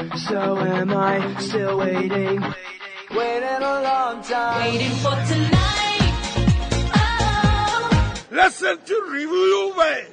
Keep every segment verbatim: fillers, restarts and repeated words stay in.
So am I, still waiting, waiting a long time, waiting for tonight. Oh. Listen to Review Away.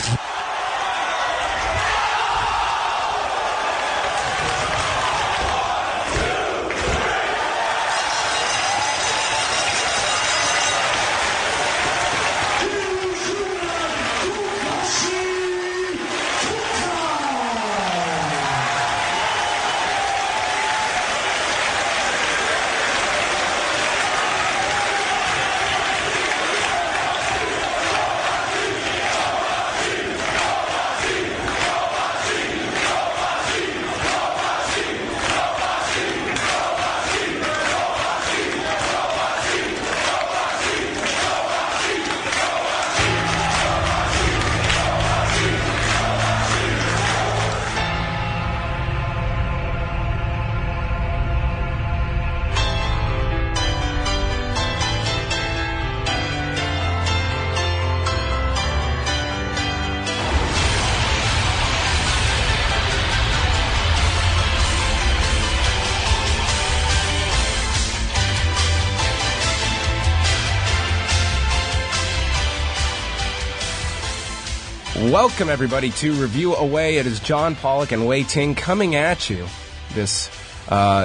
Welcome, everybody, to Review Away. It is John Pollock and Wei Ting coming at you this uh,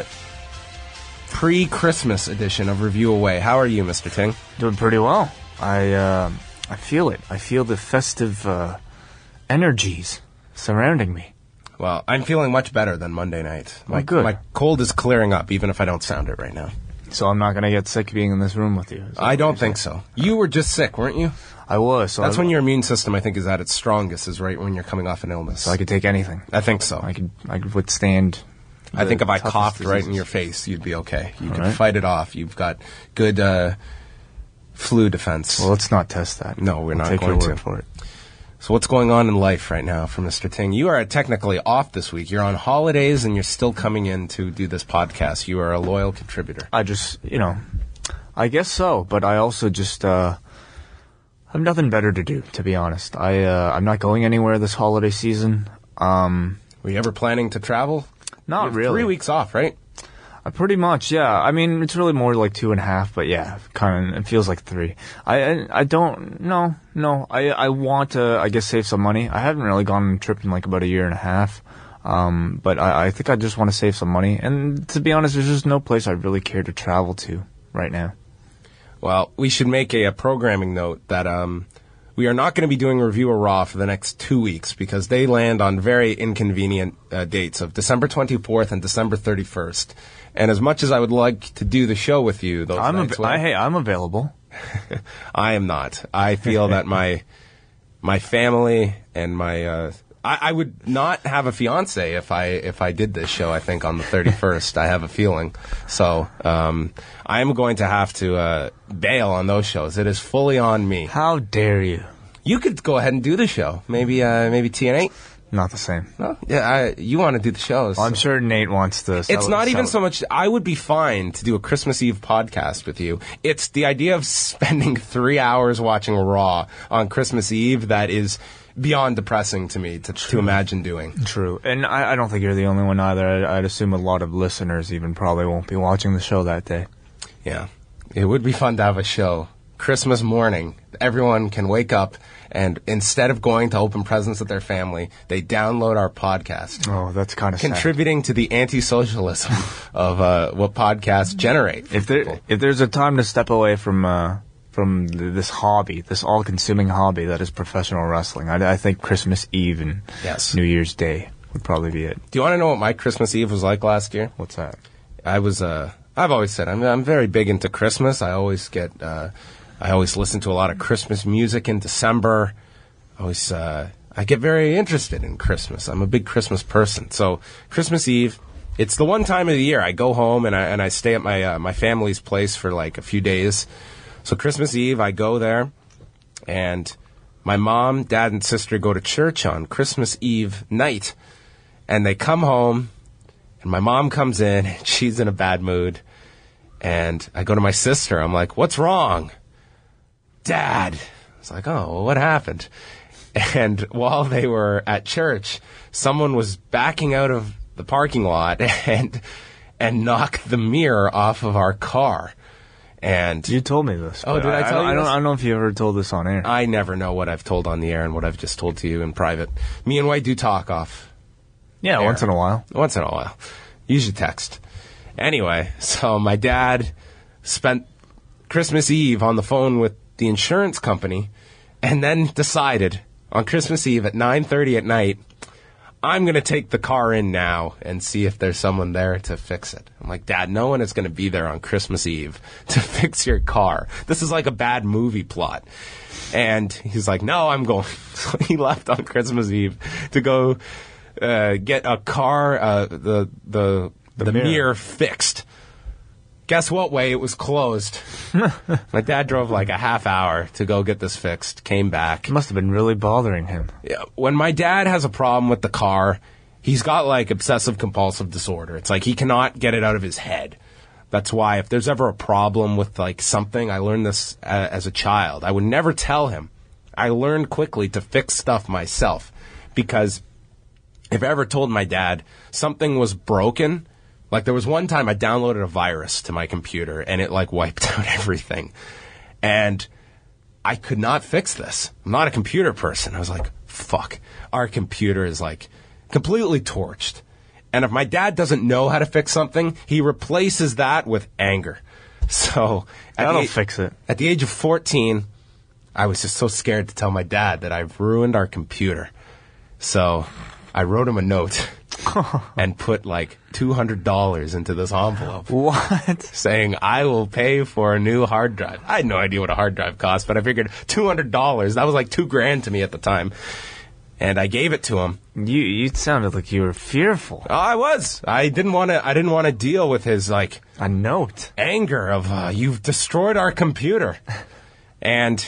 pre-Christmas edition of Review Away. How are you, Mister Ting? Doing pretty well. I uh, I feel it. I feel the festive uh, energies surrounding me. Well, I'm feeling much better than Monday night. My, oh, good. My cold is clearing up, even if I don't sound it right now. So I'm not going to get sick being in this room with you? I don't think so. You were just sick, weren't you? I was. So That's I, when your immune system, I think, is at its strongest, is right when you're coming off an illness. So I could take anything. I think so. I could I could withstand. I think if I toughest coughed diseases. right in your face, you'd be okay. You All could right. fight it off. You've got good uh, flu defense. Well, let's not test that. No, we're I'll not take going your word to. for it. So what's going on in life right now for Mister Ting? You are technically off this week. You're on holidays, and you're still coming in to do this podcast. You are a loyal contributor. I just, you know, I guess so. But I also just uh, have nothing better to do, to be honest. I uh, I'm not going anywhere this holiday season. Um, Were you ever planning to travel? not You have really. Three weeks off, right? Uh, pretty much, yeah. I mean, it's really more like two and a half, but yeah, kind of. It feels like three. I, I, I don't. No, no. I, I want to. I guess save some money. I haven't really gone on a trip in like about a year and a half. Um, but I, I think I just want to save some money. And to be honest, there's just no place I really care to travel to right now. Well, we should make a, a programming note that um, we are not going to be doing Review of Raw for the next two weeks because they land on very inconvenient uh, dates of December twenty-fourth and December thirty-first. And as much as I would like to do the show with you, those I'm nights av- when- I, hey, I'm available. I am not. I feel that my my family and my uh, I, I would not have a fiance if I if I did this show. I think on the thirty-first. I have a feeling. So um, I am going to have to uh, bail on those shows. It is fully on me. How dare you? You could go ahead and do the show. Maybe uh, maybe T N eight. Not the same. No, yeah, I, you want to do the shows. I'm sure Nate wants to. Sell It's it- not even sell so much. I would be fine to do a Christmas Eve podcast with you. It's the idea of spending three hours watching Raw on Christmas Eve that is beyond depressing to me to, to imagine doing. it. True, and I, I don't think you're the only one either. I, I'd assume a lot of listeners even probably won't be watching the show that day. Yeah, it would be fun to have a show Christmas morning. Everyone can wake up and instead of going to open presents with their family, they download our podcast. Oh, that's kind of sad. Contributing to the anti-socialism of uh, what podcasts generate. If there, if there's a time to step away from uh, from th- this hobby, this all-consuming hobby that is professional wrestling, I, I think Christmas Eve and Yes. New Year's Day would probably be it. Do you want to know what my Christmas Eve was like last year? What's that? I was, uh, I've always said I'm, I'm very big into Christmas. I always get, uh, I always listen to a lot of Christmas music in December. I always, uh, I get very interested in Christmas. I'm a big Christmas person. So Christmas Eve, it's the one time of the year I go home and I and I stay at my uh, my family's place for like a few days. So Christmas Eve, I go there, and my mom, dad, and sister go to church on Christmas Eve night, and they come home. And my mom comes in, and she's in a bad mood. And I go to my sister. I'm like, what's wrong? Dad. It's like, oh, well, what happened? And while they were at church, someone was backing out of the parking lot and and knock the mirror off of our car. And You told me this. Oh, but did I tell you I don't, this? I don't know if you ever told this on air. I never know what I've told on the air and what I've just told to you in private. Me and White do talk off yeah, air. once in a while. Once in a while. Usually text. Anyway, so my dad spent Christmas Eve on the phone with the insurance company and then decided on Christmas Eve at nine thirty at night, I'm going to take the car in now and see if there's someone there to fix it. I'm like, Dad, no one is going to be there on Christmas Eve to fix your car. This is like a bad movie plot. And he's like, no, I'm going. So he left on Christmas Eve to go uh, get a car, uh, the the the, The mirror. mirror. fixed. Guess what way? It was closed. My dad drove like a half hour to go get this fixed, came back. It must have been really bothering him. Yeah, when my dad has a problem with the car, he's got like obsessive compulsive disorder. It's like he cannot get it out of his head. That's why if there's ever a problem with like something, I learned this uh, as a child. I would never tell him. I learned quickly to fix stuff myself because if I ever told my dad something was broken, like there was one time I downloaded a virus to my computer and it like wiped out everything. And I could not fix this. I'm not a computer person. I was like, fuck, our computer is like completely torched. And if my dad doesn't know how to fix something, he replaces that with anger. So at That'll the, fix it. At the age of fourteen, I was just so scared to tell my dad that I've ruined our computer. So I wrote him a note and put like two hundred dollars into this envelope. What? Saying, I will pay for a new hard drive. I had no idea what a hard drive cost, but I figured two hundred dollars, that was like two grand to me at the time. And I gave it to him. You you sounded like you were fearful. Oh, I was. I didn't want to, I didn't want to deal with his like A note. anger of, uh, you've destroyed our computer. And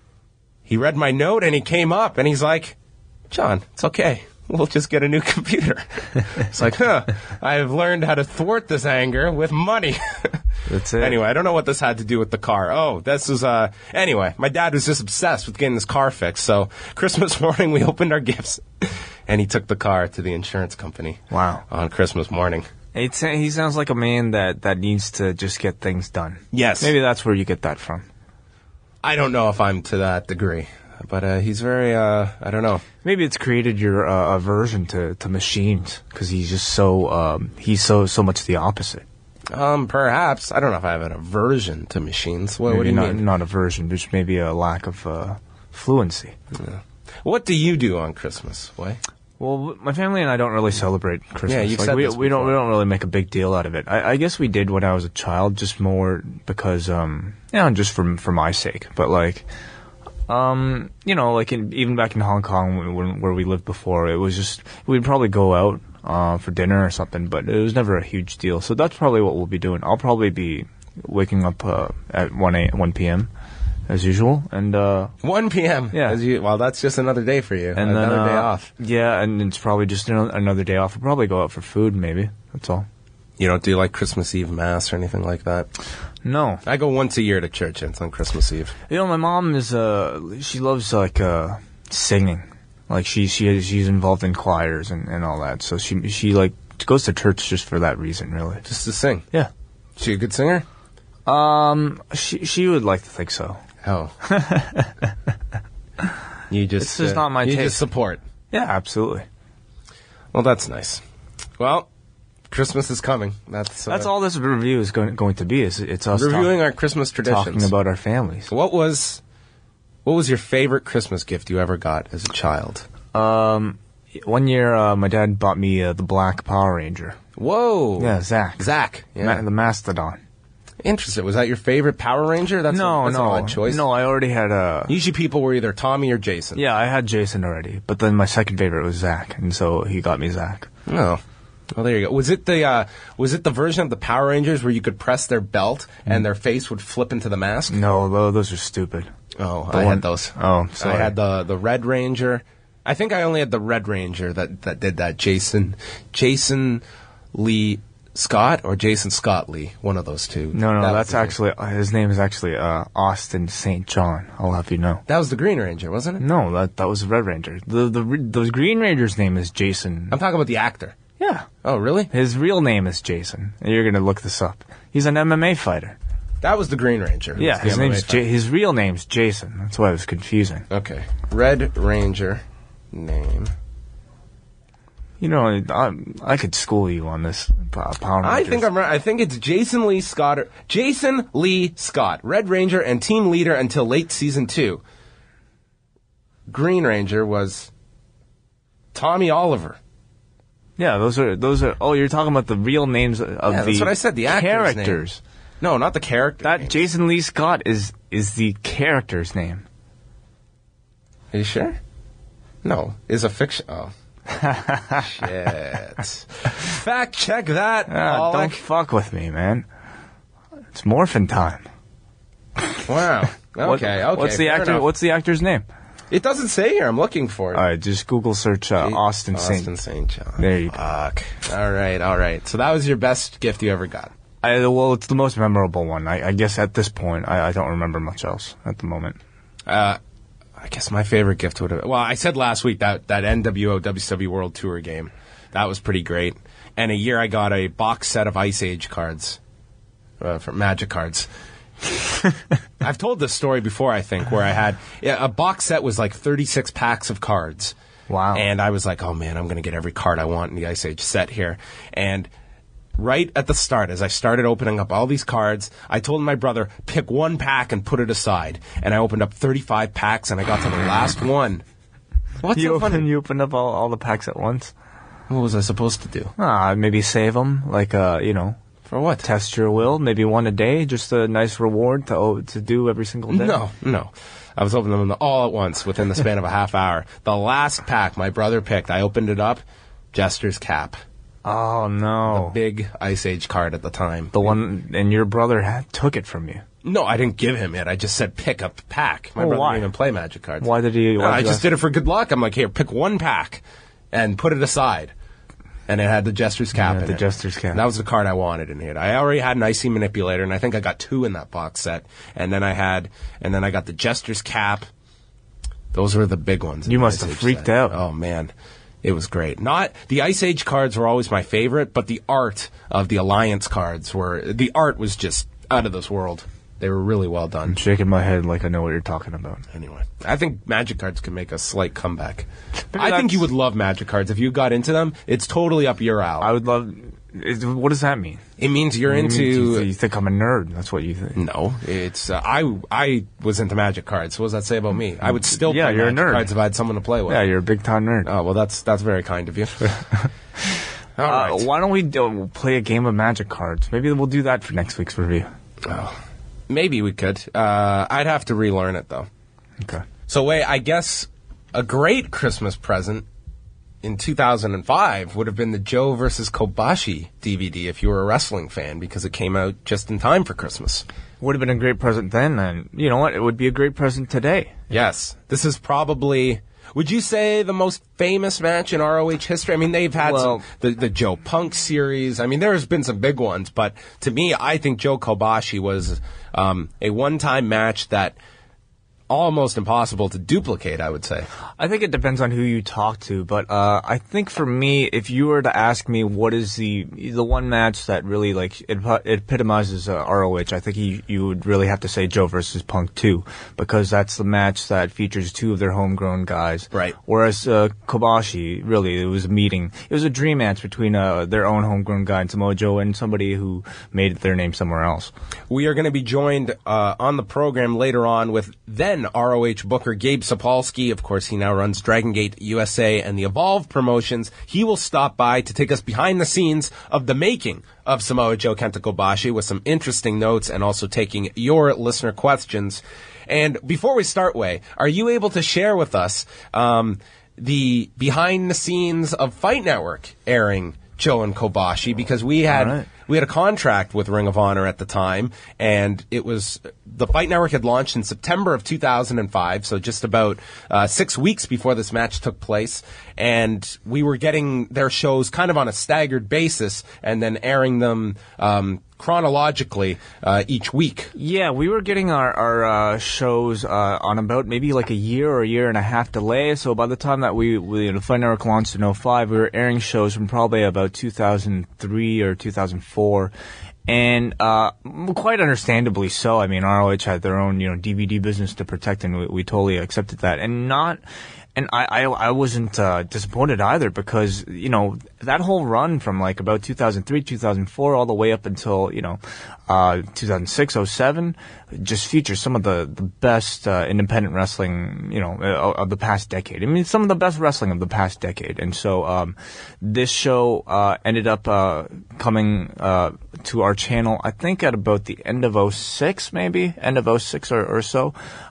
he read my note and he came up and he's like, John, it's okay. We'll just get a new computer. It's like, huh, I've learned how to thwart this anger with money. That's it. Anyway, I don't know what this had to do with the car. Oh, this is, uh, anyway, my dad was just obsessed with getting this car fixed. So Christmas morning, we opened our gifts and he took the car to the insurance company. Wow. On Christmas morning. It's, he sounds like a man that, that needs to just get things done. Yes. Maybe that's where you get that from. I don't know if I'm to that degree, but, uh, he's very, uh, I don't know. Maybe it's created your uh, aversion to, to machines because he's just so um, he's so so much the opposite. Um, perhaps. I don't know if I have an aversion to machines. What, what do Maybe you not, mean? Not aversion, just maybe a lack of uh, fluency. What do you do on Christmas? What? Well, my family and I don't really celebrate Christmas. Yeah, you've like, said we, this we don't we before. don't really make a big deal out of it. I, I guess we did when I was a child, just more because um, you know, just for for my sake. But like, um, you know, like in, even back in Hong Kong when, when, where we lived before, it was just we'd probably go out uh, for dinner or something, but it was never a huge deal. So that's probably what we'll be doing. I'll probably be waking up uh, at one a one p.m. as usual, and uh, one p.m. Yeah. As you, well, that's just another day for you. and another then, day uh, off. Yeah, and it's probably just you know, another day off. We'll probably go out for food, maybe. That's all. You don't do like Christmas Eve mass or anything like that? No. I go once a year to church and it's on Christmas Eve. You know, my mom is uh she loves like uh singing. Like she she she's involved in choirs and, and all that. So she she like goes to church just for that reason, really. Just to sing. Yeah. She a good singer? Um she she would like to think so. Oh. You just This is uh, not my you taste. just support. Yeah, absolutely. Well, that's nice. Well, Christmas is coming. That's uh, That's all this review is going going to be. Is it's us reviewing talk, our Christmas traditions. talking about our families. What was what was your favorite Christmas gift you ever got as a child? Um, one year uh, my dad bought me uh, the Black Power Ranger. Whoa. Yeah, Zach. Zach. Yeah. Ma- the Mastodon. Interesting. Was that your favorite Power Ranger? That's no, a, that's no, an odd choice. no. I already had a. Usually people were either Tommy or Jason. Yeah, I had Jason already, but then my second favorite was Zach, and so he got me Zach. Oh. Well, there you go. Was it the uh, was it the version of the Power Rangers where you could press their belt and their face would flip into the mask? No, tho- those are stupid. Oh, The I one- had those. Oh, sorry. I had the the Red Ranger. I think I only had the Red Ranger that, that did that. Jason Jason Lee Scott or Jason Scott Lee, one of those two. No, no, That was that's the- actually uh, his name is actually uh, Austin Saint John. I'll have you know. that was the Green Ranger, wasn't it? No, that that was the Red Ranger. The the re- the Green Ranger's name is Jason. I'm talking about the actor. Yeah. Oh, really? His real name is Jason. You're going to look this up. He's an M M A fighter. That was the Green Ranger. who Yeah, was the his M M A name's fighter. J- his real name's Jason. That's why it was confusing. Okay. Red Ranger name. You know, I, I could school you on this, uh, Power I Rangers. think I'm right. I think it's Jason Lee Scott. Or, Jason Lee Scott, Red Ranger and team leader until late season two. Green Ranger was Tommy Oliver. Yeah, those are those are. Oh, you're talking about the real names of Yeah, the that's what I said, the actor's characters. No, not the character. That names. Jason Lee Scott is is the character's name. Are you sure? No, is a fiction. Oh. Shit. Fact check that. Ah, don't Alec. fuck with me, man. It's morphin' time. Wow. Okay, What- okay. What's the fair actor? enough. What's the actor's name? It doesn't say here. I'm looking for it. All right, just Google search uh, Austin Austin Saint. Saint John. There you go. Fuck. All right, all right. So that was your best gift you ever got. I, well, it's the most memorable one. I, I guess at this point, I, I don't remember much else at the moment. Uh, I guess my favorite gift would have. Well, I said last week that that N W O W C W World Tour game, that was pretty great. And a year I got a box set of Ice Age cards, uh, from Magic cards. I've told this story before, I think, where I had yeah, a box set was like thirty-six packs of cards. Wow. And I was like, oh man, I'm going to get every card I want in the Ice Age set here. And right at the start, as I started opening up all these cards, I told my brother, pick one pack and put it aside. And I opened up thirty-five packs, and I got to the last one. What's You so open, funny? you opened up all, all the packs at once. What was I supposed to do? Ah, maybe save them, like uh, you know, For what? test your will. Maybe one a day, just a nice reward to oh, to do every single day. No, no. I was opening them all at once within the span of a half hour. The last pack my brother picked, I opened it up, Jester's Cap. Oh no, Big Ice Age card at the time. the one and your brother had, took it from you. No, I didn't give him it. I just said pick a pack. My Oh, brother why? didn't even play Magic cards. Why did he? No, why'd I you just ask- did it for good luck. I'm like, here, pick one pack and put it aside. And it had the Jester's Cap Yeah, in the it. Jester's Cap. And that was the card I wanted in it. I already had an Icy Manipulator, and I think I got two in that box set. And then I had, and then I got the Jester's Cap. Those were the big ones. in You the must Ice have Age freaked set. out. Oh man, it was great. Not the Ice Age cards were always my favorite, but the art of the Alliance cards were the art was just out of this world. They were really well done. I'm shaking my head like I know what you're talking about. Anyway, I think Magic cards can make a slight comeback. Maybe I think that's- you would love Magic cards if you got into them. It's totally up your alley. I would love. Is, what does that mean? it means you're You, into. you think I'm a nerd? That's what you think. No, it's uh, I. I was into Magic cards. So what does that say about me? I would still Yeah, play you're a Magic nerd. cards if I had someone to play with. Yeah, you're a big time nerd. Oh well, that's that's very kind of you. All Uh, right. why don't we do, play a game of Magic cards? Maybe we'll do that for next week's review. Oh, maybe we could. Uh, I'd have to relearn it though. Okay. So wait, I guess a great Christmas present in two thousand five would have been the Joe versus Kobashi D V D if you were a wrestling fan, because it came out just in time for Christmas. Would have been a great present then, and you know what? It would be a great present today. Yes, this is probably. Would you say the most famous match in R O H history? I mean, they've had Well- some, the the Joe Punk series. I mean, there's been some big ones, but to me, I think Joe Kobashi was um, a one-time match that almost impossible to duplicate, I would say. I think it depends on who you talk to, but uh, I think for me, if you were to ask me what is the the one match that really like it, it epitomizes uh, R O H, I think you, you would really have to say Joe versus Punk two, because that's the match that features two of their homegrown guys. Right. Whereas uh, Kobashi, really, it was a meeting. It was a dream match between uh, their own homegrown guy, Samoa Joe, and somebody who made their name somewhere else. We are going to be joined uh, on the program later on with then R O H booker Gabe Sapolsky. Of course, he now runs Dragon Gate U S A and the Evolve promotions. He will stop by to take us behind the scenes of the making of Samoa Joe Kenta Kobashi with some interesting notes and also taking your listener questions. And before we start, Way, are you able to share with us um, the behind the scenes of Fight Network airing Joe and Kobashi? Because we had... All right. We had a contract with Ring of Honor at the time, and it was the Fight Network had launched in September of two thousand five, so just about uh, six weeks before this match took place, and we were getting their shows kind of on a staggered basis, and then airing them um, chronologically uh, each week. Yeah, we were getting our, our uh, shows uh, on about maybe like a year or a year and a half delay. So by the time that we, we the Fight Network launched in oh five, we were airing shows from probably about two thousand three or two thousand four. And uh quite understandably so. I mean, R O H had their own, you know, D V D business to protect, and we, we totally accepted that. And not, and I I, I wasn't uh, disappointed either, because, you know, that whole run from like about two thousand three, two thousand four, all the way up until, you know, uh two thousand six, oh seven, just features some of the the best uh, independent wrestling, you know, uh, of the past decade. I mean, some of the best wrestling of the past decade. And so um this show uh ended up uh coming uh to our channel, I think at about the end of oh six, maybe end of oh six or, or so.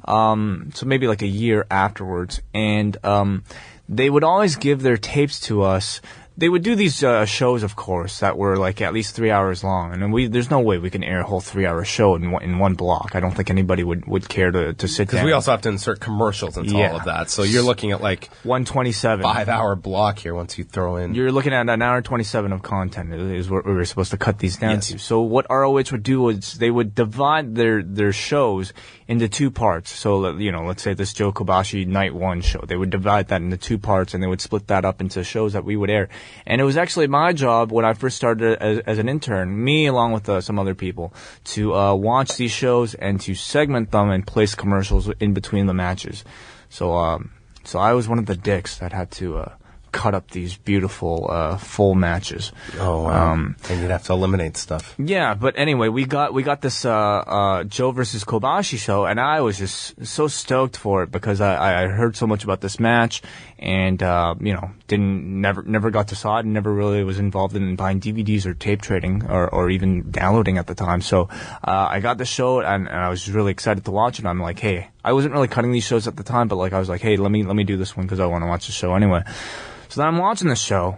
Um, so maybe like a year afterwards. And um, they would always give their tapes to us. They would do these uh, shows, of course, that were like at least three hours long, and we there's no way we can air a whole three-hour show in one, in one block. I don't think anybody would, would care to to sit down. Because we also have to insert commercials into Yeah. all of that. So you're looking at like one twenty-seven five-hour block here once you throw in. You're looking at an hour twenty-seven of content is what we were supposed to cut these down Yes. to. So what R O H would do is they would divide their, their shows into two parts. So, you know, let's say this Joe Kobashi night one show. They would divide that into two parts, and they would split that up into shows that we would air. And it was actually my job when I first started as, as an intern, me along with uh, some other people, to uh, watch these shows and to segment them and place commercials in between the matches. So, um, so I was one of the dicks that had to uh, cut up these beautiful uh, full matches. Oh wow! Um, and you'd have to eliminate stuff. Yeah, but anyway, we got we got this uh, uh, Joe versus Kobashi show, and I was just so stoked for it because I, I heard so much about this match, and uh, you know, didn't never never got to saw it, and never really was involved in buying D V Ds or tape trading or, or even downloading at the time. So uh, I got the show, and, and I was really excited to watch it. I'm like, hey, I wasn't really cutting these shows at the time, but like I was like, hey, let me let me do this one because I want to watch the show anyway. So then I'm watching the show,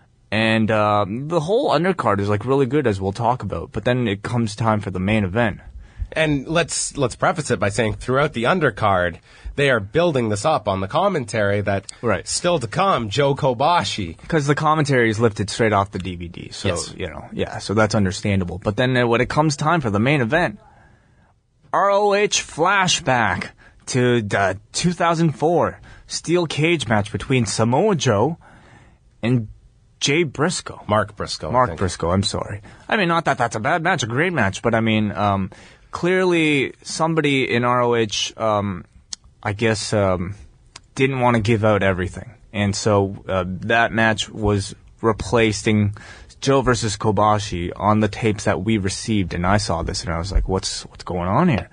and uh, the whole undercard is like really good, as we'll talk about. But then it comes time for the main event. And let's let's preface it by saying throughout the undercard, they are building this up on the commentary that Right. still to come, Joe Kobashi. Because the commentary is lifted straight off the D V D. So, Yes. you know, yeah, so that's understandable. But then uh, when it comes time for the main event, R O H flashback to uh, two thousand four steel cage match between Samoa Joe and Jay Briscoe. Mark Briscoe. I Mark think. Briscoe, I'm sorry. I mean, not that that's a bad match, a great match, but I mean, um, clearly somebody in R O H, um, I guess, um, didn't want to give out everything. And so uh, that match was replacing Joe versus Kobashi on the tapes that we received, and I saw this, and I was like, what's what's going on here?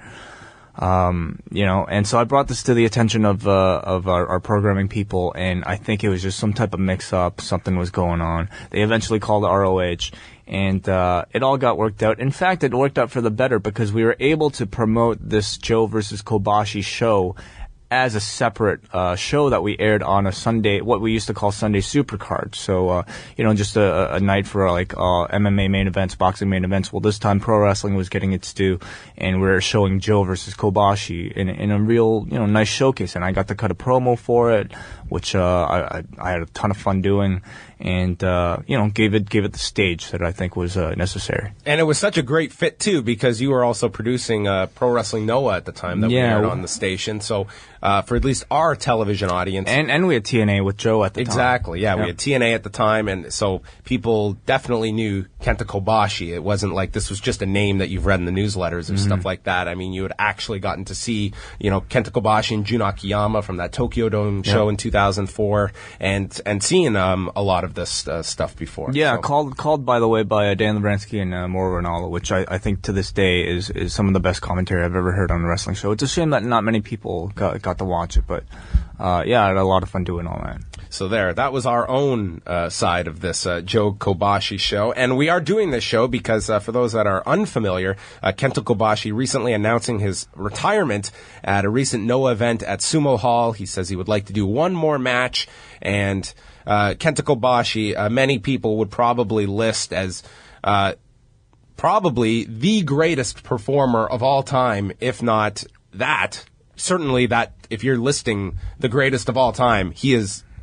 Um, you know, and so I brought this to the attention of uh, of our, our programming people, and I think it was just some type of mix-up. Something was going on. They eventually called R O H, and uh, it all got worked out. In fact, it worked out for the better because we were able to promote this Joe versus Kobashi show as a separate uh, show that we aired on a Sunday, what we used to call Sunday Supercard. So, uh, you know, just a, a night for like uh, M M A main events, boxing main events. Well, this time pro wrestling was getting its due, and we we're showing Joe versus Kobashi in, in a real, you know, nice showcase. And I got to cut a promo for it, which uh, I, I had a ton of fun doing, and uh, you know, gave it gave it the stage that I think was uh, necessary. And it was such a great fit too because you were also producing uh, Pro Wrestling Noah at the time that Yeah. we aired on the station. So uh, for at least our television audience, And and we had T N A with Joe at the time. exactly, yeah, Yep. we had T N A at the time, and so people definitely knew Kenta Kobashi. It wasn't like this was just a name that you've read in the newsletters or Mm-hmm. stuff like that. I mean, you had actually gotten to see, you know, Kenta Kobashi and Jun Akiyama from that Tokyo Dome show in two thousand four, and and seeing um, a lot of this uh, stuff before. Yeah, So- called called by the way by uh, Dan Lebransky and uh, Mauro Ranallo, which I, I think to this day is, is some of the best commentary I've ever heard on a wrestling show. It's a shame that not many people got got to watch it, but uh, yeah, I had a lot of fun doing all that. So there, that was our own uh, side of this uh, Joe Kobashi show. And we are doing this show because, uh, for those that are unfamiliar, uh, Kenta Kobashi recently announcing his retirement at a recent Noah event at Sumo Hall. He says he would like to do one more match. And uh, Kenta Kobashi, uh, many people would probably list as uh, probably the greatest performer of all time, if not that. Certainly that, if you're listing the greatest of all time, he is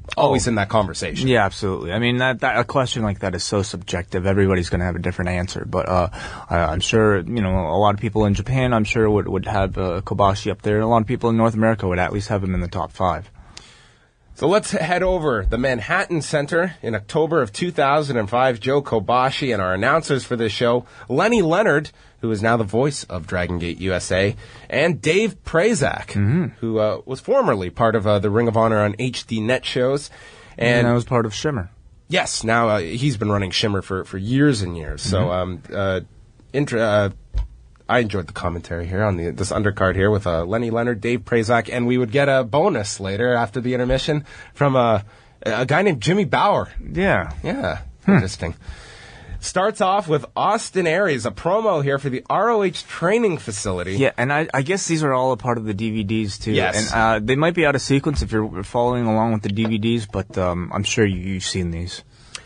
always in that conversation. Yeah, absolutely. I mean, that, that a question like that is so subjective. Everybody's going to have a different answer. But uh, I, I'm sure, you know, a lot of people in Japan, I'm sure, would, would have uh, Kobashi up there. A lot of people in North America would at least have him in the top five. So let's head over the Manhattan Center in October of two thousand five. Joe Kobashi and our announcers for this show, Lenny Leonard, who is now the voice of Dragon Gate U S A, and Dave Prazak, mm-hmm. who uh, was formerly part of uh, the Ring of Honor on H D Net shows. And, and I was part of Shimmer. Yes, now uh, he's been running Shimmer for, for years and years. Mm-hmm. So um, uh, intra, uh, I enjoyed the commentary here on the this undercard here with uh, Lenny Leonard, Dave Prazak, and we would get a bonus later after the intermission from uh, a guy named Jimmy Bauer. Yeah. Yeah, hmm. Interesting. Starts off with Austin Aries, a promo here for the R O H training facility. Yeah, and I, I guess these are all a part of the D V Ds, too. Yes. And uh, they might be out of sequence if you're following along with the D V Ds, but um, I'm sure you, you've seen these.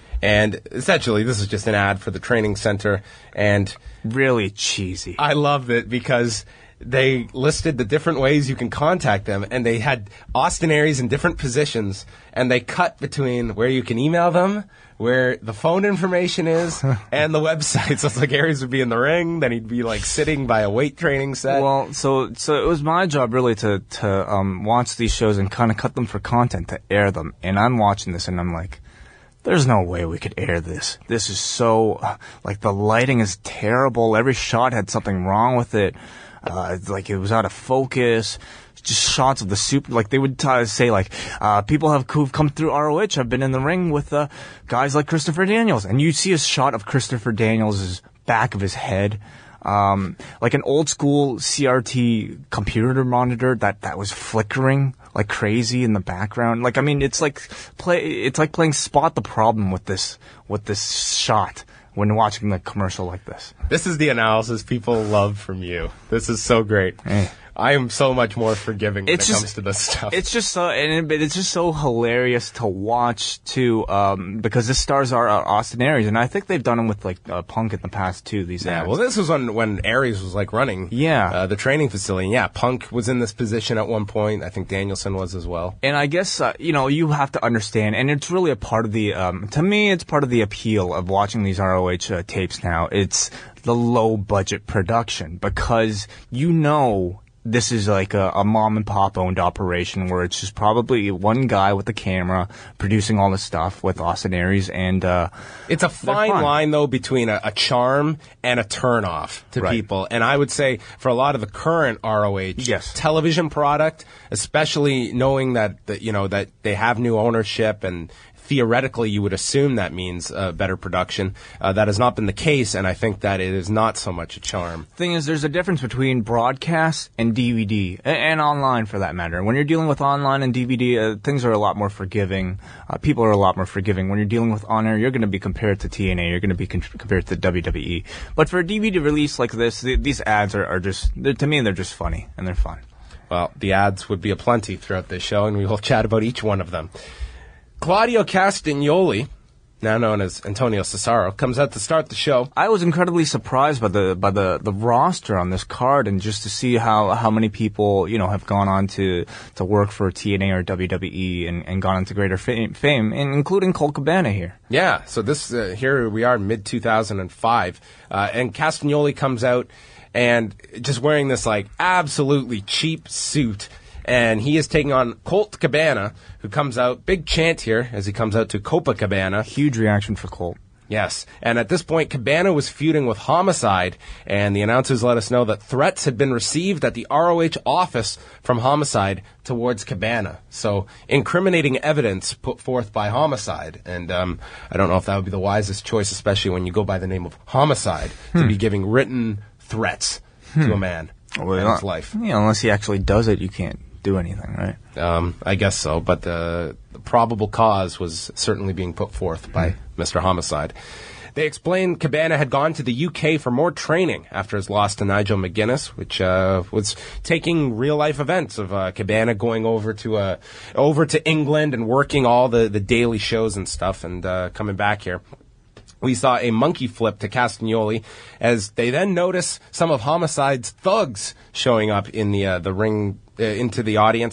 And essentially, this is just an ad for the training center, and really cheesy. I loved it because they listed the different ways you can contact them, and they had Austin Aries in different positions, and they cut between where you can email them, where the phone information is, and the website. So it's like Aries would be in the ring, then he'd be like sitting by a weight training set. Well, so so it was my job really to to um, watch these shows and kind of cut them for content, to air them. And I'm watching this, and I'm like, there's no way we could air this. This is so, like, the lighting is terrible. Every shot had something wrong with it. Uh, it's like it was out of focus. Just shots of the super, like they would t- say, like, uh, people have who've come through R O H have been in the ring with uh, guys like Christopher Daniels. And you see a shot of Christopher Daniels' back of his head. Um, like an old school C R T computer monitor that, that was flickering like crazy in the background. Like, I mean, it's like play, it's like playing Spot the Problem with this, with this shot when watching the commercial like this. This is the analysis people love from you. This is so great. Hey. I am so much more forgiving when It's it just- comes to this stuff. It's just so, and it, it's just so hilarious to watch too, um, because this stars are uh, Austin Aries, and I think they've done them with like uh, Punk in the past too. These yeah, ads. well, this was when when Aries was like running. Yeah. uh, the training facility. Yeah, Punk was in this position at one point. I think Danielson was as well. And I guess, uh, you know, you have to understand, and it's really a part of the, um, to me, it's part of the appeal of watching these R O H uh, tapes now. It's the low budget production, because you know this is like a, a mom and pop owned operation where it's just probably one guy with the camera producing all this stuff with Austin Aries, and uh, It's a fine fun. line, though, between a, a charm and a turnoff to Right. people. And I would say for a lot of the current R O H Yes. television product, especially knowing that, that you know that they have new ownership, and theoretically you would assume that means uh, better production. Uh, that has not been the case, and I think that it is not so much a charm. thing is, there's a difference between broadcast and D V D, and, and online for that matter. When you're dealing with online and D V D, uh, things are a lot more forgiving. Uh, people are a lot more forgiving. When you're dealing with on air, you're going to be compared to T N A, you're going to be con- compared to W W E. But for a D V D release like this, th- these ads are, are just, they're- to me, they're just funny, and they're fun. Well, the ads would be aplenty throughout this show, and we will chat about each one of them. Claudio Castagnoli, now known as Antonio Cesaro, comes out to start the show. I was incredibly surprised by the by the, the roster on this card, and just to see how, how many people, you know, have gone on to, to work for T N A or W W E and, and gone into greater fame, fame, and including Colt Cabana here. Yeah, so this uh, here we are in mid two thousand five, uh, and Castagnoli comes out and just wearing this like absolutely cheap suit, and he is taking on Colt Cabana, who comes out, big chant here as he comes out to Copacabana. Huge reaction for Colt. Yes, and at this point, Cabana was feuding with Homicide, and the announcers let us know that threats had been received at the R O H office from Homicide towards Cabana. So, incriminating evidence put forth by Homicide, and um, I don't know if that would be the wisest choice, especially when you go by the name of Homicide, to be giving written threats to a man in his life. Yeah, unless he actually does it, you can't do anything, right? Um, I guess so, but the, the probable cause was certainly being put forth by Mister Homicide. They explained Cabana had gone to the U K for more training after his loss to Nigel McGuinness, which uh, was taking real-life events of uh, Cabana going over to uh, over to England and working all the, the daily shows and stuff, and uh, coming back here. We saw a monkey flip to Castagnoli as they then notice some of Homicide's thugs showing up in the uh, the ring uh, into the audience.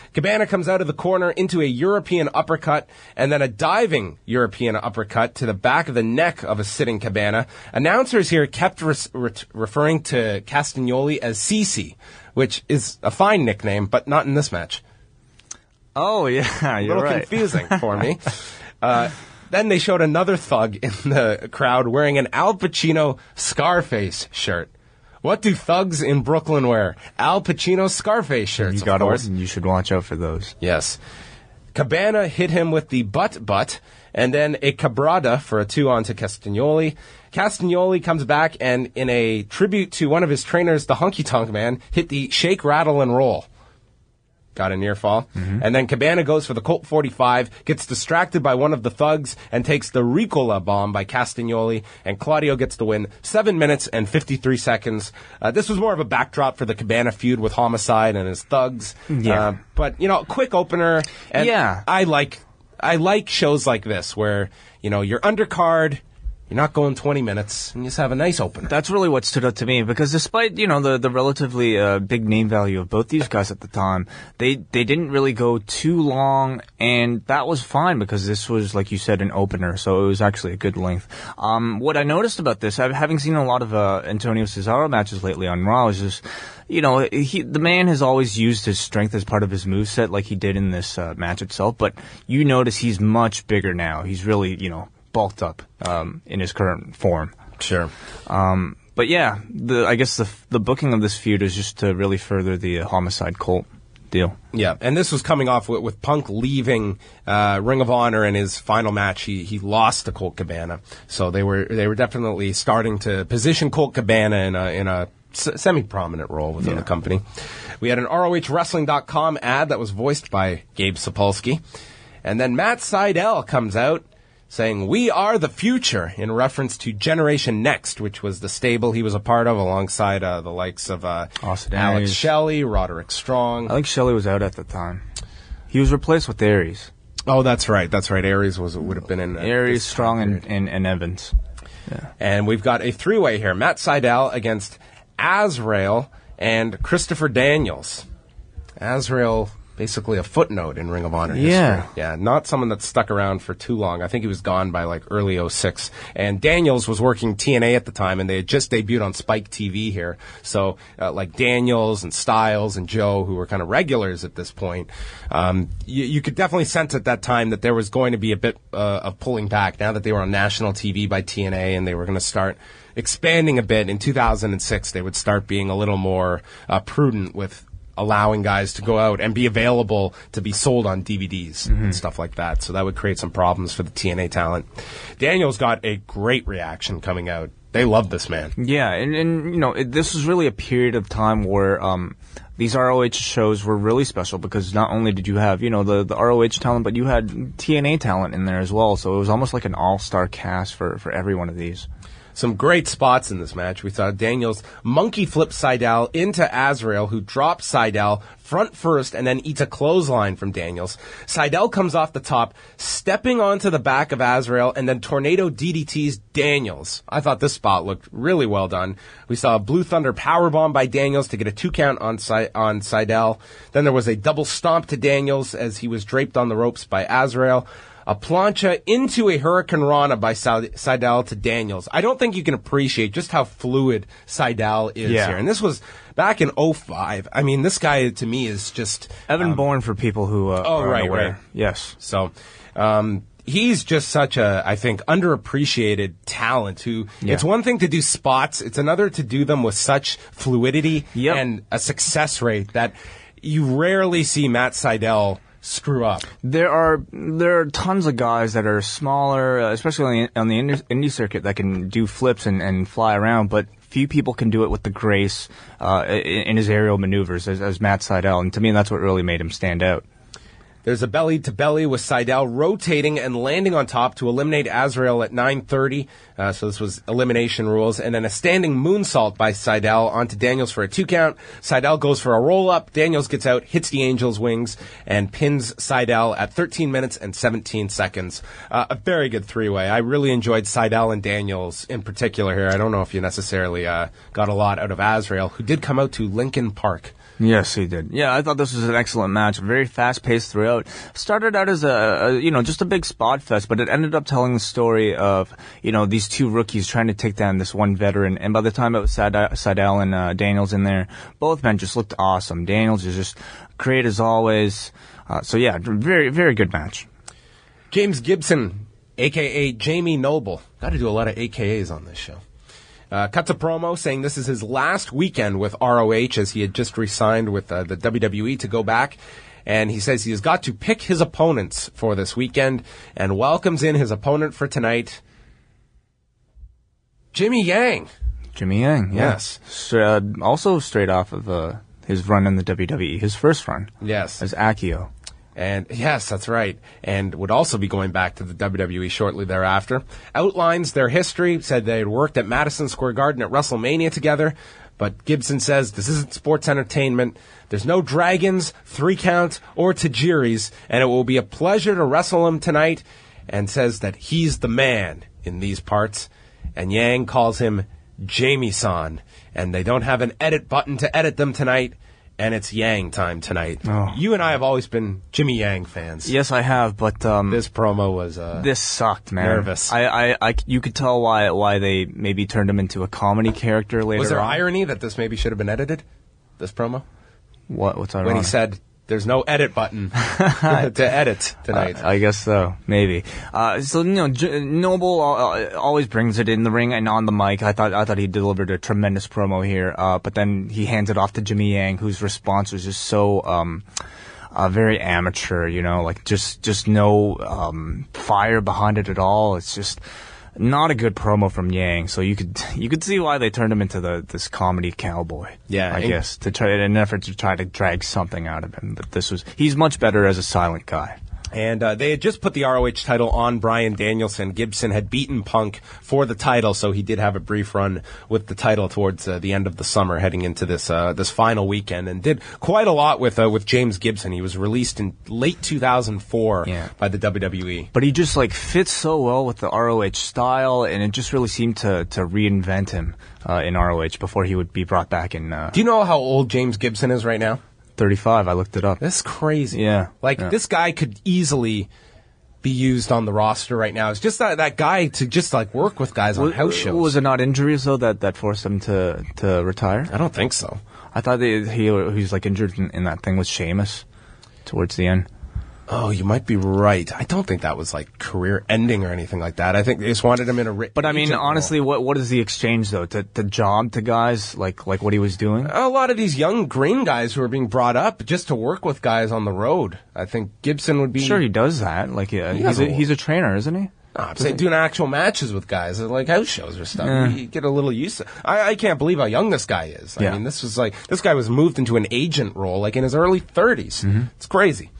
Cabana comes out of the corner into a European uppercut and then a diving European uppercut to the back of the neck of a sitting Cabana. Announcers here kept re- re- referring to Castagnoli as Cece, which is a fine nickname, but not in this match. Oh, yeah, A you're little right. confusing for me. Uh, then they showed another thug in the crowd wearing an Al Pacino Scarface shirt. What do thugs in Brooklyn wear? Al Pacino Scarface shirts, You of gotta, course. you should watch out for those. Yes. Cabana hit him with the butt-butt, and then a cabrada for a two-on to Castagnoli. Castagnoli comes back and, in a tribute to one of his trainers, the Honky Tonk Man, hit the shake, rattle, and roll. Got a near fall. Mm-hmm. And then Cabana goes for the Colt forty-five, gets distracted by one of the thugs, and takes the Ricola bomb by Castagnoli, and Claudio gets the win. Seven minutes and fifty-three seconds. Uh, this was more of a backdrop for the Cabana feud with Homicide and his thugs. Yeah. Uh, but, you know, quick opener. And Yeah. I like, I like shows like this where, you know, you're undercard, you're not going twenty minutes, and you just have a nice opener. That's really what stood out to me, because despite, you know, the, the relatively uh, big name value of both these guys at the time, they, they didn't really go too long, and that was fine because this was, like you said, an opener, so it was actually a good length. Um, what I noticed about this, having seen a lot of uh, Antonio Cesaro matches lately on Raw, is just, you know, he, the man has always used his strength as part of his moveset like he did in this uh, match itself, but you notice he's much bigger now. He's really, you know, bulked up um, in his current form. Sure. Um, but yeah, the I guess the the booking of this feud is just to really further the uh, Homicide Colt deal. Yeah, and this was coming off with, with Punk leaving uh, Ring of Honor in his final match. He he lost to Colt Cabana, so they were they were definitely starting to position Colt Cabana in a in a s- semi-prominent role within Yeah. the company. We had an R O H Wrestling dot com ad that was voiced by Gabe Sapolsky, and then Matt Seidel comes out saying, "We are the future," in reference to Generation Next, which was the stable he was a part of alongside uh, the likes of uh, Austin Alex Aries. Shelley, Roderick Strong. I think Shelley was out at the time. He was replaced with Aries. Oh, that's right. That's right. Aries was would have been in uh, Aries, this time Strong, and, period. and, and Evans. And we've got a three-way here: Matt Seidel against Azrael and Christopher Daniels. Azrael, basically a footnote in Ring of Honor Yeah. history. Yeah, not someone that stuck around for too long. I think he was gone by like early oh six. And Daniels was working T N A at the time, and they had just debuted on Spike T V here. So, uh, like Daniels and Styles and Joe, who were kind of regulars at this point, um, you, you could definitely sense at that time that there was going to be a bit uh, of pulling back now that they were on national T V by T N A, and they were going to start expanding a bit. In two thousand six, they would start being a little more uh, prudent with allowing guys to go out and be available to be sold on D V Ds Mm-hmm. and stuff like that. So that would create some problems for the T N A talent. Daniels got a great reaction coming out. They loved this man. Yeah, and, and you know, it, this was really a period of time where um, these R O H shows were really special because not only did you have, you know, the, the R O H talent, but you had T N A talent in there as well. So it was almost like an all-star cast for, for every one of these. Some great spots in this match. We saw Daniels monkey flip Seidel into Azrael, who drops Seidel front first and then eats a clothesline from Daniels. Seidel comes off the top, stepping onto the back of Azrael, and then tornado D D Ts Daniels. I thought this spot looked really well done. We saw a Blue Thunder powerbomb by Daniels to get a two count on, Se- on Seidel. Then there was a double stomp to Daniels as he was draped on the ropes by Azrael. A plancha into a Hurricane Rana by Seidel to Daniels. I don't think you can appreciate just how fluid Seidel is Yeah. here. And this was back in oh five. I mean, this guy to me is just... Evan um, Bourne for people who uh, Oh, are right, unaware. right. Yes. So, um, he's just such a, I think, underappreciated talent who, Yeah. it's one thing to do spots, it's another to do them with such fluidity Yep. and a success rate that you rarely see Matt Seidel screw up. There are there are tons of guys that are smaller, uh, especially on the, on the indie, indie circuit, that can do flips and, and fly around, but few people can do it with the grace uh, in, in his aerial maneuvers as, as Matt Seidel, and to me that's what really made him stand out. There's a belly-to-belly with Seidel rotating and landing on top to eliminate Azrael at nine thirty. Uh, so this was elimination rules. And then a standing moonsault by Seidel onto Daniels for a two-count. Seidel goes for a roll-up. Daniels gets out, hits the Angel's wings, and pins Seidel at thirteen minutes and seventeen seconds. Uh, a very good three-way. I really enjoyed Seidel and Daniels in particular here. I don't know if you necessarily uh, got a lot out of Azrael, who did come out to Lincoln Park. Yes, he did. Yeah, I thought this was an excellent match. Very fast-paced throughout. Started out as a, a, you know, just a big spot fest, but it ended up telling the story of, you know, these two rookies trying to take down this one veteran. And by the time it was Seidel, Seidel and uh, Daniels in there, both men just looked awesome. Daniels is just great as always. Uh, so yeah, very, very good match. James Gibson, a k a. Jamie Noble. Got to do a lot of A K As on this show. Uh, cuts a promo saying this is his last weekend with R O H as he had just re-signed with uh, the W W E to go back. And he says he has got to pick his opponents for this weekend and welcomes in his opponent for tonight, Jimmy Yang. Jimmy Yang, yeah. Yes. Stra- uh, also straight off of uh, his run in the W W E, his first run. Yes. As Akio. And yes, that's right. And would also be going back to the W W E shortly thereafter. Outlines their history, said they had worked at Madison Square Garden at WrestleMania together. But Gibson says this isn't sports entertainment. There's no dragons, three count, or tajiris, and it will be a pleasure to wrestle him tonight. And says that he's the man in these parts. And Yang calls him Jamie-san. And they don't have an edit button to edit them tonight. And it's Yang time tonight. Oh. You and I have always been Jimmy Yang fans. Yes, I have, but um, This promo was uh, this sucked, man. nervous. I, I, I, you could tell why why they maybe turned him into a comedy character later. Was there on. irony that this maybe should have been edited? This promo What? What's ironic? when he said there's no edit button to edit tonight. Uh, I guess so, maybe. Uh, so you know, J- Noble uh, always brings it in the ring and on the mic. I thought I thought he delivered a tremendous promo here, uh, but then he hands it off to Jimmy Yang, whose response was just so um, uh, very amateur. You know, like just just no um, fire behind it at all. It's just not a good promo from Yang. So you could you could see why they turned him into the this comedy cowboy. Yeah, I and- guess to try in an effort to try to drag something out of him. But this was he's much better as a silent guy. And uh, they had just put the R O H title on Bryan Danielson. Gibson had beaten Punk for the title, so he did have a brief run with the title towards uh, the end of the summer, heading into this uh, this final weekend, and did quite a lot with uh, with James Gibson. He was released in late two thousand four Yeah. by the W W E. But he just like fits so well with the R O H style, and it just really seemed to to reinvent him uh, in R O H before he would be brought back in uh, Do you know how old James Gibson is right now? thirty-five. I looked it up. That's crazy. Yeah. Like, Yeah. this guy could easily be used on the roster right now. It's just that, that guy to just, like, work with guys on Was- house shows. Was it not injuries though that, that forced him to to retire? I don't think so. I thought that he he was like injured in, in that thing with Sheamus towards the end. Oh, you might be right. I don't think that was, like, career ending or anything like that. I think they just wanted him in a... Ri- But I mean, agent role. honestly, what what is the exchange though? To to job to guys like like what he was doing? A lot of these young green guys who are being brought up just to work with guys on the road. I think Gibson would be... Sure, he does that. Like uh, He he's a, doesn't- he's a trainer, isn't he? No, I'm saying doing actual matches with guys, like house shows or stuff. You get a little used to. I, I can't believe how young this guy is. I Yeah. mean, this was like this guy was moved into an agent role like in his early thirties. It's crazy.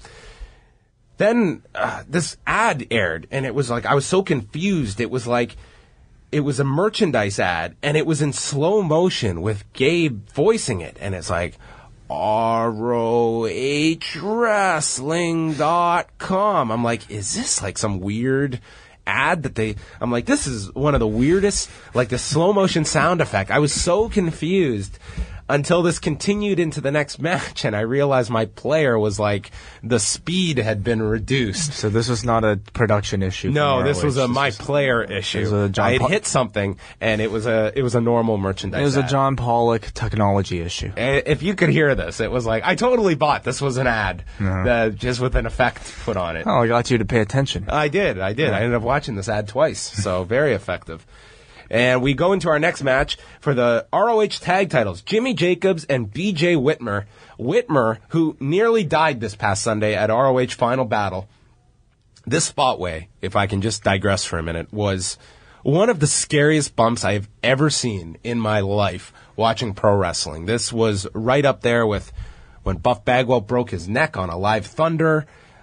Then uh, this ad aired, and it was like I was so confused. It was like it was a merchandise ad, and it was in slow motion with Gabe voicing it, and it's like R O H wrestling dot com. I'm like, is this like some weird ad that they... I'm like, this is one of the weirdest, like the slow motion sound effect. I was so confused until this continued into the next match, and I realized my player was like, the speed had been reduced. So this was not a production issue. No, from this R O H. was a This my was- player was issue. a John I had Paul- hit something, and it was a it was a normal merchandise It was a ad. John Pollock technology issue. Uh, If you could hear this, it was like, I totally bought this was an ad, uh, just with an effect put on it. Oh, I got you to pay attention. I did, I did. I ended up watching this ad twice, so very effective. And we go into our next match for the R O H tag titles. Jimmy Jacobs and B J Whitmer. Whitmer, who nearly died this past Sunday at R O H Final Battle. This spotway, if I can just digress for a minute, was one of the scariest bumps I have ever seen in my life watching pro wrestling. This was right up there with when Buff Bagwell broke his neck on a live Thunder.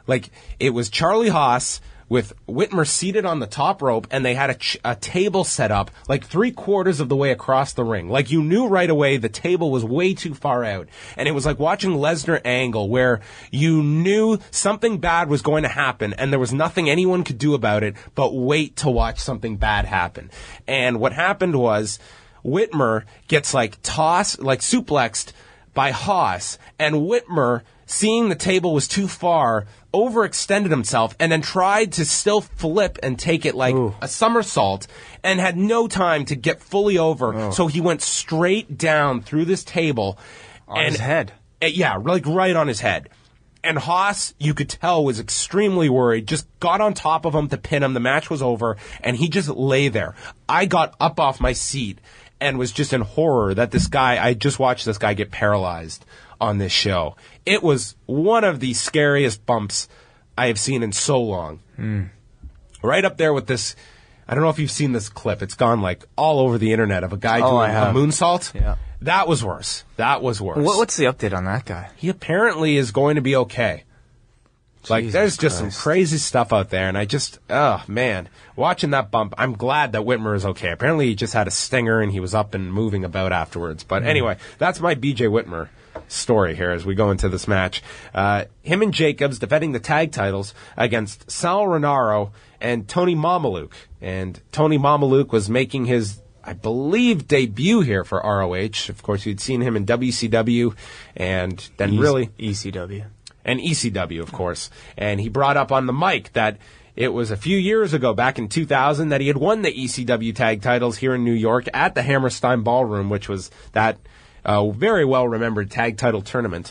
Like, it was Charlie Haas with Whitmer seated on the top rope, and they had a, ch- a table set up like three quarters of the way across the ring. Like, you knew right away the table was way too far out. And it was like watching Lesnar angle, where you knew something bad was going to happen, and there was nothing anyone could do about it but wait to watch something bad happen. And what happened was Whitmer gets like tossed, like suplexed by Haas, and Whitmer, seeing the table was too far, overextended himself and then tried to still flip and take it like Ooh. a somersault and had no time to get fully over. Oh. So he went straight down through this table. On and, his head. uh, yeah, like right on his head. And Haas, you could tell, was extremely worried, just got on top of him to pin him. The match was over, and he just lay there. I got up off my seat and was just in horror that this guy, I just watched this guy get paralyzed on this show. It was one of the scariest bumps I have seen in so long. Mm. Right up there with this, I don't know if you've seen this clip. It's gone like all over the internet of a guy Oh, I doing a have. moonsault. Yeah. That was worse. That was worse. What, what's the update on that guy? He apparently is going to be okay. Like, Jesus there's just Christ. some crazy stuff out there, and I just, oh, man. Watching that bump, I'm glad that Whitmer is okay. Apparently, he just had a stinger, and he was up and moving about afterwards. But Mm. anyway, that's my B J Whitmer story here as we go into this match. Uh, him and Jacobs defending the tag titles against Sal Rinauro and Tony Mamaluke. And Tony Mamaluke was making his, I believe, debut here for R O H. Of course, you'd seen him in W C W, and then really... E C W. And E C W, of course. And he brought up on the mic that it was a few years ago, back in two thousand, that he had won the E C W tag titles here in New York at the Hammerstein Ballroom, which was that uh, very well-remembered tag title tournament.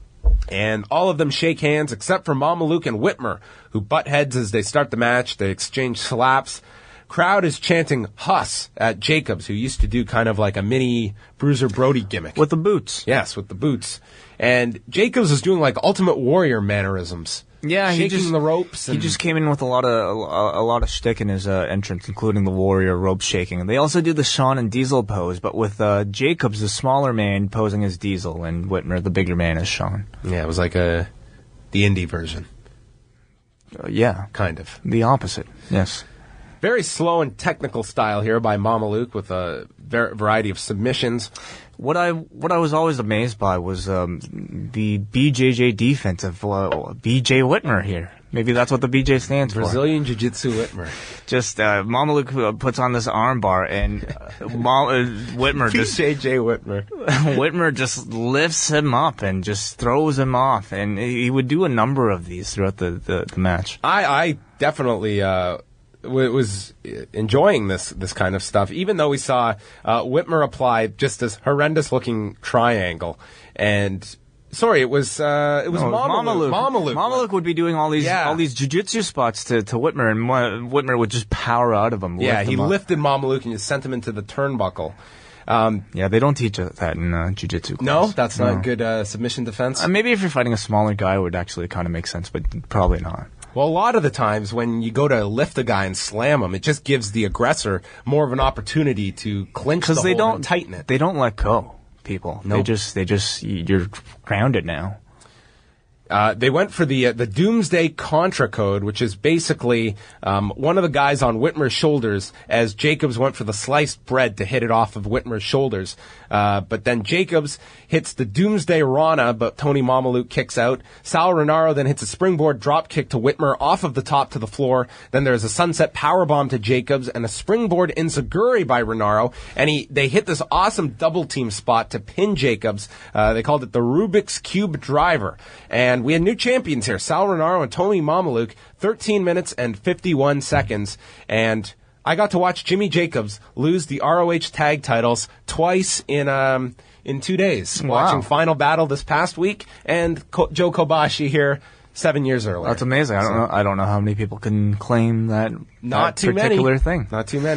And all of them shake hands except for Mamaluke and Whitmer, who butt heads as they start the match. They exchange slaps. Crowd is chanting Huss at Jacobs, who used to do kind of like a mini Bruiser Brody gimmick. With the boots. Yes, with the boots. And Jacobs was doing like Ultimate Warrior mannerisms. Yeah, he shaking just, the ropes. He And just came in with a lot of a, a lot of shtick in his uh, entrance, including the Warrior rope shaking. And they also do the Shawn and Diesel pose, but with uh, Jacobs, the smaller man, posing as Diesel, and Whitmer, the bigger man, as Shawn. yeah, it was like a the indie version, Uh, yeah, kind of. the opposite. Yes. Very slow and technical style here by Mamaluke with a ver- variety of submissions. What I what I was always amazed by was um, the B J J defense of uh, B J Whitmer here. Maybe that's what the B J stands for. Brazilian Jiu-Jitsu Whitmer. Just uh, Mamaluke uh, puts on this armbar, and uh, Ma- uh, Whitmer just B J J Whitmer. Whitmer just lifts him up and just throws him off, and he would do a number of these throughout the, the, the match. I, I definitely uh, w- was enjoying this this kind of stuff, even though we saw uh, Whitmer apply just this horrendous-looking triangle. And sorry, it was uh, it was No, Mamaluke. Mamaluke. Mamaluke would be doing all these Yeah. all these jiu-jitsu spots to, to Whitmer, and Mo- Whitmer would just power out of him. Yeah, lift he him up. lifted Mamaluke and just sent him into the turnbuckle. Um, Yeah, they don't teach that in uh, jiu-jitsu class. no, that's not No. good uh, submission defense. Uh, maybe if you're fighting a smaller guy, it would actually kind of make sense, but probably not. Well, a lot of the times when you go to lift a guy and slam him, it just gives the aggressor more of an opportunity to clinch the Because they hold don't and tighten it. They don't let go. People. They Nope. just. They just. You're grounded now. Uh, they went for the uh, the Doomsday Contra Code, which is basically um, one of the guys on Whitmer's shoulders, as Jacobs went for the sliced bread to hit it off of Whitmer's shoulders. Uh, but then Jacobs hits the Doomsday Rana, but Tony Mamaluke kicks out. Sal Rinauro then hits a springboard drop kick to Whitmer off of the top to the floor. Then there's a sunset powerbomb to Jacobs and a springboard enziguri by Rinauro. And he they hit this awesome double team spot to pin Jacobs. Uh, they called it the Rubik's Cube Driver. And we had new champions here, Sal Rinauro and Tony Mamaluke, thirteen minutes and fifty-one seconds. And I got to watch Jimmy Jacobs lose the R O H tag titles twice in um in two days. Wow. Watching Final Battle this past week and Ko- Joe Kobashi here seven years earlier. That's amazing. I don't know. I don't know how many people can claim that Not that too particular many. thing. Not too many.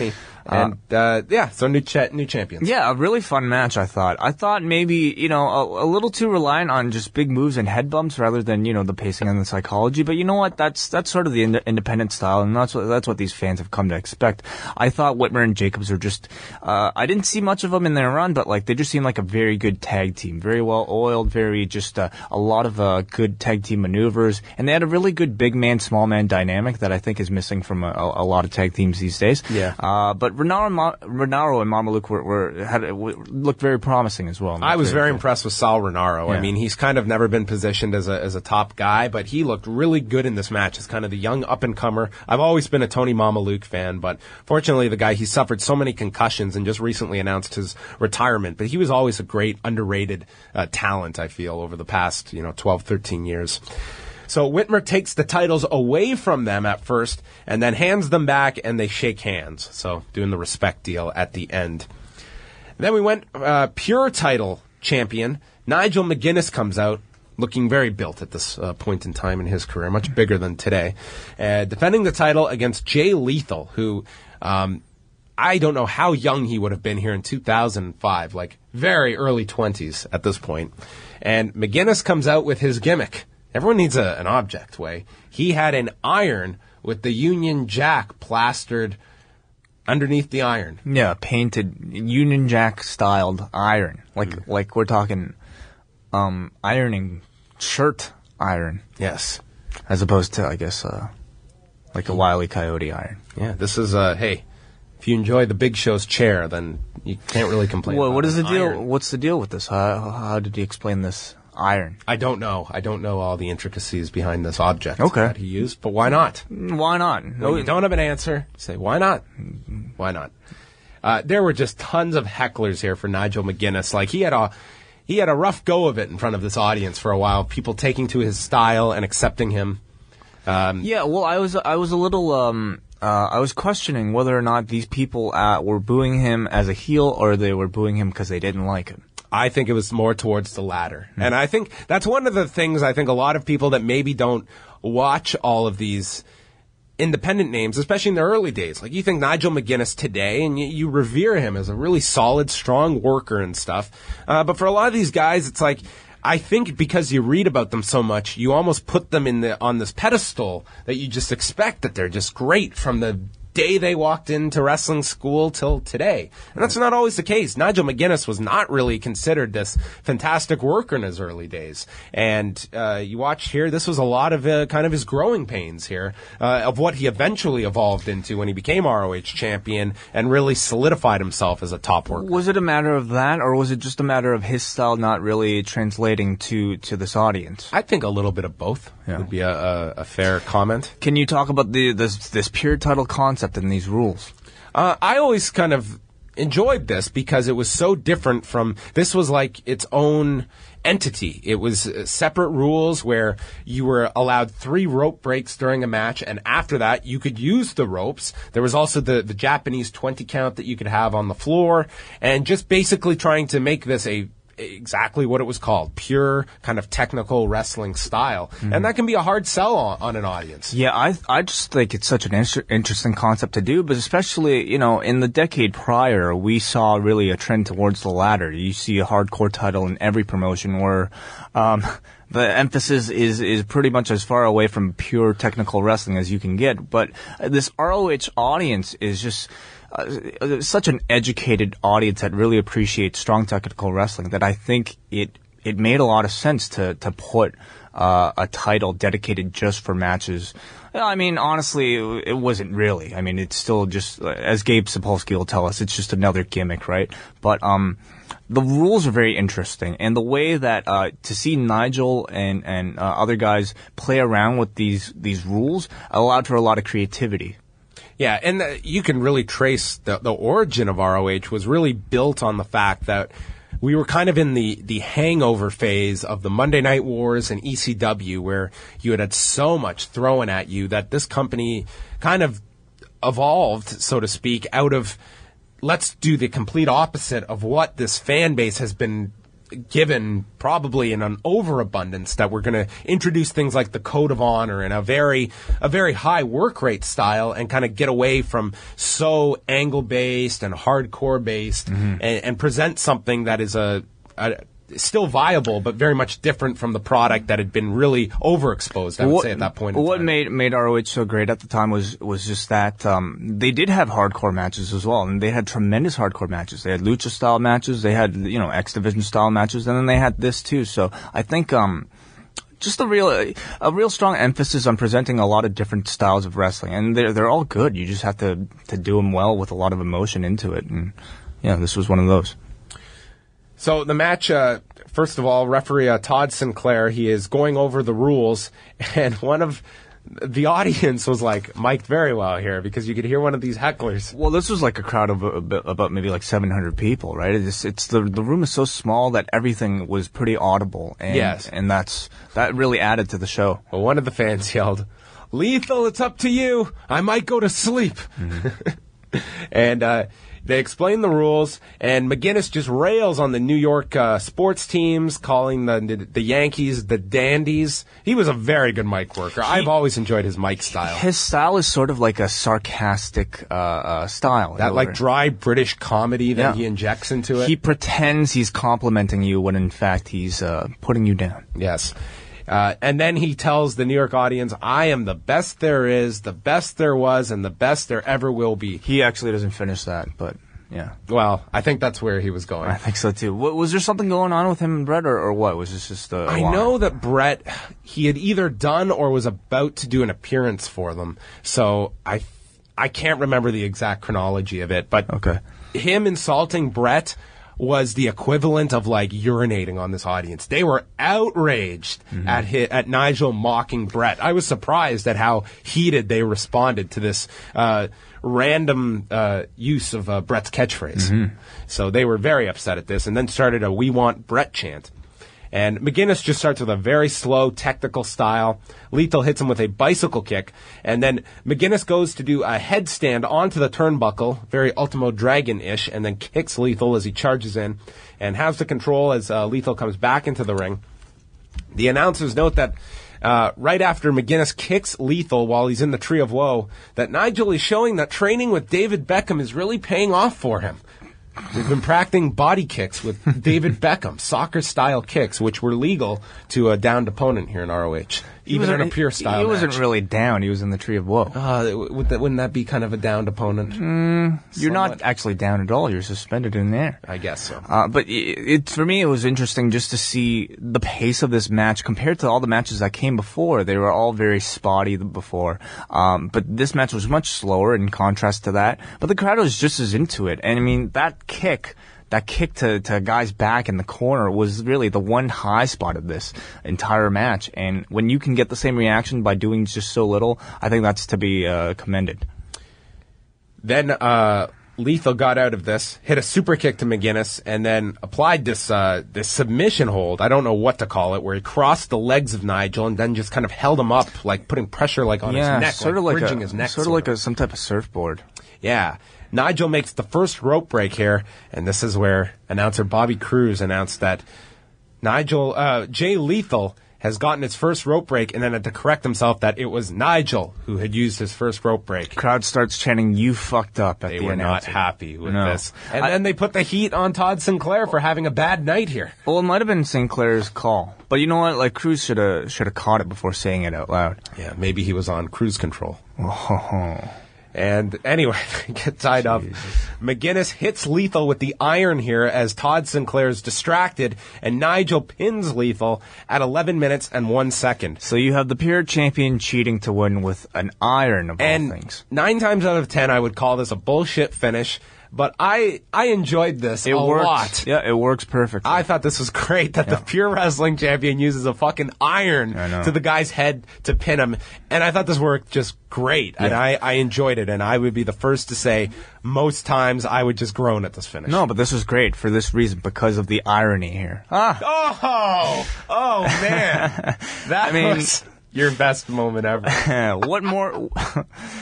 And uh, yeah, so new cha- new champions. Yeah, a really fun match, I thought. I thought maybe, you know, a, a little too reliant on just big moves and head bumps rather than, you know, the pacing and the psychology. But you know what? That's that's sort of the ind- independent style, and that's what that's what these fans have come to expect. I thought Whitmer and Jacobs are just, uh, I didn't see much of them in their run, but like they just seemed like a very good tag team. Very well oiled, very just uh, a lot of uh, good tag team maneuvers. And they had a really good big man, small man dynamic that I think is missing from a, a, a lot of tag teams these days. Yeah. Uh, but Renaro and, Ma- Renaro and Mamaluke were, were had w- looked very promising as well. I was very good. impressed with Sal Renaro. Yeah. I mean, he's kind of never been positioned as a as a top guy, but he looked really good in this match as kind of the young up and comer. I've always been a Tony Mamaluke fan, but fortunately, the guy he suffered so many concussions and just recently announced his retirement. But he was always a great underrated uh, talent, I feel, over the past you know twelve, thirteen years. So Whitmer takes the titles away from them at first and then hands them back, and they shake hands. So doing the respect deal at the end. Then we went uh, pure title champion. Nigel McGuinness comes out looking very built at this uh, point in time in his career, much bigger than today, uh, defending the title against Jay Lethal, who um, I don't know how young he would have been here in two thousand five, like very early twenties at this point. And McGuinness comes out with his gimmick. Everyone needs a, an object, way. He had an iron with the Union Jack plastered underneath the iron. Yeah, painted Union Jack styled iron, like Mm. like we're talking um, ironing shirt iron, Yes. as opposed to I guess uh, like a Wile E. Coyote iron. Yeah, this is, uh, hey, if you enjoy the Big Show's chair, then you can't really complain. Well, about what is the an deal? iron. What's the deal with this? How, how did he explain this iron? I don't know. I don't know all the intricacies behind this object Okay. that he used, but why not? Why not? When you don't have an answer, say, why not? Why not? Uh, there were just tons of hecklers here for Nigel McGuinness. Like, he had a he had a rough go of it in front of this audience for a while, people taking to his style and accepting him. Um, Yeah, well, I was I was a little um uh, I was questioning whether or not these people uh, were booing him as a heel or they were booing him because they didn't like him. I think it was more towards the latter. And I think that's one of the things I think a lot of people that maybe don't watch all of these independent names, especially in the early days, like you think Nigel McGuinness today and you, you revere him as a really solid, strong worker and stuff. Uh, but for a lot of these guys, it's like, I think because you read about them so much, you almost put them in the on this pedestal that you just expect that they're just great from the day they walked into wrestling school till today. And that's not always the case. Nigel McGuinness was not really considered this fantastic worker in his early days. And uh, you watch here, this was a lot of uh, kind of his growing pains here uh, of what he eventually evolved into when he became R O H champion and really solidified himself as a top worker. Was it a matter of that, or was it just a matter of his style not really translating to, to this audience? I think a little bit of both Yeah. would be a, a, a fair comment. Can you talk about the this this pure title concept and these rules? Uh, I always kind of enjoyed this because it was so different from, this was like its own entity. It was uh, separate rules where you were allowed three rope breaks during a match, and after that you could use the ropes. There was also the, the Japanese twenty count that you could have on the floor, and just basically trying to make this a exactly what it was called, pure kind of technical wrestling style. Mm-hmm. And that can be a hard sell on, on an audience. Yeah, I I just think it's such an inter- interesting concept to do, but especially, you know, in the decade prior, we saw really a trend towards the latter. You see a hardcore title in every promotion where um, the emphasis is, is pretty much as far away from pure technical wrestling as you can get. But this R O H audience is just Uh, such an educated audience that really appreciates strong technical wrestling that I think it it made a lot of sense to to put uh, a title dedicated just for matches. I mean, honestly, it, it wasn't really. I mean, it's still just, as Gabe Sapolsky will tell us, it's just another gimmick, right? But um, the rules are very interesting, and the way that uh, to see Nigel and and uh, other guys play around with these these rules allowed for a lot of creativity. Yeah, and the, you can really trace the, the origin of R O H was really built on the fact that we were kind of in the, the hangover phase of the Monday Night Wars and E C W, where you had had so much thrown at you that this company kind of evolved, so to speak, out of let's do the complete opposite of what this fan base has been given probably in an overabundance that we're going to introduce things like the Code of Honor and a very a very high work rate style and kind of get away from so angle based and hardcore based Mm-hmm. and, and present something that is a, a still viable but very much different from the product that had been really overexposed, I would what, say, at that point in what time. made made R O H so great at the time was was just that um, they did have hardcore matches as well, and they had tremendous hardcore matches. They had lucha style matches, they had you know X Division style matches, and then they had this too. So I think um, just a real a real strong emphasis on presenting a lot of different styles of wrestling, and they're they're all good. You just have to to do them well with a lot of emotion into it, and yeah, this was one of those. So the match, uh, first of all, referee uh, Todd Sinclair, he is going over the rules, and one of the audience was like mic'd very well here because you could hear one of these hecklers. Well, this was like a crowd of uh, about maybe like seven hundred people, right? It's, it's the the room is so small that everything was pretty audible, and Yes. and that's that really added to the show. Well, one of the fans yelled, "Lethal, it's up to you. I might go to sleep." Mm-hmm. and uh, they explain the rules, and McGuinness just rails on the New York uh, sports teams, calling the the Yankees the dandies. He was a very good mic worker. He, I've always enjoyed his mic style. His style is sort of like a sarcastic uh, uh, style. That like dry British comedy that Yeah. he injects into it. He pretends he's complimenting you when in fact he's uh, putting you down. Yes. Uh, and then he tells the New York audience, "I am the best there is, the best there was, and the best there ever will be." He actually doesn't finish that, but yeah. Well, I think that's where he was going. I think so too. What, was there something going on with him and Brett, or, or what? Was this just a I line? know that Brett, he had either done or was about to do an appearance for them. So I, I can't remember the exact chronology of it, but Okay. him insulting Brett was the equivalent of like urinating on this audience. They were outraged Mm-hmm. at hi at Nigel mocking Brett. I was surprised at how heated they responded to this uh, random uh, use of uh, Brett's catchphrase. Mm-hmm. So they were very upset at this, and then started a "We Want Brett" chant. And McGuinness just starts with a very slow, technical style. Lethal hits him with a bicycle kick. And then McGuinness goes to do a headstand onto the turnbuckle, very Ultimo Dragon-ish, and then kicks Lethal as he charges in and has the control as uh, Lethal comes back into the ring. The announcers note that uh, right after McGuinness kicks Lethal while he's in the Tree of Woe, that Nigel is showing that training with David Beckham is really paying off for him. We've been practicing body kicks with David Beckham, soccer-style kicks, which were legal to a downed opponent here in R O H, even in a pure style He wasn't match. really down. He was in the Tree of Woe. Uh, would that, wouldn't that be kind of a downed opponent? You're not somewhat. actually down at all. You're suspended in there. I guess so. Uh, but it, it, for me, it was interesting just to see the pace of this match compared to all the matches that came before. They were all very spotty before. Um, but this match was much slower in contrast to that. But the crowd was just as into it. And I mean, that kick, that kick to, to a guy's back in the corner was really the one high spot of this entire match. And when you can get the same reaction by doing just so little, I think that's to be uh, commended. Then uh, Lethal got out of this, hit a super kick to McGuinness, and then applied this uh, this submission hold. I don't know what to call it, where he crossed the legs of Nigel and then just kind of held him up, like putting pressure like on yeah, his neck, sort like of like bridging a, his neck. sort of like a, some type of surfboard. Yeah. Nigel makes the first rope break here, and this is where announcer Bobby Cruz announced that Nigel, uh, Jay Lethal has gotten his first rope break, and then had to correct himself that it was Nigel who had used his first rope break. Crowd starts chanting, "You fucked up!" at They the were not announcer. happy with No. this. And I- then they put the heat on Todd Sinclair for having a bad night here. Well, it might have been Sinclair's call, but you know what? Like Cruz should have should have caught it before saying it out loud. Yeah, maybe he was on cruise control. Oh. And anyway, they get tied up. McGuinness hits Lethal with the iron here as Todd Sinclair's distracted, and Nigel pins Lethal at eleven minutes and one second. So you have the pure champion cheating to win with an iron of And all things. nine times out of ten, I would call this a bullshit finish, but I I enjoyed this It a works. lot. Yeah, it works perfectly. I thought this was great that the pure wrestling champion uses a fucking iron I know. to the guy's head to pin him. And I thought this worked just great. And Yeah. I, I enjoyed it. And I would be the first to say most times I would just groan at this finish. no, but this was great for this reason, because of the irony here. Ah, Oh, oh man. That I mean- was your best moment ever. what more?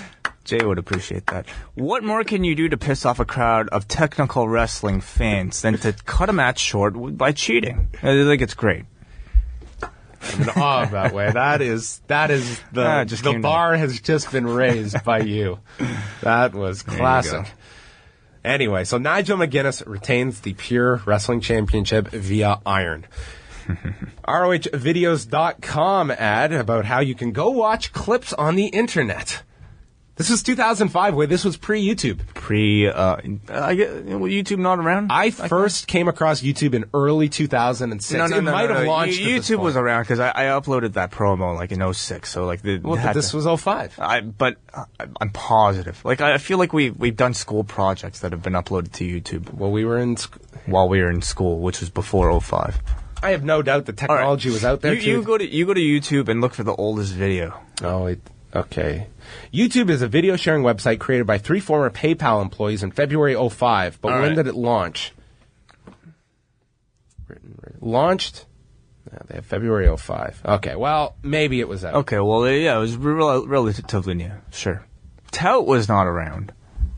Jay would appreciate that. What more can you do to piss off a crowd of technical wrestling fans than to cut a match short by cheating? I think it's great. I'm in awe of that way. That is that is the Ah, just the came bar to has just been raised by you. That was you classic. go. Anyway, so Nigel McGuinness retains the Pure Wrestling Championship via iron. R O H videos dot com ad about how you can go watch clips on the internet. This was two thousand five, where this was pre-YouTube. Pre, uh, I get, well, YouTube not around? I first came across YouTube in early two thousand six. No, no, it no, might no, have no. launched at this YouTube was point. around because I, I uploaded that promo like in oh six, so like the. Well, had but this to- was oh five. I, but I, I'm positive. Like I feel like we we've done school projects that have been uploaded to YouTube Well, we were in... Sc- while we were in school, which was before oh five. I have no doubt the All right. technology was out there, You, too. you go to you go to YouTube and look for the oldest video. Oh, it, okay. YouTube is a video sharing website created by three former PayPal employees in February oh five. But All when right. did it launch? Written, written. Launched? Yeah, they have February oh five. Okay, well, maybe it was out. Okay, well yeah, it was rel- relatively new. Sure. Tout was not around.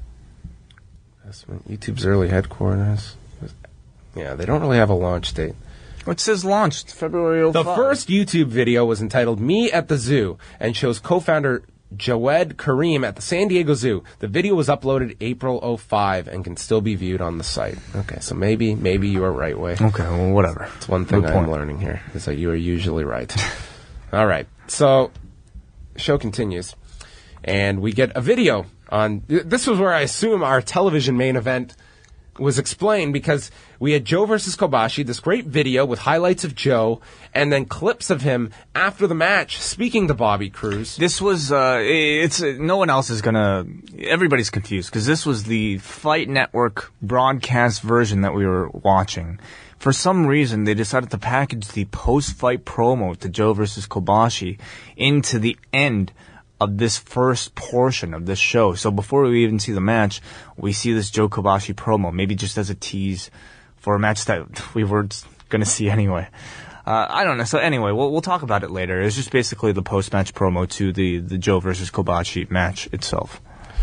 That's when YouTube's early headquarters. Yeah, they don't really have a launch date. It says launched February oh five. The first YouTube video was entitled Me at the Zoo and shows co-founder Jawed Karim at the San Diego Zoo. The video was uploaded April oh five and can still be viewed on the site. Okay, so maybe maybe you are right, Way. Okay, well whatever. That's one thing Good I'm point. learning here, is that you are usually right. All right, so show continues. And we get a video on... This was where I assume our television main event was explained, because we had Joe versus Kobashi, this great video with highlights of Joe, and then clips of him after the match speaking to Bobby Cruz. This was, uh, it's, uh, no one else is gonna, everybody's confused, because this was the Fight Network broadcast version that we were watching. For some reason, they decided to package the post-fight promo to Joe versus Kobashi into the end of this first portion of this show. So before we even see the match, we see this Joe Kobashi promo, maybe just as a tease for a match that we were going to see anyway. Uh, I don't know. So anyway, we'll we'll talk about it later. It's just basically the post-match promo to the, the Joe versus Kobashi match itself.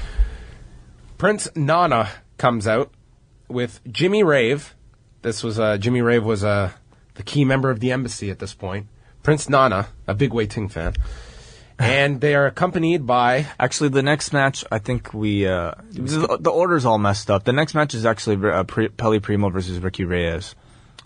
Prince Nana comes out with Jimmy Rave. This was uh, Jimmy Rave was uh, the key member of the embassy at this point. Prince Nana, a big Wei Ting fan. And they are accompanied by... Actually, the next match, I think we... Uh, the, the order's all messed up. The next match is actually uh, Pre- Pele Primo versus Ricky Reyes.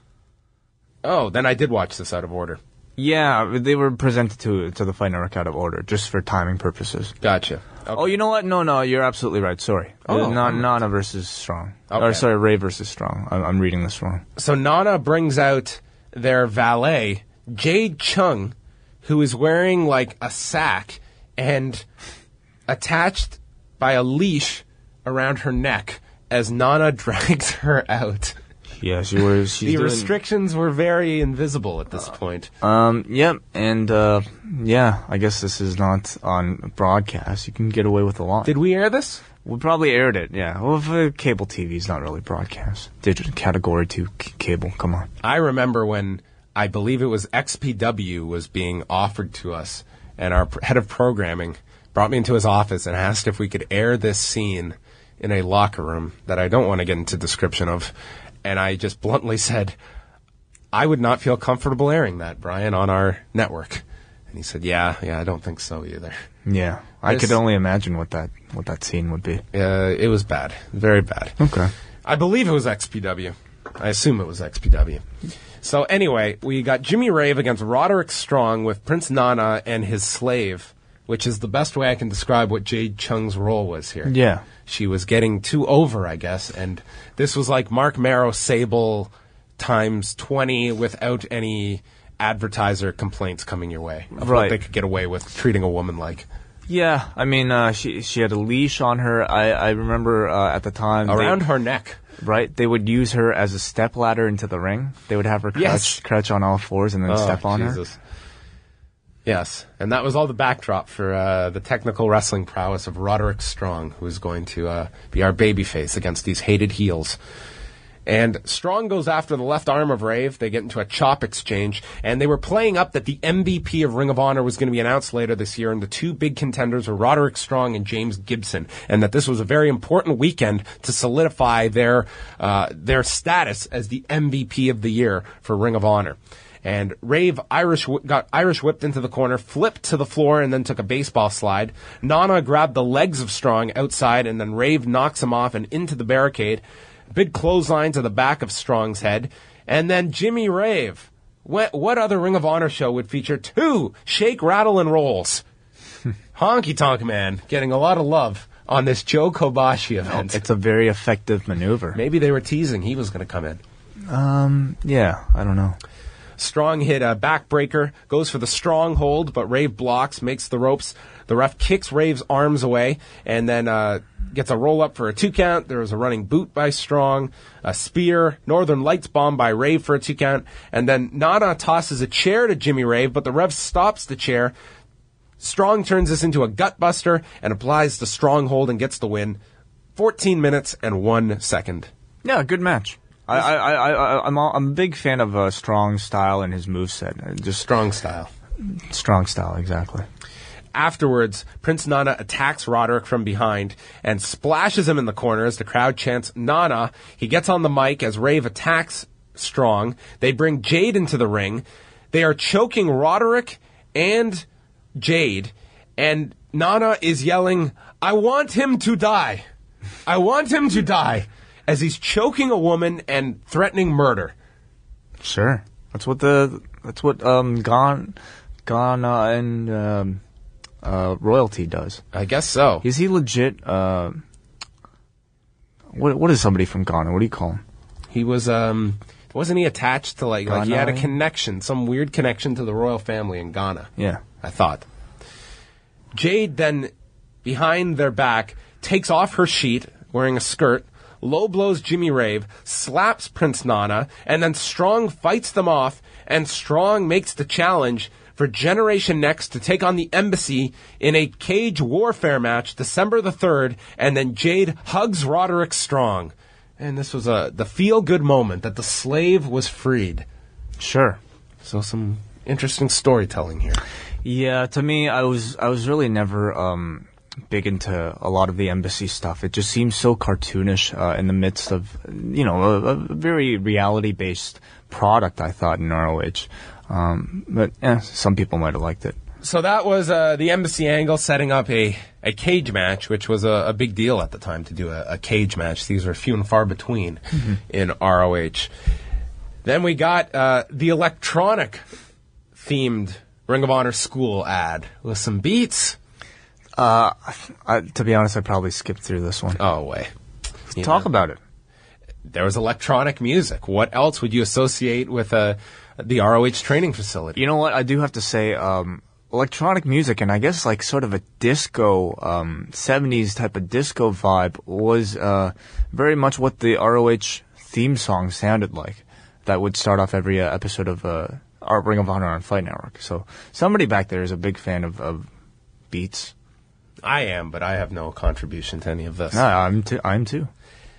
Oh, then I did watch this out of order. Yeah, they were presented to to the Fight Network out of order, just for timing purposes. Gotcha. Okay. Oh, you know what? No, no, you're absolutely right. Sorry. Oh, Uh, Na- I'm- Nana versus Strong. Okay. Or sorry, Ray versus Strong. I'm, I'm reading this wrong. So Nana brings out their valet, Jade Chung, who is wearing like a sack and attached by a leash around her neck as Nana drags her out. Yeah, she was. She's The doing, restrictions were very invisible at this point. Um. Yep. And uh, yeah, I guess this is not on broadcast. You can get away with a lot. Did we air this? We probably aired it. Yeah. Well, if, uh, cable T V is not really broadcast. Digital category two c- cable. Come on. I remember when I believe it was X P W was being offered to us, and our pr- head of programming brought me into his office and asked if we could air this scene in a locker room that I don't want to get into description of. And I just bluntly said, I would not feel comfortable airing that, Brian, on our network. And he said, yeah, yeah, I don't think so either. Yeah. I This- could only imagine what that what that scene would be. Uh, it was bad. Very bad. Okay. I believe it was X P W. I assume it was X P W. So anyway, we got Jimmy Rave against Roderick Strong with Prince Nana and his slave, which is the best way I can describe what Jade Chung's role was here. Yeah. She was getting too over, I guess, and this was like Mark Marrow Sable times twenty without any advertiser complaints coming your way of what Right. they could get away with treating a woman like. Yeah. I mean, uh, she she had a leash on her. I I remember uh, at the time Around they, her neck. Right, they would use her as a step ladder into the ring. They would have her crouch, Yes. crouch on all fours and then step on her. Jesus. Yes, and that was all the backdrop for uh, the technical wrestling prowess of Roderick Strong, who is going to uh, be our babyface against these hated heels. And Strong goes after the left arm of Rave. They get into a chop exchange, and they were playing up that the M V P of Ring of Honor was going to be announced later this year, and the two big contenders were Roderick Strong and James Gibson, and that this was a very important weekend to solidify their uh, their status as the M V P of the year for Ring of Honor. And Rave Irish got Irish whipped into the corner, flipped to the floor, and then took a baseball slide. Nana grabbed the legs of Strong outside, and then Rave knocks him off and into the barricade. Big clothesline to the back of Strong's head. And then Jimmy Rave. What, what other Ring of Honor show would feature two shake, rattle, and rolls? Honky Tonk Man getting a lot of love on this Joe Kobashi event. It's a very effective maneuver. Maybe they were teasing he was going to come in. Um, yeah, I don't know. Strong hit a backbreaker, goes for the stronghold, but Rave blocks, makes the ropes. The ref kicks Rave's arms away, and then uh, gets a roll-up for a two count. There was a running boot by Strong, a spear, Northern Lights bomb by Rave for a two count, and then Nana tosses a chair to Jimmy Rave, but the ref stops the chair. Strong turns this into a gutbuster and applies the stronghold and gets the win. fourteen minutes and one second. Yeah, good match. I, I, I, I, I'm, all, I'm a big fan of uh, Strong's style and his moveset. Just Strong style. Strong style, exactly. Afterwards, Prince Nana attacks Roderick from behind and splashes him in the corner as the crowd chants Nana. He gets on the mic as Rave attacks Strong. They bring Jade into the ring. They are choking Roderick and Jade, and Nana is yelling, "I want him to die. I want him to die," as he's choking a woman and threatening murder. Sure. That's what the, that's what, um, Ghana, Ghana and, um, uh, royalty does. I guess so. Is he legit, uh, what, what is somebody from Ghana? What do you call him? He was, um, wasn't he attached to, like, like he had a Ghana? connection, some weird connection to the royal family in Ghana. Yeah. I thought. Jade then, behind their back, takes off her sheet, wearing a skirt, low blows Jimmy Rave, slaps Prince Nana, and then Strong fights them off, and Strong makes the challenge for Generation Next to take on the Embassy in a cage warfare match December the third, and then Jade hugs Roderick Strong. And this was a the feel-good moment that the slave was freed. Sure. So some interesting storytelling here. Yeah, to me, I was, I was really never, um, big into a lot of the Embassy stuff. It just seems so cartoonish uh, in the midst of, you know, a, a very reality-based product, I thought, in R O H. Um, but, eh, some people might have liked it. So that was uh, the Embassy angle, setting up a, a cage match, which was a, a big deal at the time to do a, a cage match. These were few and far between mm-hmm. in R O H. Then we got uh, the electronic-themed Ring of Honor school ad with some beats. Uh, I, to be honest, I probably skipped through this one. Oh, way. You Talk know, about it. There was electronic music. What else would you associate with uh, the R O H training facility? You know what? I do have to say, um, electronic music, and I guess like sort of a disco, um, seventies type of disco vibe was uh, very much what the R O H theme song sounded like. That would start off every uh, episode of uh, our Ring of Honor on Fight Network. So somebody back there is a big fan of, of beats. I am, but I have no contribution to any of this. No, I'm too. I'm too.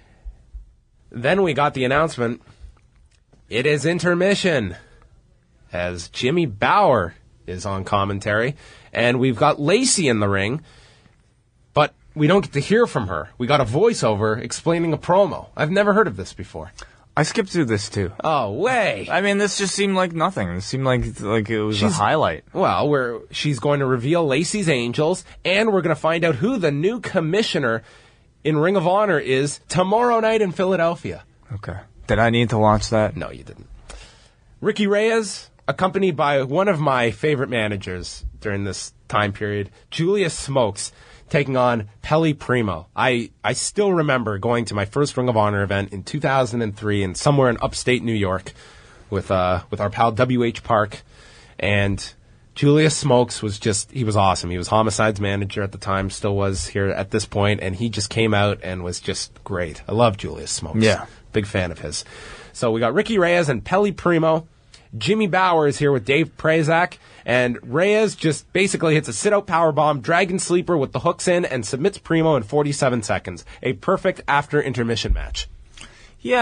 Then we got the announcement. It is intermission, as Jimmy Bauer is on commentary, and we've got Lacey in the ring, but we don't get to hear from her. We got a voiceover explaining a promo. I've never heard of this before. I skipped through this too. Oh, way! I mean, this just seemed like nothing. It seemed like like it was She's- a highlight. Well, we're, she's going to reveal Lacey's Angels, and we're going to find out who the new commissioner in Ring of Honor is tomorrow night in Philadelphia. Okay. Did I need to watch that? No, you didn't. Ricky Reyes, accompanied by one of my favorite managers during this time period, Julius Smokes, taking on Pelly Primo. I, I still remember going to my first Ring of Honor event in two thousand three in somewhere in upstate New York with uh with our pal W H Park, and Julius Smokes was just, he was awesome. He was Homicide's manager at the time, still was here at this point, and he just came out and was just great. I love Julius Smokes. Yeah. Big fan of his. So we got Ricky Reyes and Pelly Primo. Jimmy Bauer is here with Dave Prazak, and Reyes just basically hits a sit-out powerbomb, Dragon Sleeper with the hooks in, and submits Primo in forty-seven seconds. A perfect after-intermission match. Yeah.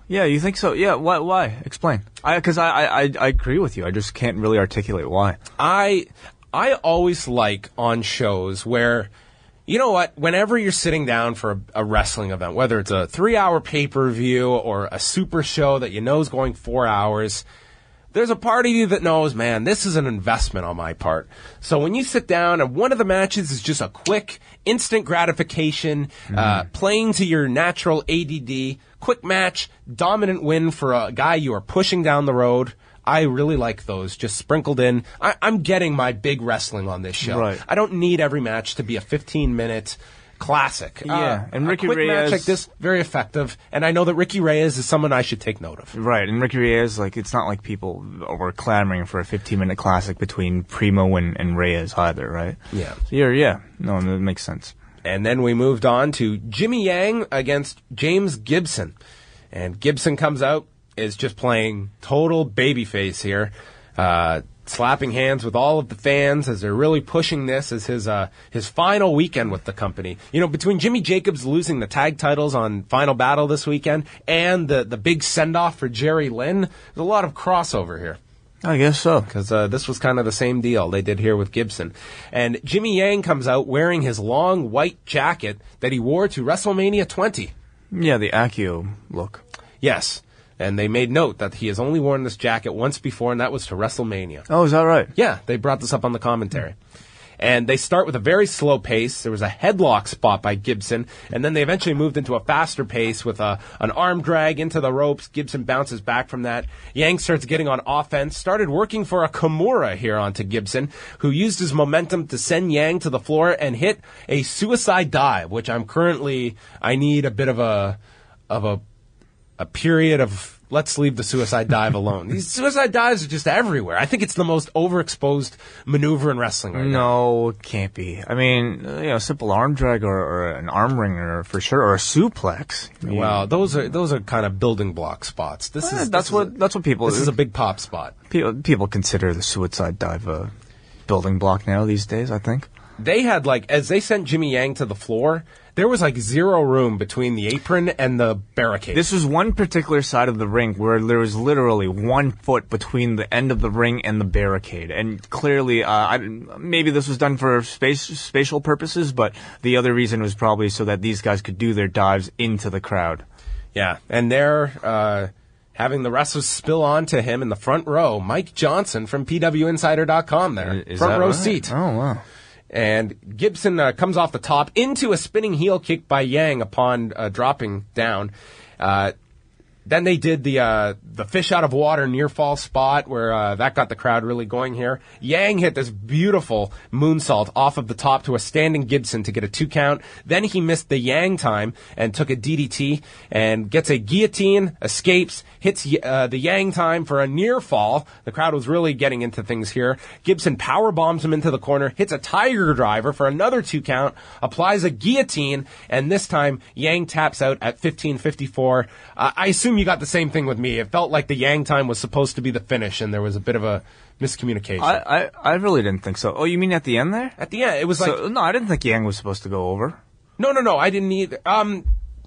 Yeah, you think so? Yeah, why? Why? Explain. Because I, I, I, I agree with you. I just can't really articulate why. I I always like on shows where, you know what, whenever you're sitting down for a, a wrestling event, whether it's a three-hour pay-per-view or a super show that you know is going four hours, there's a part of you that knows, man, this is an investment on my part. So when you sit down and one of the matches is just a quick, instant gratification, mm-hmm. uh, playing to your natural A D D, quick match, dominant win for a guy you are pushing down the road, I really like those just sprinkled in. I, I'm getting my big wrestling on this show. Right. I don't need every match to be a fifteen-minute classic. Yeah, uh, and Ricky a quick Reyes match like this, very effective. And I know that Ricky Reyes is someone I should take note of. Right, and Ricky Reyes, like, it's not like people were clamoring for a fifteen-minute classic between Primo and, and Reyes either, right? Yeah. So you're, yeah, no, that makes sense. And then we moved on to Jimmy Yang against James Gibson. And Gibson comes out, is just playing total babyface here, uh, slapping hands with all of the fans as they're really pushing this as his uh, his final weekend with the company. You know, between Jimmy Jacobs losing the tag titles on Final Battle this weekend and the, the big send-off for Jerry Lynn, there's a lot of crossover here. I guess so. Because uh, this was kind of the same deal they did here with Gibson. And Jimmy Yang comes out wearing his long white jacket that he wore to WrestleMania twenty. Yeah, the Accio look. Yes. And they made note that he has only worn this jacket once before, and that was to WrestleMania. Oh, is that right? Yeah, they brought this up on the commentary. And they start with a very slow pace. There was a headlock spot by Gibson, and then they eventually moved into a faster pace with a, an arm drag into the ropes. Gibson bounces back from that. Yang starts getting on offense, started working for a Kimura here onto Gibson, who used his momentum to send Yang to the floor and hit a suicide dive, which I'm currently, I need a bit of a, of a, a period of, let's leave the suicide dive alone. These suicide dives are just everywhere. I think it's the most overexposed maneuver in wrestling right now. No, it can't be. I mean, you know, simple arm drag or, or an arm wringer for sure, or a suplex. Well, those are those are kind of building block spots. This Eh, is that's this what is a, that's what people. This is a big pop spot. people, people consider the suicide dive a building block now these days, I think. They had, like, as they sent Jimmy Yang to the floor, there was like zero room between the apron and the barricade. This was one particular side of the ring where there was literally one foot between the end of the ring and the barricade. And clearly, uh, I, maybe this was done for space, spatial purposes, but the other reason was probably so that these guys could do their dives into the crowd. Yeah, and they're uh, having the wrestlers spill onto him in the front row. Mike Johnson from P W Insider dot com there. Is front that row right? seat. Oh, wow. And Gibson uh, comes off the top into a spinning heel kick by Yang upon uh, dropping down. Uh, then they did the uh, the fish out of water near fall spot where uh, that got the crowd really going here. Yang hit this beautiful moonsault off of the top to a standing Gibson to get a two count. Then he missed the Yang time and took a D D T and gets a guillotine, escapes, hits uh, the Yang time for a near fall. The crowd was really getting into things here. Gibson power bombs him into the corner, hits a Tiger Driver for another two count, applies a guillotine, and this time Yang taps out at fifteen fifty-four. Uh, I assume you got the same thing with me. It felt like the Yang time was supposed to be the finish, and there was a bit of a miscommunication. I, I, I really didn't think so. Oh, you mean at the end there? At the end, it was like... So, no, I didn't think Yang was supposed to go over. No, no, no, I didn't either. Um,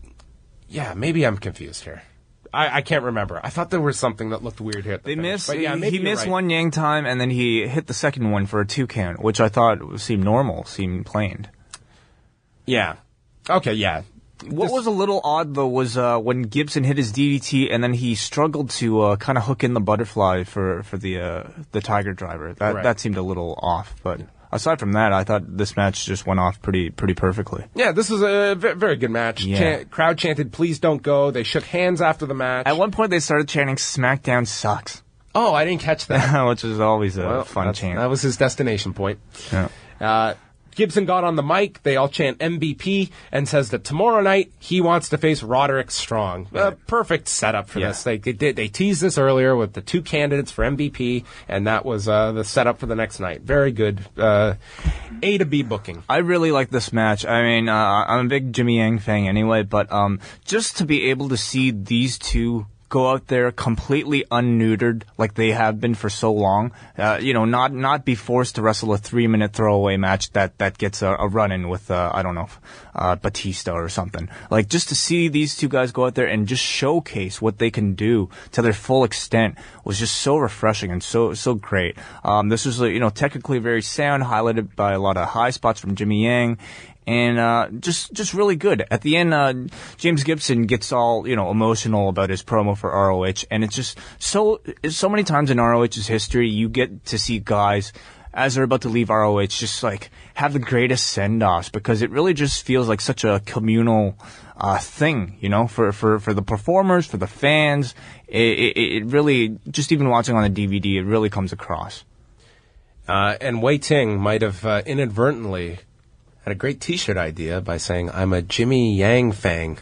yeah, maybe I'm confused here. I, I can't remember. I thought there was something that looked weird here at the They finish. missed. But yeah, maybe he you're missed right. one Yang time, and then he hit the second one for a two count, which I thought seemed normal, seemed planed. Yeah. Okay, yeah. What This- was a little odd though was uh, when Gibson hit his D D T, and then he struggled to uh, kind of hook in the butterfly for for the uh, the Tiger Driver. That Right. that seemed a little off, but. Aside from that, I thought this match just went off pretty pretty perfectly. Yeah, this was a ve- very good match. Yeah. Chan- crowd chanted, "Please don't go." They shook hands after the match. At one point, they started chanting "SmackDown sucks," oh, I didn't catch that. which is always a Well, fun that's- chant. That was his destination point. Yeah. Uh, Gibson got on the mic. They all chant M V P and says that tomorrow night he wants to face Roderick Strong. Uh, perfect setup for Yeah. this. They, they did. They teased this earlier with the two candidates for M V P, and that was uh, the setup for the next night. Very good uh, A to B booking. I really like this match. I mean, uh, I'm a big Jimmy Yang fan anyway, but um, just to be able to see these two go out there completely unneutered like they have been for so long. Uh, you know, not not be forced to wrestle a three-minute throwaway match that, that gets a, a run-in with, uh, I don't know, uh, Batista or something. Like, just to see these two guys go out there and just showcase what they can do to their full extent was just so refreshing and so so great. Um, this was, you know, technically very sound, highlighted by a lot of high spots from Jimmy Yang. And, uh, just, just really good. At the end, uh, James Gibson gets all, you know, emotional about his promo for R O H. And it's just so, so many times in R O H's history, you get to see guys, as they're about to leave R O H, just like, have the greatest send-offs, because it really just feels like such a communal, uh, thing, you know, for, for, for the performers, for the fans. It, it, it really, just even watching on the D V D, it really comes across. Uh, and Wei Ting might have uh, inadvertently had a great T-shirt idea by saying, "I'm a Jimmy Yang Fang."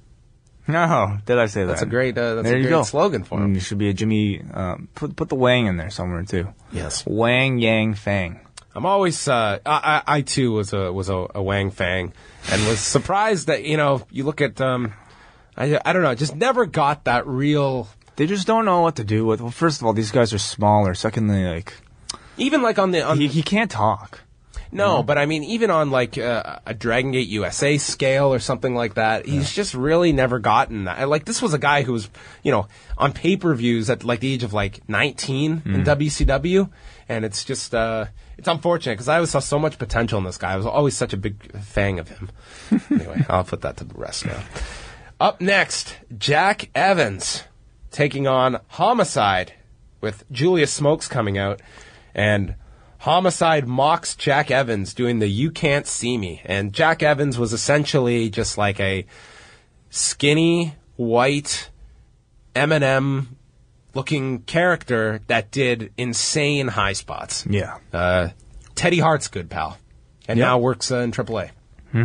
No, did I say that? That's a great. Uh, that's there a you great go. slogan for him. Mm, it should be a Jimmy. Uh, put put the Wang in there somewhere too. Yes. Wang Yang Fang. I'm always. Uh, I, I I too was a was a, a Wang Fang, and was surprised that you know you look at. Um, I I don't know. Just never got that real. They just don't know what to do with. Well, first of all, these guys are smaller. Secondly, like Even like on the on. he he can't talk. No, but I mean, even on like uh, a Dragon Gate U S A scale or something like that, he's just really never gotten that. Like, this was a guy who was, you know, on pay-per-views at like the age of like nineteen in W C W, and it's just, uh, it's unfortunate because I always saw so much potential in this guy. I was always such a big fan of him. Anyway, I'll put that to the rest now. Up next, Jack Evans taking on Homicide with Julius Smokes coming out, and Homicide mocks Jack Evans doing the "You Can't See Me." And Jack Evans was essentially just like a skinny, white, Eminem looking character that did insane high spots. Yeah. Uh, Teddy Hart's good pal. And Yep. now works uh, in triple A.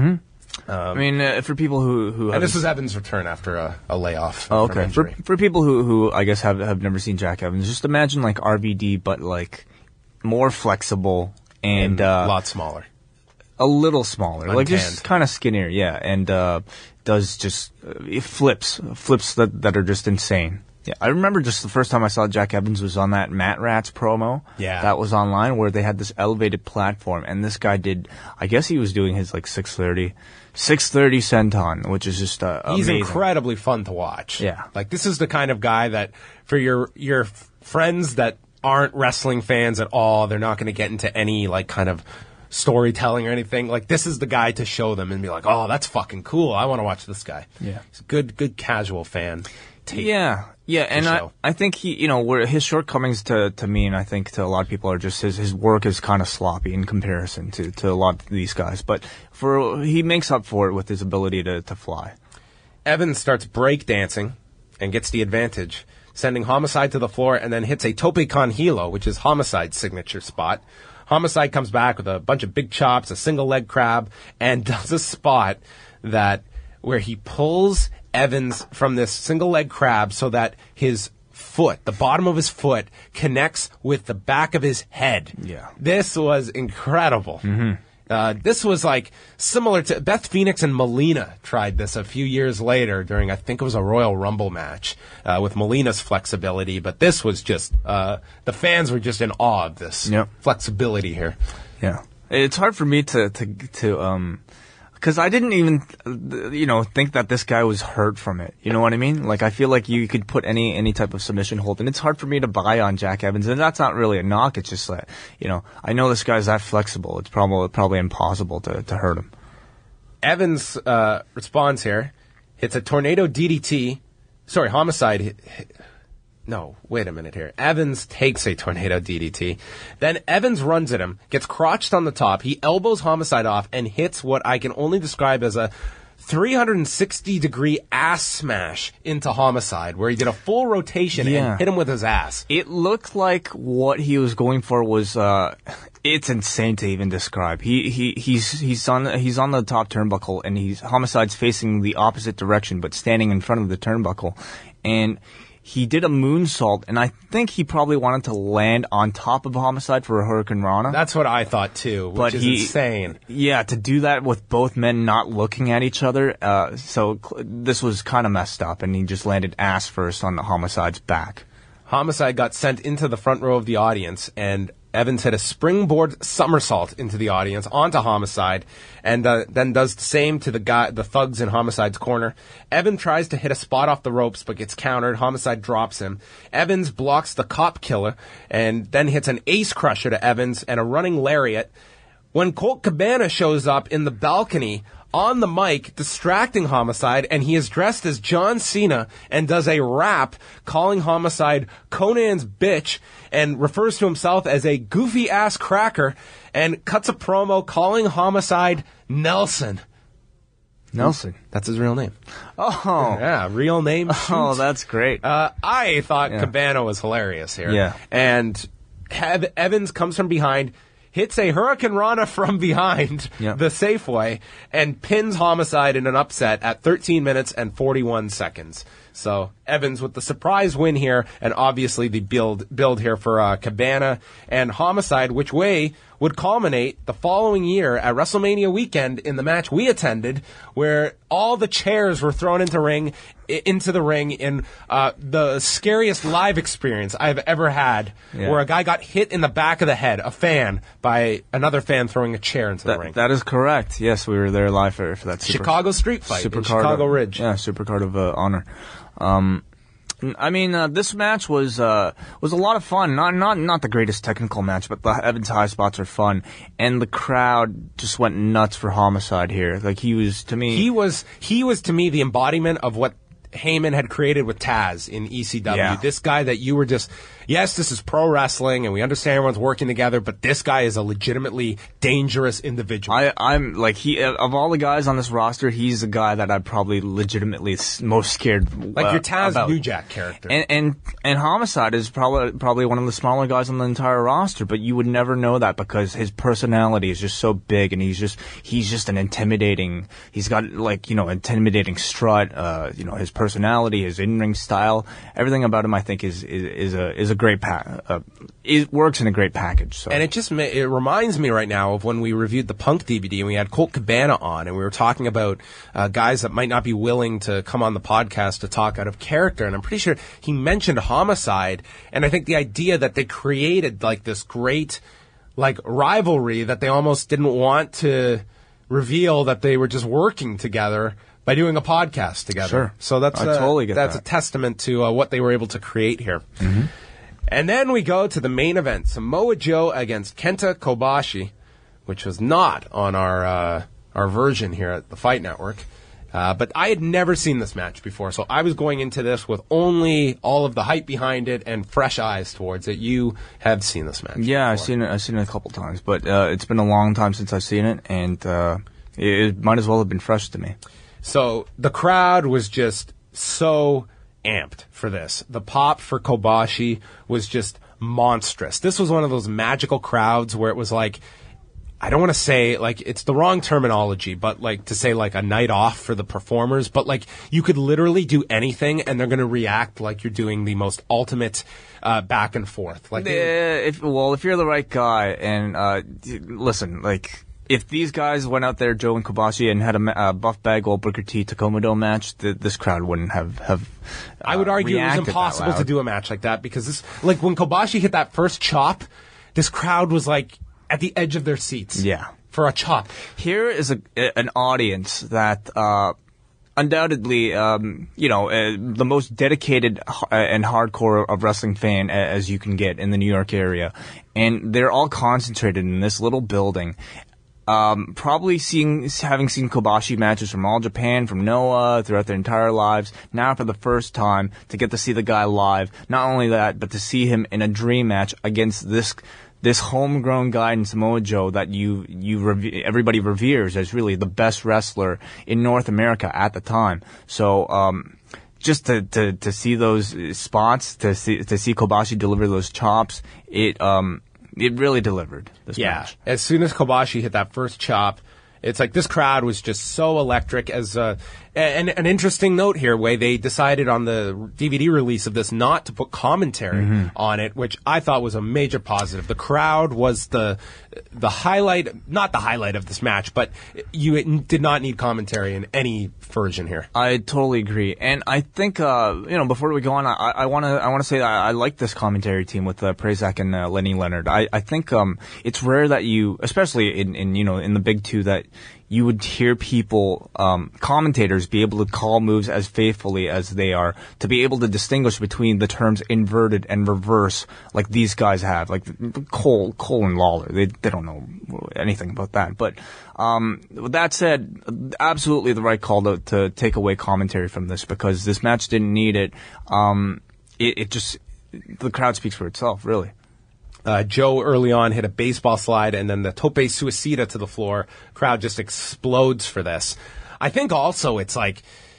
I mean, uh, for people who who And this haven't- was Evans' return after a, a layoff. Oh, from okay. For injury. for people who who I guess have have never seen Jack Evans, just imagine like R V D, but like more flexible and, And uh, a lot smaller. a little smaller, like just Untanned. kind of skinnier, yeah, and uh, does just uh, it flips, flips that that are just insane. Yeah, I remember just the first time I saw Jack Evans was on that Matt Rats promo. Yeah. that was online where they had this elevated platform, and this guy did. I guess he was doing his like six thirty, six thirty senton, which is just uh, He's amazing. incredibly fun to watch. Yeah. Like, this is the kind of guy that, for your your f- friends that aren't wrestling fans at all, they're not going to get into any, like, kind of storytelling or anything. Like, this is the guy to show them and be like, oh, that's fucking cool. I want to watch this guy. Yeah. He's a good, good casual fan. Take. Yeah, yeah, and I, show. I think he, you know, where his shortcomings to, to me, and I think to a lot of people, are just his his work is kind of sloppy in comparison to, to a lot of these guys. But for he makes up for it with his ability to, to fly. Evans starts break dancing and gets the advantage, sending Homicide to the floor and then hits a tope con hilo, which is Homicide's signature spot. Homicide comes back with a bunch of big chops, a single leg crab, and does a spot that where he pulls Evans from this single leg crab so that his foot, the bottom of his foot, connects with the back of his head. Yeah. This was incredible. Mm-hmm. Uh, this was like similar to Beth Phoenix and Melina tried this a few years later during, I think it was a Royal Rumble match, uh, with Melina's flexibility, but this was just, uh, the fans were just in awe of this Yep. flexibility here. Yeah, it's hard for me to to to um. Because I didn't even, uh, you know, think that this guy was hurt from it. You know what I mean? Like, I feel like you could put any any type of submission hold, and it's hard for me to buy on Jack Evans. And that's not really a knock. It's just like, you know, I know this guy's that flexible. It's probably probably impossible to, to hurt him. Evans uh, responds here, hits a tornado D D T. Sorry, Homicide. Hit, hit, no, wait a minute here. Evans takes a tornado D D T. Then Evans runs at him, gets crotched on the top. He elbows Homicide off and hits what I can only describe as a three hundred sixty degree ass smash into Homicide, where he did a full rotation Yeah. and hit him with his ass. It looked like what he was going for was uh it's insane to even describe. He he he's he's on he's on the top turnbuckle, and he's Homicide's facing the opposite direction but standing in front of the turnbuckle, and he did a moonsault, and I think he probably wanted to land on top of Homicide for a Hurricane Rana. That's what I thought too, which But is he- insane. Yeah, to do that with both men not looking at each other, uh, so cl- this was kind of messed up, and he just landed ass first on the Homicide's back. Homicide got sent into the front row of the audience, and Evans hit a springboard somersault into the audience onto Homicide, and uh, then does the same to the guy, the thugs in Homicide's corner. Evans tries to hit a spot off the ropes, but gets countered. Homicide drops him. Evans blocks the cop killer, and then hits an ace crusher to Evans and a running lariat. When Colt Cabana shows up in the balcony on the mic, distracting Homicide, and he is dressed as John Cena and does a rap calling Homicide Conan's bitch and refers to himself as a goofy-ass cracker and cuts a promo calling Homicide Nelson. Nelson. That's his real name. Oh. Yeah, real name. Oh, shoot. that's great. Uh, I thought Yeah. Cabana was hilarious here. Yeah. And Hev- Evans comes from behind, hits a Hurricane Rana from behind Yeah. the Safeway, and pins Homicide in an upset at thirteen minutes and forty-one seconds. So Evans with the surprise win here, and obviously the build build here for uh, Cabana and Homicide, which way would culminate the following year at WrestleMania weekend in the match we attended, where all the chairs were thrown into ring i- into the ring in uh, the scariest live experience I've ever had, Yeah. where a guy got hit in the back of the head, a fan, by another fan throwing a chair into the ring. That, that is correct. Yes, we were there live for, for that super, Chicago street fight in Chicago of, Ridge. Yeah, super card of uh, honor. Um, I mean, uh, this match was uh, was a lot of fun. Not not not the greatest technical match, but the Evans high spots are fun, and the crowd just went nuts for Homicide here. Like he was to me. He was he was to me the embodiment of what Heyman had created with Taz in E C W. Yeah. This guy that you were just, yes, this is pro wrestling and we understand everyone's working together, but this guy is a legitimately dangerous individual. I, I'm like he of all the guys on this roster, he's the guy that I'm probably legitimately s- most scared. like uh, your Taz about. New Jack character. And, and and Homicide is probably probably one of the smaller guys on the entire roster, but you would never know that because his personality is just so big, and he's just he's just an intimidating. He's got like you know intimidating strut. Uh, you know his personality, his in-ring style, everything about him, I think is is, is a is a great pa- uh, it works in a great package. So. And it just ma- it reminds me right now of when we reviewed the Punk D V D and we had Colt Cabana on, and we were talking about uh, guys that might not be willing to come on the podcast to talk out of character. And I'm pretty sure he mentioned Homicide, and I think the idea that they created like this great like rivalry that they almost didn't want to reveal that they were just working together by doing a podcast together. Sure. So that's I uh, totally get that's that. a testament to uh, what they were able to create here. Mm-hmm. And then we go to the main event, Samoa Joe against Kenta Kobashi, which was not on our uh, our version here at the Fight Network. Uh, but I had never seen this match before, so I was going into this with only all of the hype behind it and fresh eyes towards it. You have seen this match. Yeah, I've before. seen it. I've seen it a couple times, but uh, it's been a long time since I've seen it, and uh, it, it might as well have been fresh to me. So the crowd was just so amped for this. The pop for Kobashi was just monstrous. This was one of those magical crowds where it was like, I don't want to say, like, it's the wrong terminology, but, like, to say, like, a night off for the performers, but, like, you could literally do anything, and they're going to react like you're doing the most ultimate uh, back and forth. Like, they- Uh, if well, if you're the right guy, and uh, d- listen, like if these guys went out there, Joe and Kobashi, and had a ma- uh, Buff Bagwell Booker T Tacoma Dome match, th- this crowd wouldn't have have. Uh, I would argue it was reacted that impossible to loud. do a match like that, because this, like, when Kobashi hit that first chop, this crowd was, like, at the edge of their seats. Yeah. For a chop. Here is a an audience that uh, undoubtedly, um, you know, uh, the most dedicated h- and hardcore of wrestling fan a- as you can get in the New York area, and they're all concentrated in this little building. Um, probably seeing, having seen Kobashi matches from All Japan, from Noah, throughout their entire lives. Now for the first time to get to see the guy live. Not only that, but to see him in a dream match against this this homegrown guy in Samoa Joe that you you reve- everybody reveres as really the best wrestler in North America at the time. So um, just to, to to see those spots, to see to see Kobashi deliver those chops, it um it really delivered this Yeah. match. As soon as Kobashi hit that first chop, it's like this crowd was just so electric. As uh, And an interesting note here, where they decided on the D V D release of this not to put commentary mm-hmm. on it, which I thought was a major positive. The crowd was the the highlight, not the highlight of this match, but you it did not need commentary in any version here. I totally agree, and I think uh, you know before we go on, I want to I want to say that I, I like this commentary team with uh, Prazak and uh, Lenny Leonard. I I think um, it's rare that you, especially in, in you know in the big two, that you would hear people, um, commentators, be able to call moves as faithfully as they are, to be able to distinguish between the terms inverted and reverse, like these guys have, like Cole, Cole and Lawler. They they don't know anything about that. But um, with that said, absolutely the right call to, to take away commentary from this, because this match didn't need it. Um, it, it just the crowd speaks for itself, really. Uh, Joe early on hit a baseball slide and then the tope suicida to the floor. Crowd just explodes for this. I think also it's like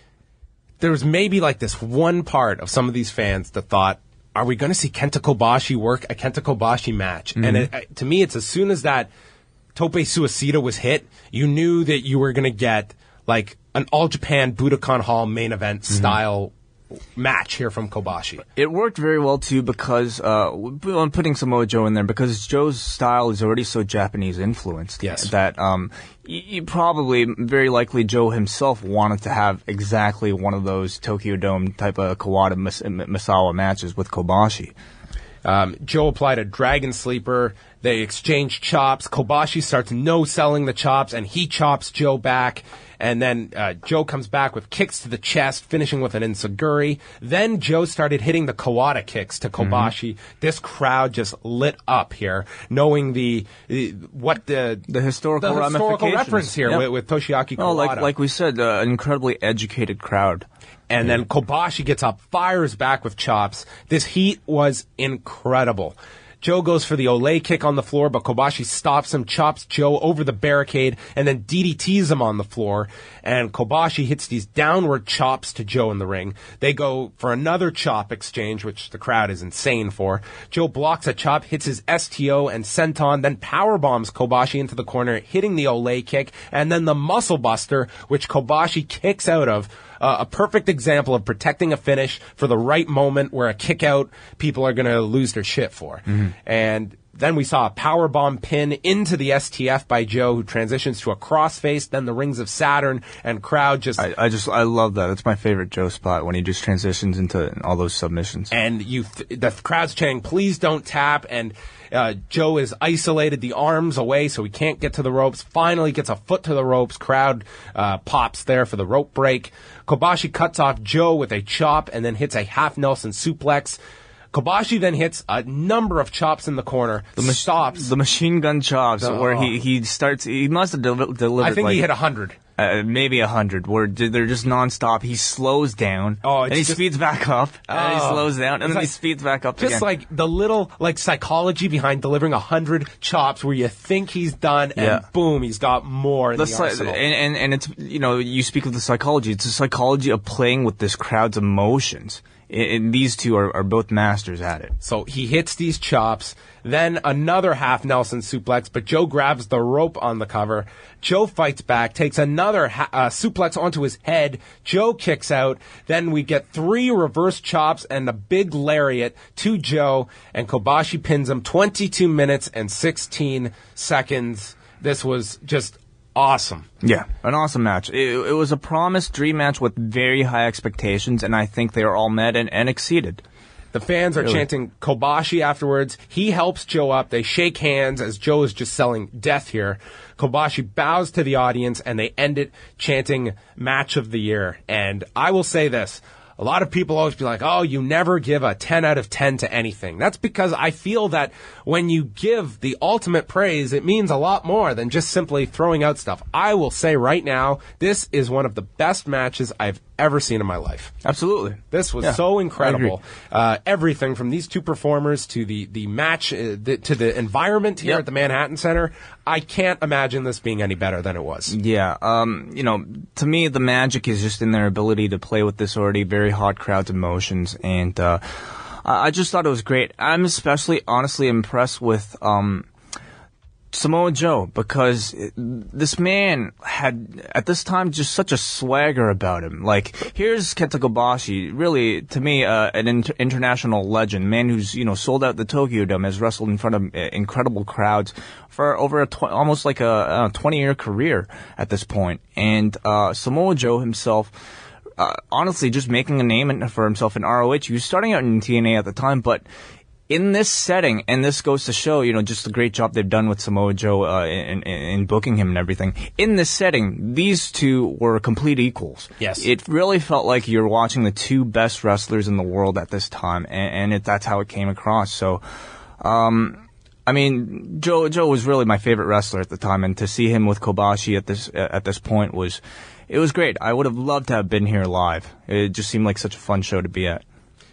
there was maybe like this one part of some of these fans that thought, are we going to see Kenta Kobashi work a Kenta Kobashi match? Mm-hmm. And it, to me, it's as soon as that tope suicida was hit, you knew that you were going to get like an All Japan Budokan Hall main event mm-hmm. style match here from Kobashi. It worked very well too because uh, I'm putting Samoa Joe in there because Joe's style is already so Japanese influenced. Yes. That um, you probably very likely Joe himself wanted to have exactly one of those Tokyo Dome type of Kawada Mas- Misawa matches with Kobashi. Um, Joe applied a Dragon Sleeper. They exchanged chops. Kobashi starts no-selling the chops, and he chops Joe back. And then uh, Joe comes back with kicks to the chest, finishing with an enziguri. Then Joe started hitting the Kawada kicks to Kobashi. Mm-hmm. This crowd just lit up here, knowing the, the what the the historical, the historical reference here yep. with, with Toshiaki Kawada. Oh, like like we said, uh, an incredibly educated crowd. And then Kobashi gets up, fires back with chops. This heat was incredible. Joe goes for the Olay kick on the floor, but Kobashi stops him, chops Joe over the barricade, and then D D Ts him on the floor. And Kobashi hits these downward chops to Joe in the ring. They go for another chop exchange, which the crowd is insane for. Joe blocks a chop, hits his S T O and senton, then powerbombs Kobashi into the corner, hitting the Olay kick, and then the Muscle Buster, which Kobashi kicks out of. Uh, a perfect example of protecting a finish for the right moment where a kick out people are going to lose their shit for. Mm-hmm. And then we saw a powerbomb pin into the S T F by Joe, who transitions to a crossface, then the Rings of Saturn, and crowd just... I, I just, I love that. It's my favorite Joe spot, when he just transitions into all those submissions. And you, th- the crowd's chanting, please don't tap, and uh, Joe is isolated the arms away so he can't get to the ropes, finally gets a foot to the ropes, crowd uh, pops there for the rope break. Kobashi cuts off Joe with a chop and then hits a half Nelson suplex. Kobashi then hits a number of chops in the corner, the ma- stops. The machine gun chops, the, where oh. he, he starts, he must have del- delivered I think like, he hit one hundred. Uh, maybe a hundred, where they're just nonstop. He slows down, oh, and he just, speeds back up, and then he oh, slows down, and then like, he speeds back up just again. like the little like psychology behind delivering a hundred chops, where you think he's done, and yeah. boom, he's got more in the, the the arsenal. And, and and it's, you know, you speak of the psychology. It's a psychology of playing with this crowd's emotions. And these two are, are both masters at it. So he hits these chops, then another half Nelson suplex, but Joe grabs the rope on the cover. Joe fights back, takes another ha- uh, suplex onto his head. Joe kicks out. Then we get three reverse chops and a big lariat to Joe, and Kobashi pins him twenty-two minutes and sixteen seconds. This was just awesome. Yeah, an awesome match. It, it was a promised dream match with very high expectations, and I think they are all met and, and exceeded. The fans are really chanting Kobashi afterwards. He helps Joe up. They shake hands as Joe is just selling death here. Kobashi bows to the audience, and they end it chanting Match of the Year. And I will say this. A lot of people always be like, oh, you never give a ten out of ten to anything. That's because I feel that when you give the ultimate praise, it means a lot more than just simply throwing out stuff. I will say right now, this is one of the best matches I've ever seen in my life. Absolutely. This was yeah, so incredible. Uh, everything from these two performers to the, the match, uh, the, to the environment here yep. at the Manhattan Center. I can't imagine this being any better than it was. Yeah. Um, you know, to me, the magic is just in their ability to play with this already very hot crowd's emotions. And uh, I just thought it was great. I'm especially honestly impressed with... Um, Samoa Joe, because it, this man had, at this time, just such a swagger about him. Like, here's Kenta Kobashi, really, to me, uh, an inter- international legend, man who's, you know, sold out the Tokyo Dome, has wrestled in front of uh, incredible crowds for over a tw- almost like a twenty-year career at this point. And uh, Samoa Joe himself, uh, honestly, just making a name for himself in R O H. He was starting out in T N A at the time, but in this setting, and this goes to show, you know, just the great job they've done with Samoa Joe uh, in, in, in booking him and everything. In this setting, these two were complete equals. Yes. It really felt like you're watching the two best wrestlers in the world at this time, and, and it, that's how it came across. So, um, I mean, Joe Joe was really my favorite wrestler at the time, and to see him with Kobashi at this at this point was, it was great. I would have loved to have been here live. It just seemed like such a fun show to be at.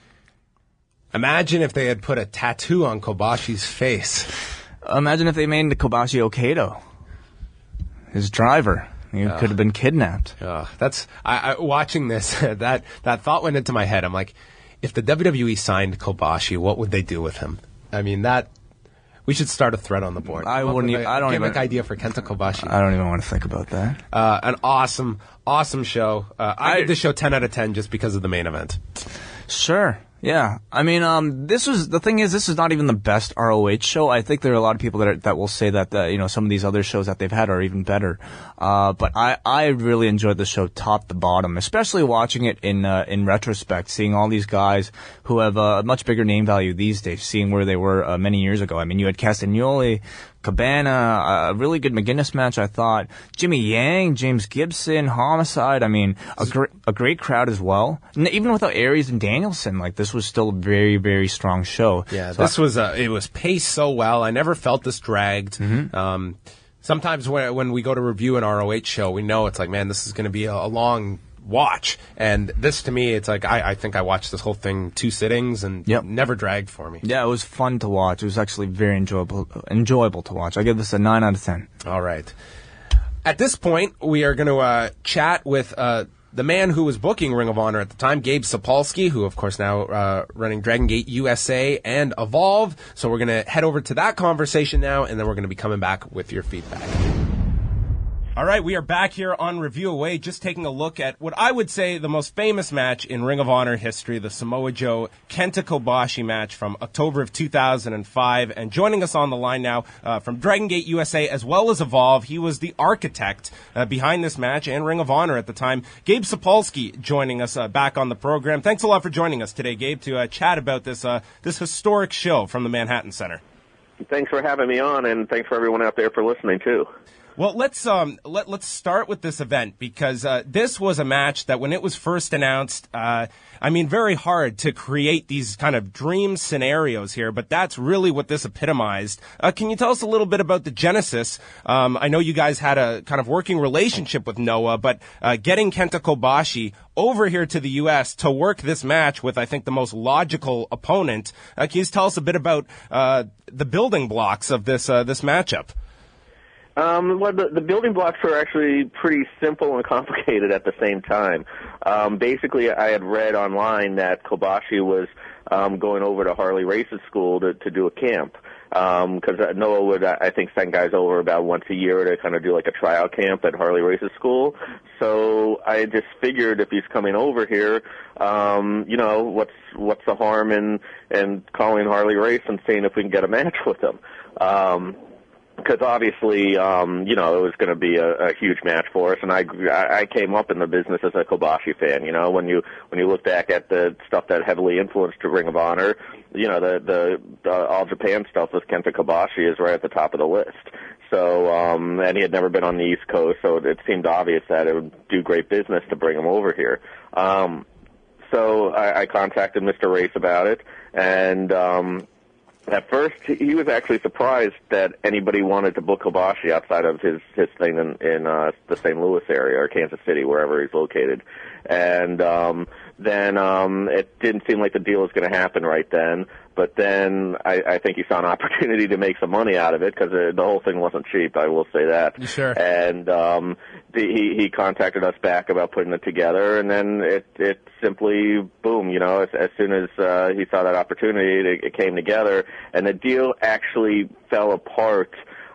Imagine if they had put a tattoo on Kobashi's face. Imagine if they made Kobashi Okado his driver. He uh, could have been kidnapped. Uh, that's I, I, watching this. that that thought went into my head. I'm like, if the W W E signed Kobashi, what would they do with him? I mean, that we should start a thread on the board. I wouldn't. Even, I don't gimmick even idea for Kenta Kobashi. I don't even want to think about that. Uh, an awesome, awesome show. Uh, I, I give this show ten out of ten just because of the main event. Sure. Yeah, I mean, um, this was, the thing is, this is not even the best R O H show. I think there are a lot of people that are, that will say that, uh, you know, some of these other shows that they've had are even better. Uh, but I, I really enjoyed the show top to bottom, especially watching it in, uh, in retrospect, seeing all these guys who have a much bigger name value these days, seeing where they were, uh, many years ago. I mean, you had Castagnoli, Cabana, a really good McGuinness match, I thought. Jimmy Yang, James Gibson, Homicide. I mean, a great, a great crowd as well. And even without Aries and Danielson, like, this was still a very, very strong show. Yeah, so this I, was, uh, it was paced so well. I never felt this dragged. Mm-hmm. Um, sometimes when, when we go to review an R O H show, we know it's like, man, this is going to be a, a long watch. And this, to me, it's like, I, I think I watched this whole thing two sittings and yep. never dragged for me. Yeah, it was fun to watch. It was actually very enjoyable, enjoyable to watch. I give this a nine out of ten. All right. At this point, we are going to uh, chat with uh, the man who was booking Ring of Honor at the time, Gabe Sapolsky, who, of course, now uh, running Dragon Gate U S A and Evolve. So we're going to head over to that conversation now, and then we're going to be coming back with your feedback. All right, we are back here on Review Away, just taking a look at what I would say the most famous match in Ring of Honor history, the Samoa Joe Kenta Kobashi match from October of two thousand five. And joining us on the line now uh, from Dragon Gate U S A as well as Evolve, he was the architect uh, behind this match and Ring of Honor at the time. Gabe Sapolsky joining us uh, back on the program. Thanks a lot for joining us today, Gabe, to uh, chat about this uh, this historic show from the Manhattan Center. Thanks for having me on, and thanks for everyone out there for listening, too. Well, let's um let let's start with this event because uh, this was a match that when it was first announced, uh, I mean, very hard to create these kind of dream scenarios here, but that's really what this epitomized. Uh, can you tell us a little bit about the genesis? Um, I know you guys had a kind of working relationship with Noah, but uh, getting Kenta Kobashi over here to the U S to work this match with, I think, the most logical opponent. Uh, can you tell us a bit about uh, the building blocks of this uh, this matchup? Um, well, the, the building blocks were actually pretty simple and complicated at the same time. Um, basically, I had read online that Kobashi was um, going over to Harley Race's school to, to do a camp. Because um, Noah would, I think, send guys over about once a year to kind of do like a tryout camp at Harley Race's school. So I just figured if he's coming over here, um, you know, what's what's the harm in in calling Harley Race and seeing if we can get a match with him. Um, Because obviously, um, you know, it was going to be a, a huge match for us, and I, I came up in the business as a Kobashi fan. You know, when you when you look back at the stuff that heavily influenced the Ring of Honor, you know, the the, the All Japan stuff with Kenta Kobashi is right at the top of the list. So, um, and he had never been on the East Coast, so it seemed obvious that it would do great business to bring him over here. Um, so I, I contacted Mister Race about it, and um, at first, he was actually surprised that anybody wanted to book Kobashi outside of his, his thing in, in uh, the Saint Louis area or Kansas City, wherever he's located. And um, then um, it didn't seem like the deal was going to happen right then. But then I, I think he saw an opportunity to make some money out of it because the whole thing wasn't cheap, I will say that. Sure. And um, the, he, he contacted us back about putting it together, and then it, it simply, boom, you know, as, as soon as uh, he saw that opportunity, it, it came together. And the deal actually fell apart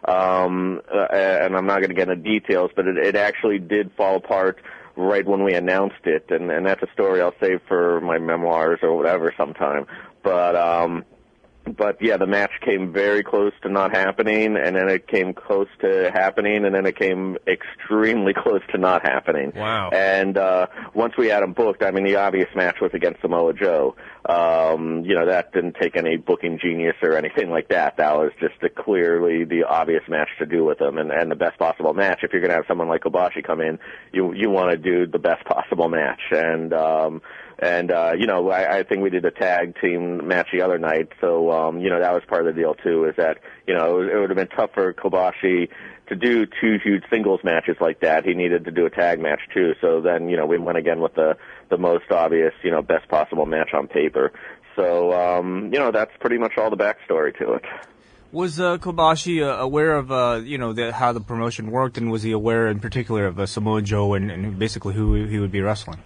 um, uh, and I'm not going to get into details, but it, it actually did fall apart right when we announced it, and, and that's a story I'll save for my memoirs or whatever sometime. But um, but yeah, the match came very close to not happening, and then it came close to happening, and then it came extremely close to not happening. Wow. And uh, once we had him booked, I mean, the obvious match was against Samoa Joe. Um, you know, that didn't take any booking genius or anything like that. That was just a clearly the obvious match to do with him, and, and the best possible match. If you're going to have someone like Kobashi come in, you you want to do the best possible match. And um, and uh, you know, I, I think we did a tag team match the other night, so um, you know, that was part of the deal too. Is that you know it would have been tough for Kobashi to do two huge singles matches like that. He needed to do a tag match too. So then, you know, we went again with the the most obvious, you know, best possible match on paper. So, um, you know, that's pretty much all the backstory to it. Was uh, Kobashi uh, aware of, uh, you know, the, how the promotion worked, and was he aware in particular of uh, Samoa Joe and, and basically who he would be wrestling?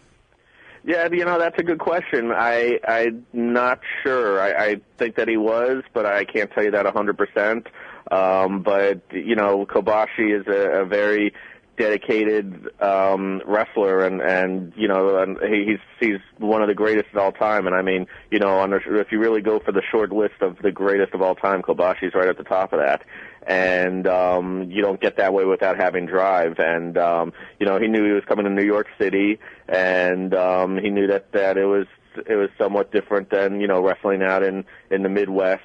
Yeah, you know, that's a good question. I, I'm not sure. I, I think that he was, but I can't tell you that one hundred percent. Um, but, you know, Kobashi is a, a very dedicated um, wrestler, and, and you know, and he's he's one of the greatest of all time. And I mean, you know, on the, if you really go for the short list of the greatest of all time, Kobashi's right at the top of that. And um, you don't get that way without having drive. And um, you know, he knew he was coming to New York City, and um, he knew that that it was it was somewhat different than, you know, wrestling out in in the Midwest.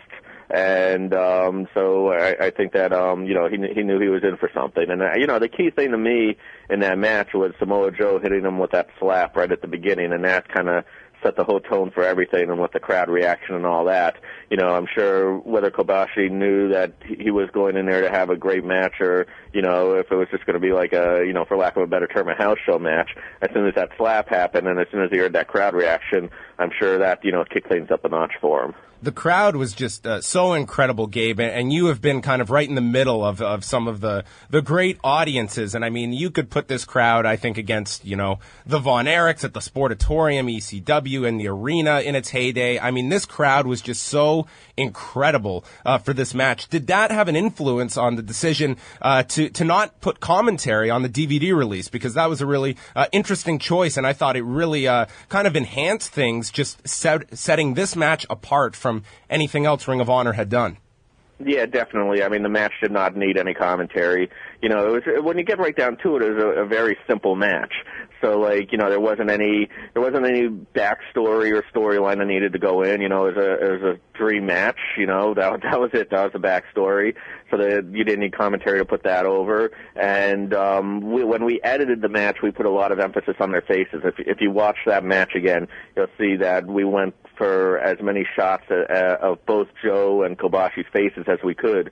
And um, so I, I think that um, you know, he he knew he was in for something. And uh, you know, the key thing to me in that match was Samoa Joe hitting him with that slap right at the beginning, and that kind of set the whole tone for everything, and with the crowd reaction and all that. You know, I'm sure whether Kobashi knew that he was going in there to have a great match, or, you know, if it was just going to be like a, you know, for lack of a better term, a house show match, as soon as that slap happened and as soon as he heard that crowd reaction, I'm sure that, you know, kicked things up a notch for him. The crowd was just uh, so incredible, Gabe, and you have been kind of right in the middle of, of some of the, the great audiences. And I mean, you could put this crowd, I think, against, you know, the Von Erichs at the Sportatorium, E C W, and the Arena in its heyday. I mean, this crowd was just so incredible uh, for this match. Did that have an influence on the decision uh, to, to not put commentary on the D V D release? Because that was a really uh, interesting choice, and I thought it really uh, kind of enhanced things, just set, setting this match apart from anything else Ring of Honor had done. Yeah, definitely. I mean, the match did not need any commentary. You know, it was, when you get right down to it, it was a, a very simple match. So, like, you know, there wasn't any there wasn't any backstory or storyline that needed to go in. You know, it was a it was a dream match. You know, that that was it. That was the backstory. So that you didn't need commentary to put that over. And um, we, when we edited the match, we put a lot of emphasis on their faces. If if you watch that match again, you'll see that we went for as many shots uh, of both Joe and Kobashi's faces as we could,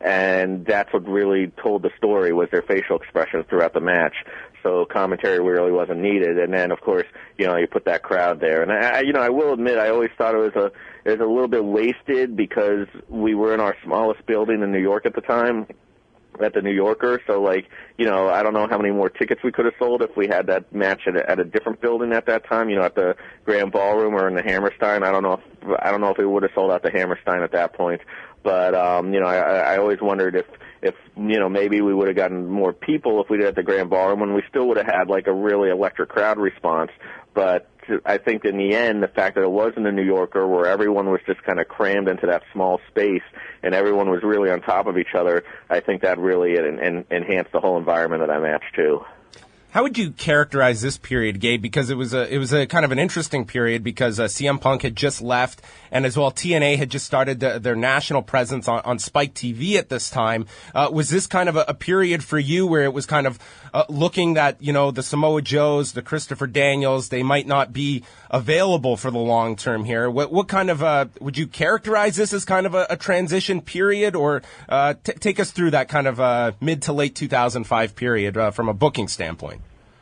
and that's what really told the story, was their facial expressions throughout the match. So commentary really wasn't needed. And then, of course, you know, you put that crowd there. And I, you know, I will admit, I always thought it was a it was a little bit wasted because we were in our smallest building in New York at the time, at the New Yorker. So, like, you know, I don't know how many more tickets we could have sold if we had that match at a, at a different building at that time, you know, at the Grand Ballroom or in the Hammerstein. I don't know if, I don't know if we would have sold out the Hammerstein at that point. But, um, you know, I, I always wondered if, if, you know, maybe we would have gotten more people if we did at the Grand Ballroom, and we still would have had, like, a really electric crowd response. But I think in the end, the fact that it wasn't a New Yorker where everyone was just kind of crammed into that small space and everyone was really on top of each other, I think that really en- en- enhanced the whole environment of that match, too. How would you characterize this period, Gabe? Because it was a it was a kind of an interesting period because uh, C M Punk had just left, and as well T N A had just started the, their national presence on, on Spike T V at this time. Uh, was this kind of a, a period for you where it was kind of uh, looking that, you know, the Samoa Joes, the Christopher Daniels, they might not be available for the long term here? What, what kind of uh, would you characterize this as kind of a, a transition period, or uh, t- take us through that kind of uh, mid to late two thousand five period uh, from a booking standpoint?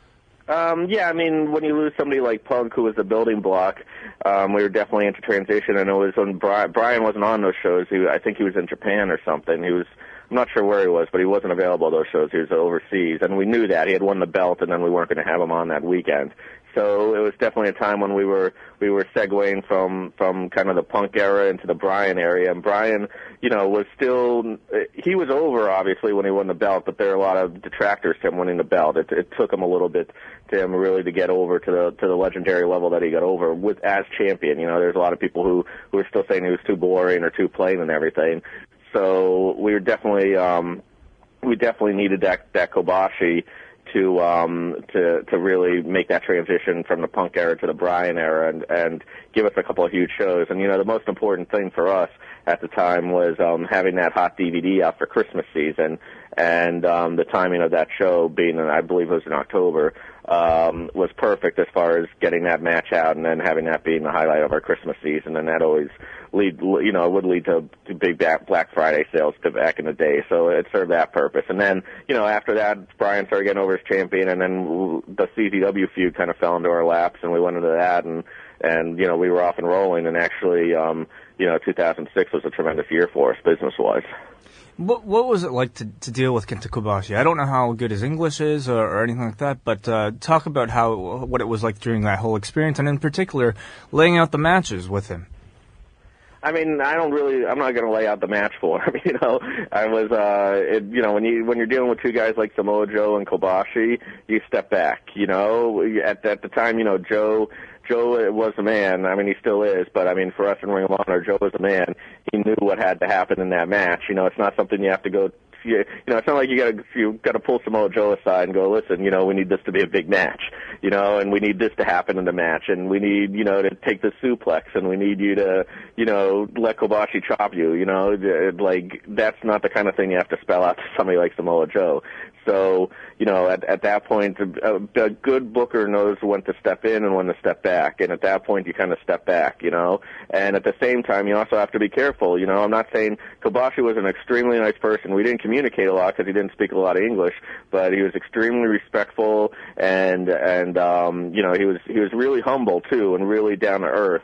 Um, yeah, I mean, when you lose somebody like Punk, who was the building block, um, we were definitely into transition. And it was when Brian, Brian wasn't on those shows. He, I think he was in Japan or something. He was, I'm not sure where he was, but he wasn't available at those shows. He was overseas, and we knew that. He had won the belt, and then we weren't going to have him on that weekend. So it was definitely a time when we were we were segueing from from kind of the Punk era into the Bryan area. And Bryan, you know, was still he was over obviously when he won the belt, but there are a lot of detractors to him winning the belt. It, it took him a little bit to him really to get over to the to the legendary level that he got over with as champion. You know, there's a lot of people who who are still saying he was too boring or too plain and everything. So we were definitely um, we definitely needed that that Kobashi to um to to really make that transition from the Punk era to the Bryan era and and give us a couple of huge shows. And you know, the most important thing for us at the time was um having that hot D V D out for Christmas season, and um the timing of that show being, I believe it was in October, um was perfect as far as getting that match out and then having that being the highlight of our Christmas season. And that always lead you know would lead to, to big Black Friday sales to back in the day, so it served that purpose. And then you know after that, Bryan started getting over as champion, and then the C Z W feud kind of fell into our laps, and we went into that, and and you know we were off and rolling. And actually um you know two thousand six was a tremendous year for us business wise. What what was it like to to deal with Kenta Kobashi? I don't know how good his English is or, or anything like that, but uh, talk about how what it was like during that whole experience, and in particular, laying out the matches with him. I mean, I don't really. I'm not going to lay out the match for him. You know, I was. Uh, it, you know, when you when you're dealing with two guys like Samoa Joe and Kobashi, you step back. You know, at at the time, you know, Joe. Joe was a man. I mean, he still is. But I mean, for us in Ring of Honor, Joe was a man. He knew what had to happen in that match. You know, it's not something you have to go. You know, it's not like you got to you got to pull Samoa Joe aside and go, listen, you know, we need this to be a big match, you know, and we need this to happen in the match, and we need, you know, to take the suplex, and we need you to, you know, let Kobashi chop you, you know, like that's not the kind of thing you have to spell out to somebody like Samoa Joe. So, you know, at, at that point, a, a good booker knows when to step in and when to step back. And at that point, you kind of step back, you know. And at the same time, you also have to be careful. You know, I'm not saying Kobashi was an extremely nice person. We didn't communicate a lot because he didn't speak a lot of English, but he was extremely respectful, and and um, you know, he was he was really humble too, and really down to earth.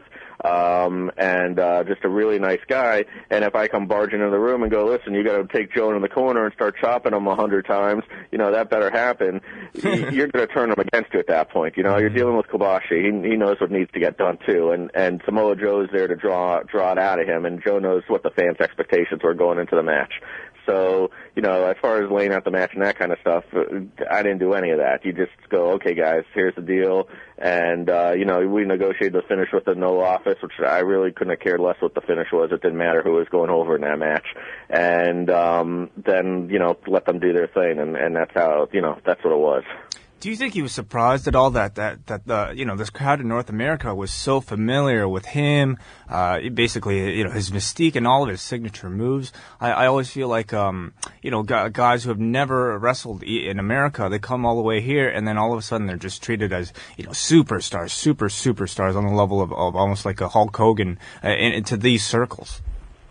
Um, and uh, just a really nice guy. And if I come barging into the room and go, listen, you got to take Joe in the corner and start chopping him a hundred times, you know, that better happen. You're going to turn him against you at that point. You know, you're dealing with Kobashi. He, he knows what needs to get done too. And and Samoa Joe's there to draw draw it out of him. And Joe knows what the fans' expectations were going into the match. So, you know, as far as laying out the match and that kind of stuff, I didn't do any of that. You just go, okay, guys, here's the deal. And, uh, you know, we negotiated the finish with the no office, which I really couldn't have cared less what the finish was. It didn't matter who was going over in that match. And um, then, you know, let them do their thing. And, and that's how, you know, that's what it was. Do you think he was surprised at all that that that the you know this crowd in North America was so familiar with him, uh, basically you know his mystique and all of his signature moves? I, I always feel like um, you know guys who have never wrestled in America, they come all the way here, and then all of a sudden they're just treated as you know superstars, super superstars on the level of, of almost like a Hulk Hogan uh, in, into these circles.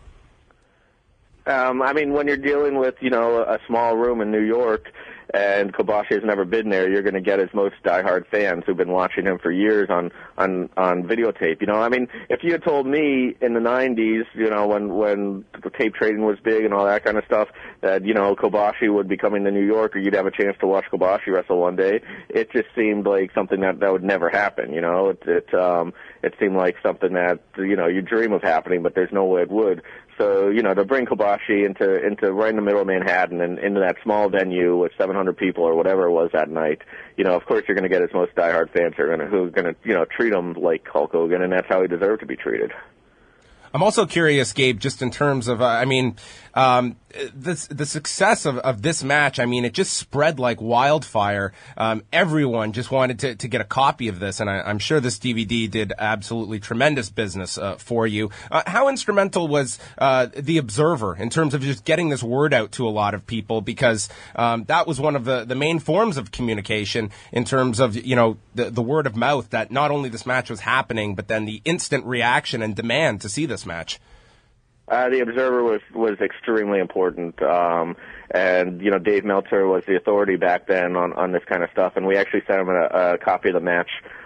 Um, I mean, when you're dealing with you know a small room in New York, and Kobashi has never been there, you're going to get his most diehard fans who've been watching him for years on, on, on videotape. You know, I mean, if you had told me in the nineties, you know, when, when the tape trading was big and all that kind of stuff, that, you know, Kobashi would be coming to New York or you'd have a chance to watch Kobashi wrestle one day, it just seemed like something that, that would never happen, you know. It, it, um, it seemed like something that, you know, you dream of happening, but there's no way it would. So, you know, to bring Kobashi into into right in the middle of Manhattan and into that small venue with seven hundred people or whatever it was that night, you know, of course you're going to get his most diehard fans who are going to who are going to you know treat him like Hulk Hogan, and that's how he deserved to be treated. I'm also curious, Gabe, just in terms of, uh, I mean, um, the, the success of, of this match, I mean, it just spread like wildfire. Um, everyone just wanted to, to get a copy of this, and I, I'm sure this D V D did absolutely tremendous business uh, for you. Uh, how instrumental was uh, The Observer in terms of just getting this word out to a lot of people? Because um, that was one of the, the main forms of communication in terms of, you know, the, the word of mouth that not only this match was happening, but then the instant reaction and demand to see this match. Uh, the Observer was, was extremely important, um, and, you know, Dave Meltzer was the authority back then on, on this kind of stuff, and we actually sent him a, a copy of the match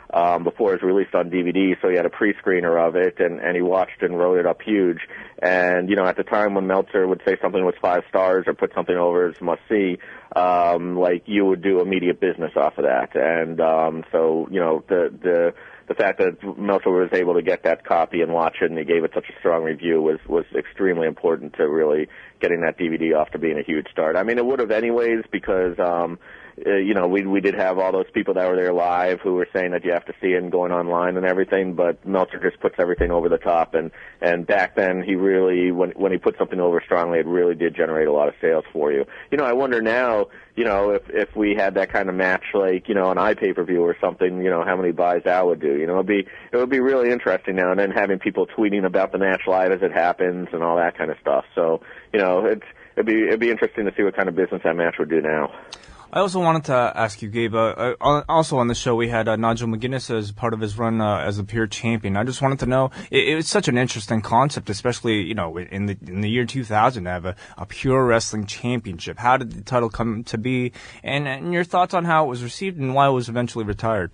um, before it was released on D V D, so he had a pre-screener of it, and, and he watched and wrote it up huge. And, you know, at the time when Meltzer would say something was five stars or put something over as must-see, um, like, you would do immediate business off of that. And um, so, you know, the the the fact that Meltzer was able to get that copy and watch it and he gave it such a strong review was, was extremely important to really getting that D V D off to being a huge start. I mean, it would have anyways because, um, uh, you know, we we did have all those people that were there live who were saying that you have to see it and going online and everything, but Meltzer just puts everything over the top. And, and back then, he really, when when he put something over strongly, it really did generate a lot of sales for you. You know, I wonder now, you know, if if we had that kind of match, like, you know, an iPay-per-view or something, you know, how many buys that would do. You know, it'd be it would be really interesting now and then having people tweeting about the match live as it happens and all that kind of stuff. So, you know, it's it'd be it'd be interesting to see what kind of business that match would do now. I also wanted to ask you, Gabe, uh, uh, also on the show we had uh, Nigel McGuinness as part of his run uh, as the Pure Champion. I just wanted to know, it, it was such an interesting concept, especially, you know, in the in the year two thousand to have a, a Pure Wrestling Championship. How did the title come to be, and, and your thoughts on how it was received and why it was eventually retired?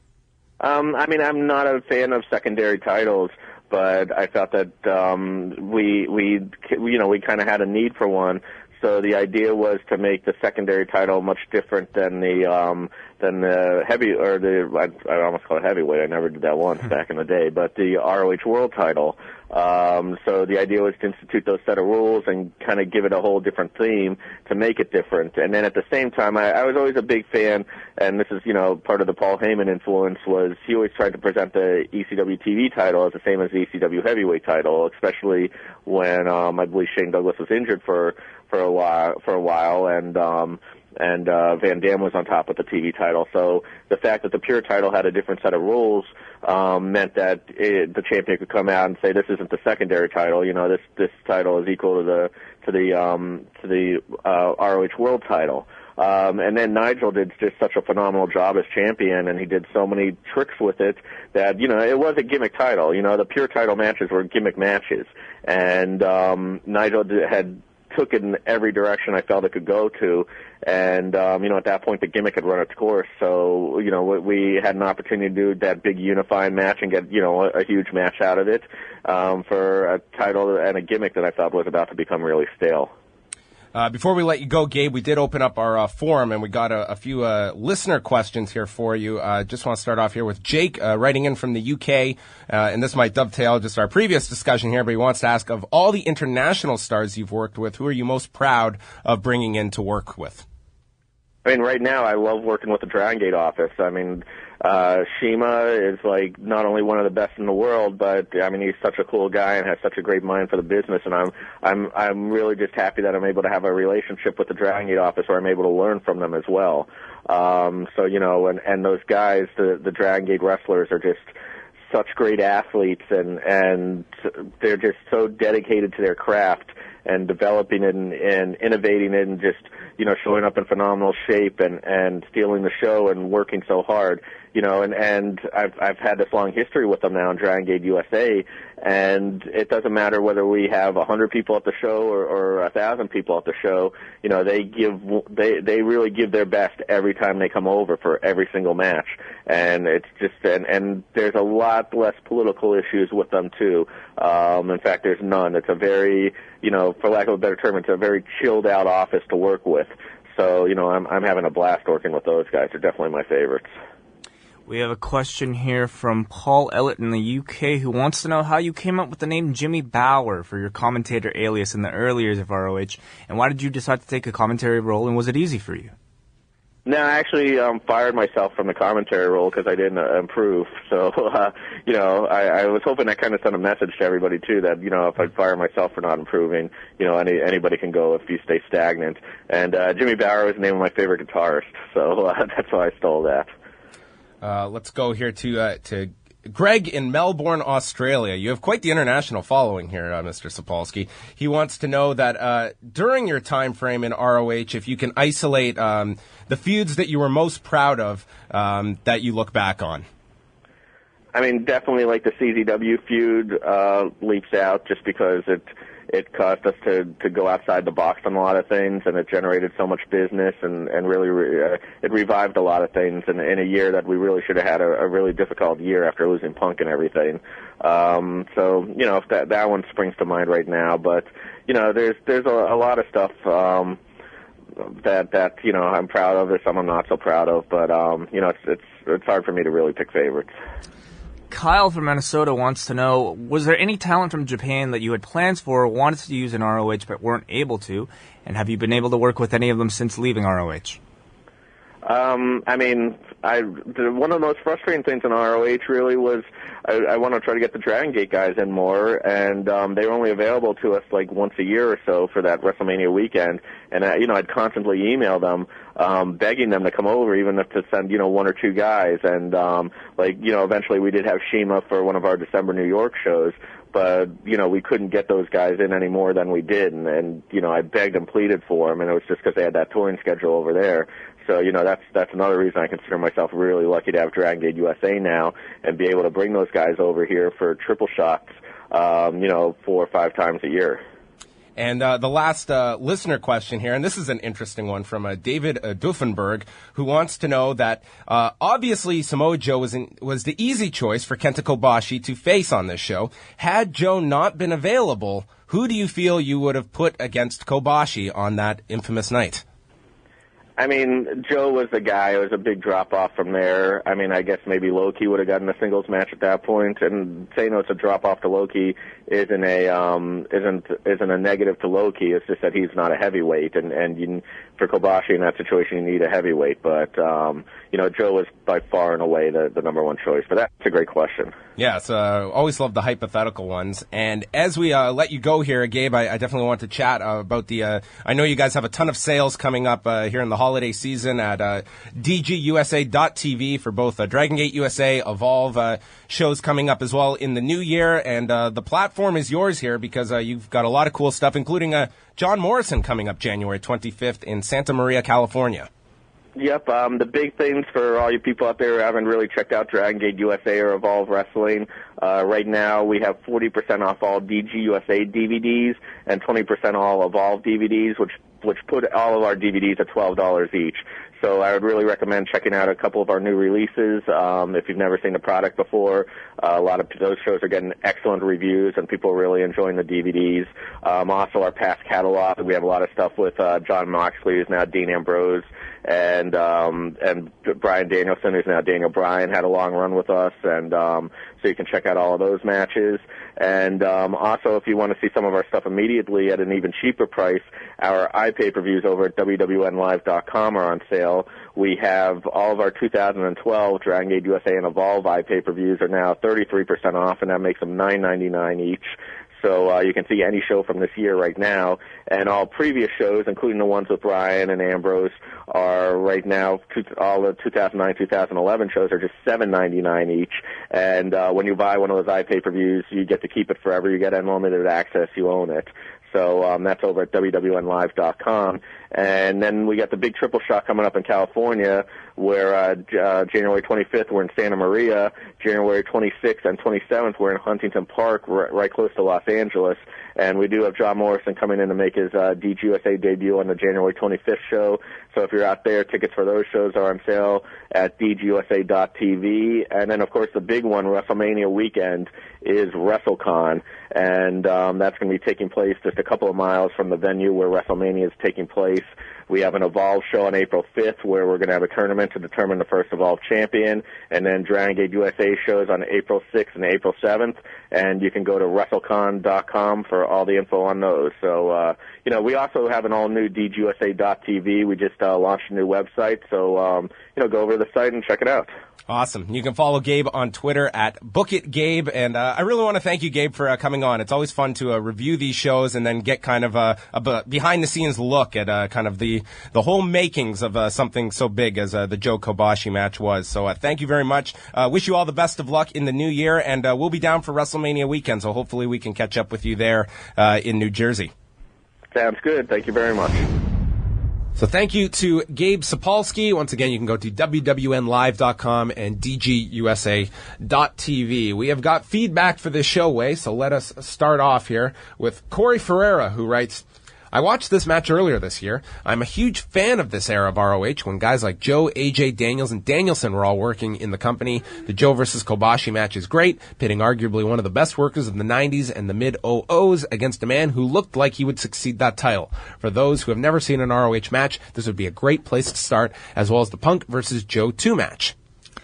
Um, I mean, I'm not a fan of secondary titles, but I felt that um, we, we, you know, we kind of had a need for one. So the idea was to make the secondary title much different than the um, than the heavy or the I, I almost call it heavyweight. I never did that once back in the day, but the R O H World Title. Um, so the idea was to institute those set of rules and kind of give it a whole different theme to make it different. And then at the same time, I, I was always a big fan, and this is, you know, part of the Paul Heyman influence, was he always tried to present the E C W T V title as the same as the E C W heavyweight title, especially when um, I believe Shane Douglas was injured for for a while, for a while, and um, and uh, Van Dam was on top with the T V title. So the fact that the Pure title had a different set of rules um, meant that it, the champion could come out and say, "This isn't the secondary title. You know, this this title is equal to the to the um, to the uh, R O H World title." Um, and then Nigel did just such a phenomenal job as champion, and he did so many tricks with it that, you know, it was a gimmick title. You know, the Pure title matches were gimmick matches, and um, Nigel did, had took it in every direction I felt it could go to, and um, you know, at that point the gimmick had run its course. So, you know, we had an opportunity to do that big unifying match and get, you know, a, a huge match out of it um, for a title and a gimmick that I thought was about to become really stale. Uh, before we let you go, Gabe, we did open up our uh, forum, and we got a, a few uh, listener questions here for you. Uh, just want to start off here with Jake uh, writing in from the U K, uh, and this might dovetail just our previous discussion here, but he wants to ask, of all the international stars you've worked with, who are you most proud of bringing in to work with? I mean, right now I love working with the Dragon Gate office. I mean, uh, Shima is like not only one of the best in the world, but I mean, he's such a cool guy and has such a great mind for the business. And I'm, I'm, I'm really just happy that I'm able to have a relationship with the Dragon Gate office where I'm able to learn from them as well. Um, so, you know, and, and those guys, the, the Dragon Gate wrestlers are just such great athletes, and, and they're just so dedicated to their craft and developing it and, and innovating it and just, you know, showing up in phenomenal shape and, and stealing the show and working so hard, you know, and, and I've, I've had this long history with them now in Dragon Gate U S A, and it doesn't matter whether we have a hundred people at the show or, or a thousand people at the show, you know, they give, they, they really give their best every time they come over for every single match. And it's just, and, and there's a lot less political issues with them too. Um, in fact, there's none. It's a very, you know, for lack of a better term, it's a very chilled out office to work with. So, you know, I'm, I'm having a blast working with those guys. They're definitely my favorites. We have a question here from Paul Ellett in the U K who wants to know how you came up with the name Jimmy Bauer for your commentator alias in the early years of R O H, and why did you decide to take a commentary role, and was it easy for you? No, I actually um, fired myself from the commentary role because I didn't uh, improve. So, uh, you know, I, I was hoping that kind of sent a message to everybody, too, that, you know, if I fire myself for not improving, you know, any anybody can go if you stay stagnant. And uh, Jimmy Bauer was the name of my favorite guitarist, so uh, that's why I stole that. Uh, let's go here to uh, to Greg in Melbourne, Australia. You have quite the international following here, uh, Mister Sapolsky. He wants to know that uh, during your time frame in R O H, if you can isolate um, the feuds that you were most proud of um, that you look back on. I mean, definitely like the C Z W feud uh, leaps out just because it it caused us to, to go outside the box on a lot of things, and it generated so much business, and, and really re- uh, it revived a lot of things in, in a year that we really should have had a, a really difficult year after losing Punk and everything. Um, so, you know, if that, that one springs to mind right now. But, you know, there's there's a, a lot of stuff um, that, that, you know, I'm proud of, there's some I'm not so proud of, but, um, you know, it's, it's, it's hard for me to really pick favorites. Kyle from Minnesota wants to know, was there any talent from Japan that you had plans for or wanted to use in R O H but weren't able to? And have you been able to work with any of them since leaving R O H? Um, I mean, I the, one of the most frustrating things in R O H really was I, I want to try to get the Dragon Gate guys in more, and um, they were only available to us like once a year or so for that WrestleMania weekend. And I, you know, I'd constantly email them, um, begging them to come over, even if to send you know one or two guys. And um, like you know, eventually we did have Shima for one of our December New York shows. But, you know, we couldn't get those guys in any more than we did. And, and you know, I begged and pleaded for them, and it was just because they had that touring schedule over there. So, you know, that's that's another reason I consider myself really lucky to have Dragon Gate U S A now and be able to bring those guys over here for triple shots, um, you know, four or five times a year. And uh, the last uh, listener question here, and this is an interesting one from uh, David uh, Duffenberg, who wants to know that uh, obviously Samoa Joe was in, was the easy choice for Kenta Kobashi to face on this show. Had Joe not been available, who do you feel you would have put against Kobashi on that infamous night? I mean, Joe was the guy. It was a big drop-off from there. I mean, I guess maybe Loki would have gotten a singles match at that point. And saying it's a drop-off to Loki isn't a um, isn't isn't a negative to Loki. It's just that he's not a heavyweight, and and you, for Kobashi in that situation, you need a heavyweight. But um, you know, Joe was by far and away the, the number one choice. But that's a great question. Yeah, it's, uh, always love the hypothetical ones. And as we uh, let you go here, Gabe, I, I definitely want to chat uh, about the. Uh, I know you guys have a ton of sales coming up uh, here in the holiday season at uh, D G U S A dot T V for both uh, Dragon Gate U S A, Evolve uh, shows coming up as well in the new year. And uh, the platform is yours here because uh, you've got a lot of cool stuff, including uh, John Morrison coming up January twenty-fifth in Santa Maria, California. Yep, um, the big things for all you people out there who haven't really checked out Dragon Gate U S A or Evolve Wrestling, uh, right now we have forty percent off all D G U S A D V Ds and twenty percent all Evolve D V Ds, which which put all of our D V Ds at twelve dollars each. So I would really recommend checking out a couple of our new releases. Um, if you've never seen the product before, uh, a lot of those shows are getting excellent reviews, and people are really enjoying the D V Ds. Um, also, our past catalog, we have a lot of stuff with uh, John Moxley, who's now Dean Ambrose, and um, and Bryan Danielson, who's now Daniel Bryan, had a long run with us, and um, so you can check out all of those matches. And um, also, if you want to see some of our stuff immediately at an even cheaper price, our iPay-per-views over at W W N live dot com are on sale. We have all of our two thousand twelve Dragon Gate U S A and Evolve iPay-per-views are now thirty-three percent off, and that makes them nine ninety-nine each. So uh, you can see any show from this year right now. And all previous shows, including the ones with Bryan and Ambrose, are right now, all the two thousand nine, two thousand eleven shows are just seven ninety-nine each. And uh, when you buy one of those iPay-per-views, you get to keep it forever. You get unlimited access. You own it. So um, that's over at W W N live dot com. And then we got the big triple shot coming up in California, where uh, J- uh, January twenty-fifth we're in Santa Maria, January twenty-sixth and twenty-seventh we're in Huntington Park, r- right close to Los Angeles. And we do have John Morrison coming in to make his uh, D G U S A debut on the January twenty-fifth show. So if you're out there, tickets for those shows are on sale at D G U S A dot T V. And then, of course, the big one, WrestleMania weekend, is WrestleCon. And um, that's going to be taking place just a couple of miles from the venue where WrestleMania is taking place. We have an Evolve show on April fifth where we're going to have a tournament to determine the first Evolve champion, and then Dragon Gate U S A shows on April sixth and April seventh, and you can go to WrestleCon dot com for all the info on those. So, uh, you know, we also have an all-new D G U S A dot T V. We just uh, launched a new website, so, um, you know, go over to the site and check it out. Awesome. You can follow Gabe on Twitter at BookItGabe. And uh, I really want to thank you, Gabe, for uh, coming on. It's always fun to uh, review these shows and then get kind of a, a b- behind-the-scenes look at uh, kind of the, the whole makings of uh, something so big as uh, the Joe Kobashi match was. So uh, thank you very much. Uh, wish you all the best of luck in the new year. And uh, we'll be down for WrestleMania weekend, so hopefully we can catch up with you there uh, in New Jersey. Sounds good. Thank you very much. So thank you to Gabe Sapolsky. Once again, you can go to W W N live dot com and D G U S A dot T V. We have got feedback for this show, Way, so let us start off here with Corey Ferreira, who writes, I watched this match earlier this year. I'm a huge fan of this era of R O H when guys like Joe, A J, Daniels, and Danielson were all working in the company. The Joe versus Kobashi match is great, pitting arguably one of the best workers of the nineties and the mid-oh ohs against a man who looked like he would succeed that title. For those who have never seen an R O H match, this would be a great place to start, as well as the Punk versus Joe two match.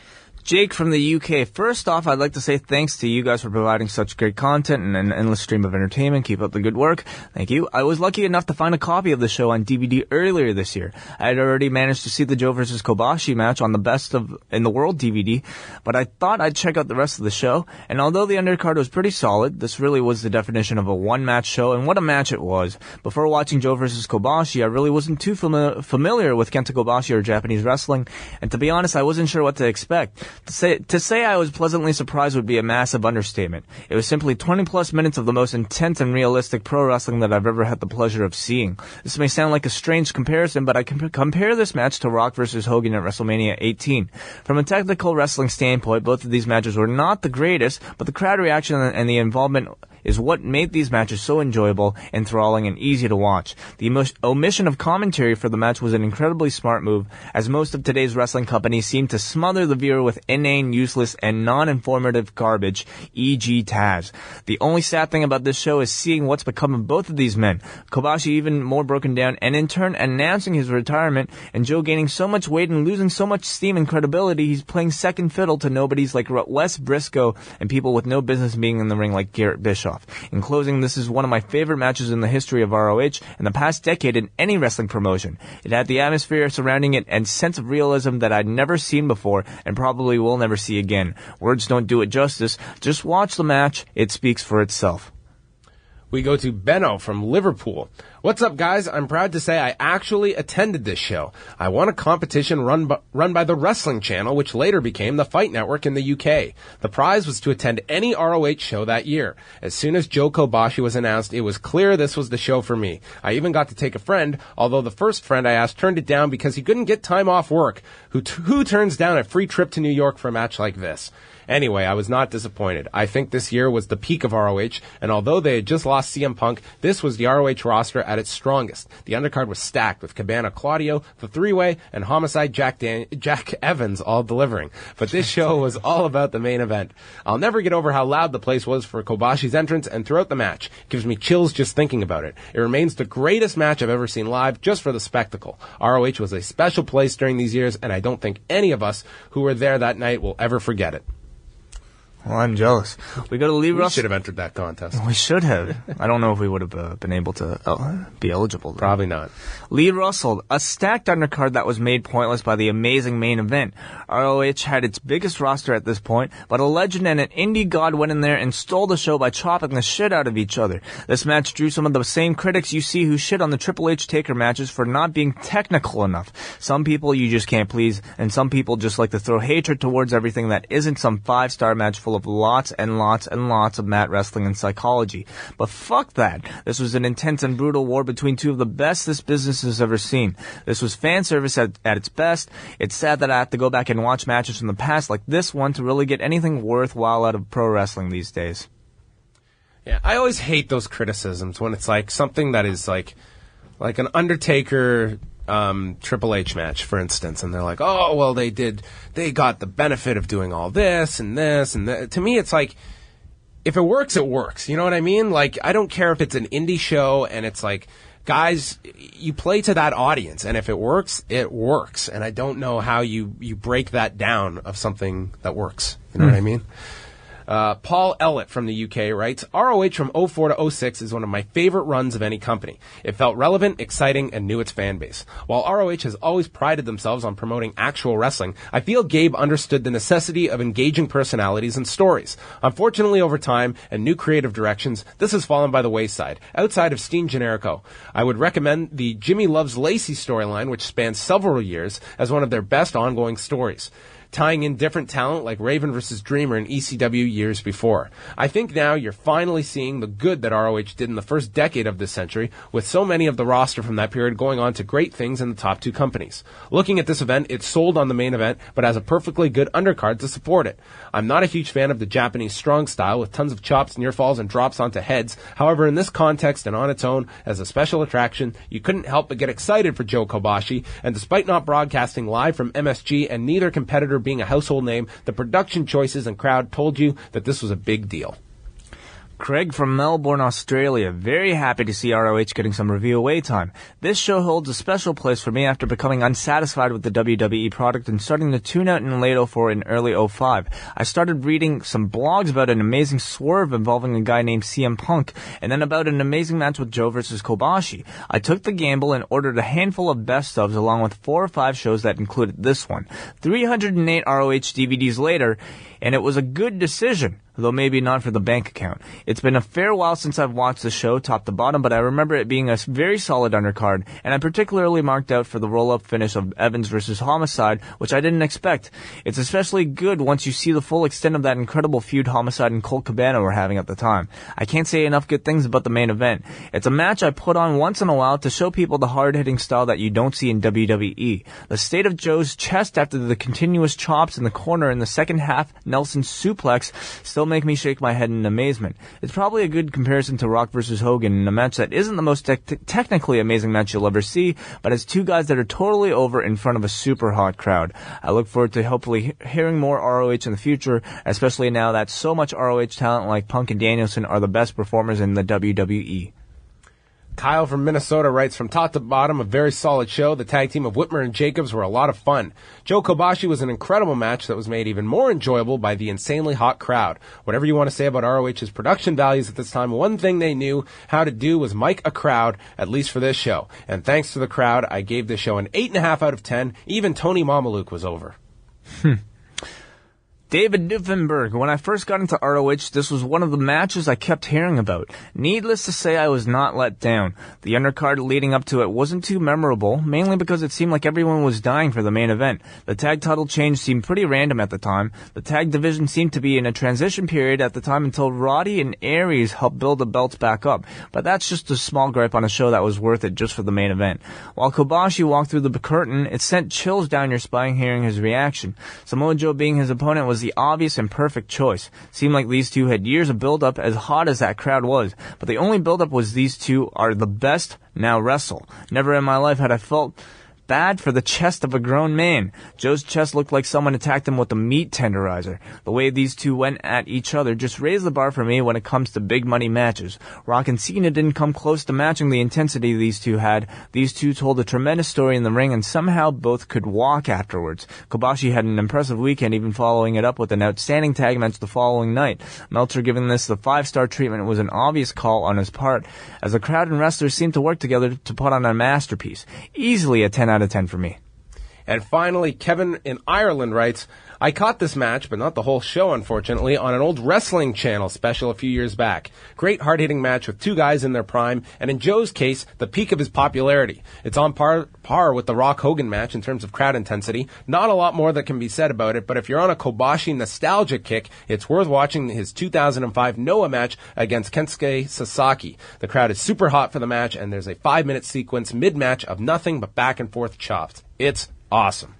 Jake from the U K. First off, I'd like to say thanks to you guys for providing such great content and an endless stream of entertainment. Keep up the good work. Thank you. I was lucky enough to find a copy of the show on D V D earlier this year. I had already managed to see the Joe versus Kobashi match on the Best of in the World D V D, but I thought I'd check out the rest of the show. And although the undercard was pretty solid, this really was the definition of a one-match show, and what a match it was. Before watching Joe versus Kobashi, I really wasn't too fami- familiar with Kenta Kobashi or Japanese wrestling, and to be honest, I wasn't sure what to expect. To say, to say I was pleasantly surprised would be a massive understatement. It was simply twenty plus minutes of the most intense and realistic pro wrestling that I've ever had the pleasure of seeing. This may sound like a strange comparison, but I can compare this match to Rock versus Hogan at WrestleMania eighteen. From a technical wrestling standpoint, both of these matches were not the greatest, but the crowd reaction and the involvement is what made these matches so enjoyable, enthralling, and easy to watch. The emo- omission of commentary for the match was an incredibly smart move, as most of today's wrestling companies seem to smother the viewer with inane, useless, and non-informative garbage, for example. Taz. The only sad thing about this show is seeing what's become of both of these men. Kobashi even more broken down, and in turn announcing his retirement, and Joe gaining so much weight and losing so much steam and credibility, he's playing second fiddle to nobodies like Wes Briscoe and people with no business being in the ring like Garrett Bischoff. In closing, this is one of my favorite matches in the history of R O H and the past decade in any wrestling promotion. It had the atmosphere surrounding it and sense of realism that I'd never seen before and probably will never see again. Words don't do it justice. Just watch the match. It speaks for itself. We go to Benno from Liverpool. What's up, guys? I'm proud to say I actually attended this show. I won a competition run by, run by the Wrestling Channel, which later became the Fight Network in the U K. The prize was to attend any R O H show that year. As soon as Joe Kobashi was announced, it was clear this was the show for me. I even got to take a friend, although the first friend I asked turned it down because he couldn't get time off work. Who, t- who turns down a free trip to New York for a match like this? Anyway, I was not disappointed. I think this year was the peak of R O H, and although they had just lost C M Punk, this was the R O H roster at its strongest. The undercard was stacked with Cabana Claudio, the three-way, and Homicide Jack, Dan- Jack Evans all delivering. But this show was all about the main event. I'll never get over how loud the place was for Kobashi's entrance and throughout the match. It gives me chills just thinking about it. It remains the greatest match I've ever seen live just for the spectacle. R O H was a special place during these years, and I don't think any of us who were there that night will ever forget it. Well, I'm jealous. We go to Lee We Russell. should have entered that contest. We should have. I don't know if we would have uh, been able to uh, be eligible. Though. Probably not. Lee Russell, a stacked undercard that was made pointless by the amazing main event. R O H had its biggest roster at this point, but a legend and an indie god went in there and stole the show by chopping the shit out of each other. This match drew some of the same critics you see who shit on the Triple H Taker matches for not being technical enough. Some people you just can't please, and some people just like to throw hatred towards everything that isn't some five-star match full of lots and lots and lots of mat wrestling and psychology. But fuck that. This was an intense and brutal war between two of the best this business has ever seen. This was fan service at, at its best. It's sad that I have to go back and watch matches from the past like this one to really get anything worthwhile out of pro wrestling these days. Yeah, I always hate those criticisms when it's like something that is like like an Undertaker Um, Triple H match, for instance, and they're like, oh, well, they did, they got the benefit of doing all this and this and that. To me, it's like, if it works, it works. You know what I mean? Like, I don't care if it's an indie show and it's like, guys, you play to that audience, and if it works, it works. And I don't know how you, you break that down of something that works. You know mm. what I mean? Uh, Paul Ellett from the U K writes, R O H from oh four to oh six is one of my favorite runs of any company. It felt relevant, exciting, and knew its fan base. While R O H has always prided themselves on promoting actual wrestling, I feel Gabe understood the necessity of engaging personalities and stories. Unfortunately, over time and new creative directions, this has fallen by the wayside. Outside of Steen Generico, I would recommend the Jimmy Loves Lacey storyline, which spans several years, as one of their best ongoing stories. tying in different talent like Raven versus Dreamer in E C W years before. I think now you're finally seeing the good that R O H did in the first decade of this century, with so many of the roster from that period going on to great things in the top two companies. Looking at this event, it sold on the main event, but has a perfectly good undercard to support it. I'm not a huge fan of the Japanese strong style with tons of chops, near falls, and drops onto heads. However, in this context and on its own, as a special attraction, you couldn't help but get excited for Joe Kobashi, and despite not broadcasting live from M S G and neither competitor being a household name, the production choices and crowd told you that this was a big deal. Craig from Melbourne, Australia. Very happy to see R O H getting some review away time. This show holds a special place for me after becoming unsatisfied with the W W E product and starting to tune out in late oh four and early oh five. I started reading some blogs about an amazing swerve involving a guy named C M Punk, and then about an amazing match with Joe versus Kobashi. I took the gamble and ordered a handful of best ofs along with four or five shows that included this one. three hundred eight R O H D V Ds later, and it was a good decision, though maybe not for the bank account. It's been a fair while since I've watched the show top to bottom, but I remember it being a very solid undercard, and I'm particularly marked out for the roll-up finish of Evans versus Homicide, which I didn't expect. It's especially good once you see the full extent of that incredible feud Homicide and Colt Cabana were having at the time. I can't say enough good things about the main event. It's a match I put on once in a while to show people the hard-hitting style that you don't see in W W E. The state of Joe's chest after the continuous chops in the corner in the second half Nelson suplex still make me shake my head in amazement. It's probably a good comparison to Rock versus Hogan in a match that isn't the most te- technically amazing match you'll ever see, but it's two guys that are totally over in front of a super hot crowd. I look forward to hopefully he- hearing more R O H in the future, especially now that so much R O H talent like Punk and Danielson are the best performers in the W W E. Kyle from Minnesota writes, from top to bottom, a very solid show. The tag team of Whitmer and Jacobs were a lot of fun. Joe Kobashi was an incredible match that was made even more enjoyable by the insanely hot crowd. Whatever you want to say about R O H's production values at this time, one thing they knew how to do was mic a crowd, at least for this show. And thanks to the crowd, I gave this show an eight point five out of ten. Even Tony Mamaluke was over. Hmm. David Diffenberg. When I first got into R O H, this was one of the matches I kept hearing about. Needless to say, I was not let down. The undercard leading up to it wasn't too memorable, mainly because it seemed like everyone was dying for the main event. The tag title change seemed pretty random at the time. The tag division seemed to be in a transition period at the time until Roddy and Aries helped build the belts back up. But that's just a small gripe on a show that was worth it just for the main event. While Kobashi walked through the curtain, it sent chills down your spine hearing his reaction. Samoa Joe being his opponent was the obvious and perfect choice. Seemed like these two had years of build-up, as hot as that crowd was. But the only build-up was these two are the best, now wrestle. Never in my life had I felt bad for the chest of a grown man. Joe's chest looked like someone attacked him with a meat tenderizer. The way these two went at each other just raised the bar for me when it comes to big money matches. Rock and Cena didn't come close to matching the intensity these two had. These two told a tremendous story in the ring, and somehow both could walk afterwards. Kobashi had an impressive weekend, even following it up with an outstanding tag match the following night. Meltzer giving this the five-star treatment was an obvious call on his part, as the crowd and wrestlers seemed to work together to put on a masterpiece. Easily a ten out of ten for me. And finally, Kevin in Ireland writes, I caught this match, but not the whole show, unfortunately, on an old wrestling channel special a few years back. Great hard-hitting match with two guys in their prime, and in Joe's case, the peak of his popularity. It's on par, par with the Rock Hogan match in terms of crowd intensity. Not a lot more that can be said about it, but if you're on a Kobashi nostalgia kick, it's worth watching his two thousand five Noah match against Kensuke Sasaki. The crowd is super hot for the match, and there's a five-minute sequence mid-match of nothing but back-and-forth chops. It's awesome.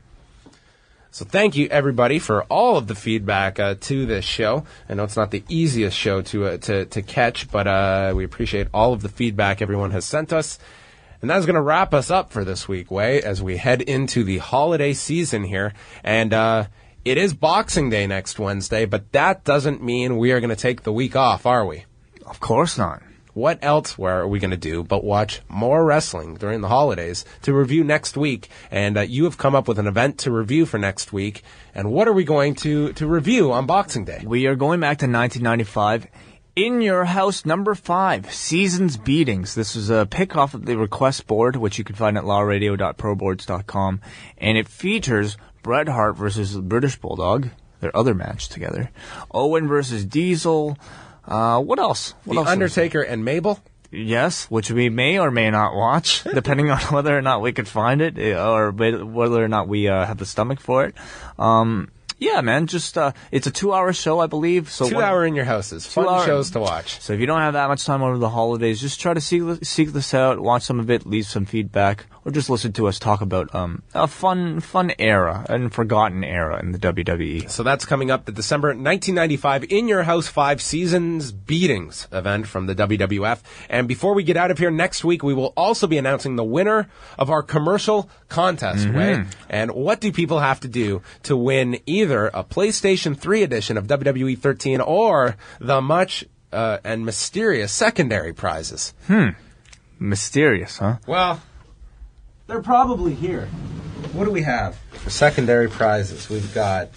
So thank you, everybody, for all of the feedback uh, to this show. I know it's not the easiest show to uh, to, to catch, but uh, we appreciate all of the feedback everyone has sent us. And that's going to wrap us up for this week, Way, as we head into the holiday season here. And uh, it is Boxing Day next Wednesday, but that doesn't mean we are going to take the week off, are we? Of course not. What else are we going to do but watch more wrestling during the holidays to review next week? And uh, you have come up with an event to review for next week. And what are we going to, to review on Boxing Day? We are going back to nineteen ninety-five. In Your House number five, Seasons Beatings. This is a pick off of the request board, which you can find at law radio dot pro boards dot com. And it features Bret Hart versus the British Bulldog, their other match together. Owen versus Diesel. Uh, what else? What the else Undertaker and Mabel? Yes, which we may or may not watch, depending on whether or not we could find it, or whether or not we uh, have the stomach for it. Um, Yeah, man. Just uh, it's a two-hour show, I believe. So Two one- hour in your houses. Fun hour- shows to watch. So if you don't have that much time over the holidays, just try to seek seek this out, watch some of it, leave some feedback, or just listen to us talk about um, a fun fun era, and forgotten era in the W W E. So that's coming up, the December nineteen ninety-five In Your House Five Seasons Beatings event from the W W F. And before we get out of here next week, we will also be announcing the winner of our commercial contest, Mm-hmm. Way. And what do people have to do to win either a PlayStation three edition of W W E thirteen or the much uh, and mysterious secondary prizes? Mysterious, huh? Well, they're probably here. What do we have for secondary prizes? We've got...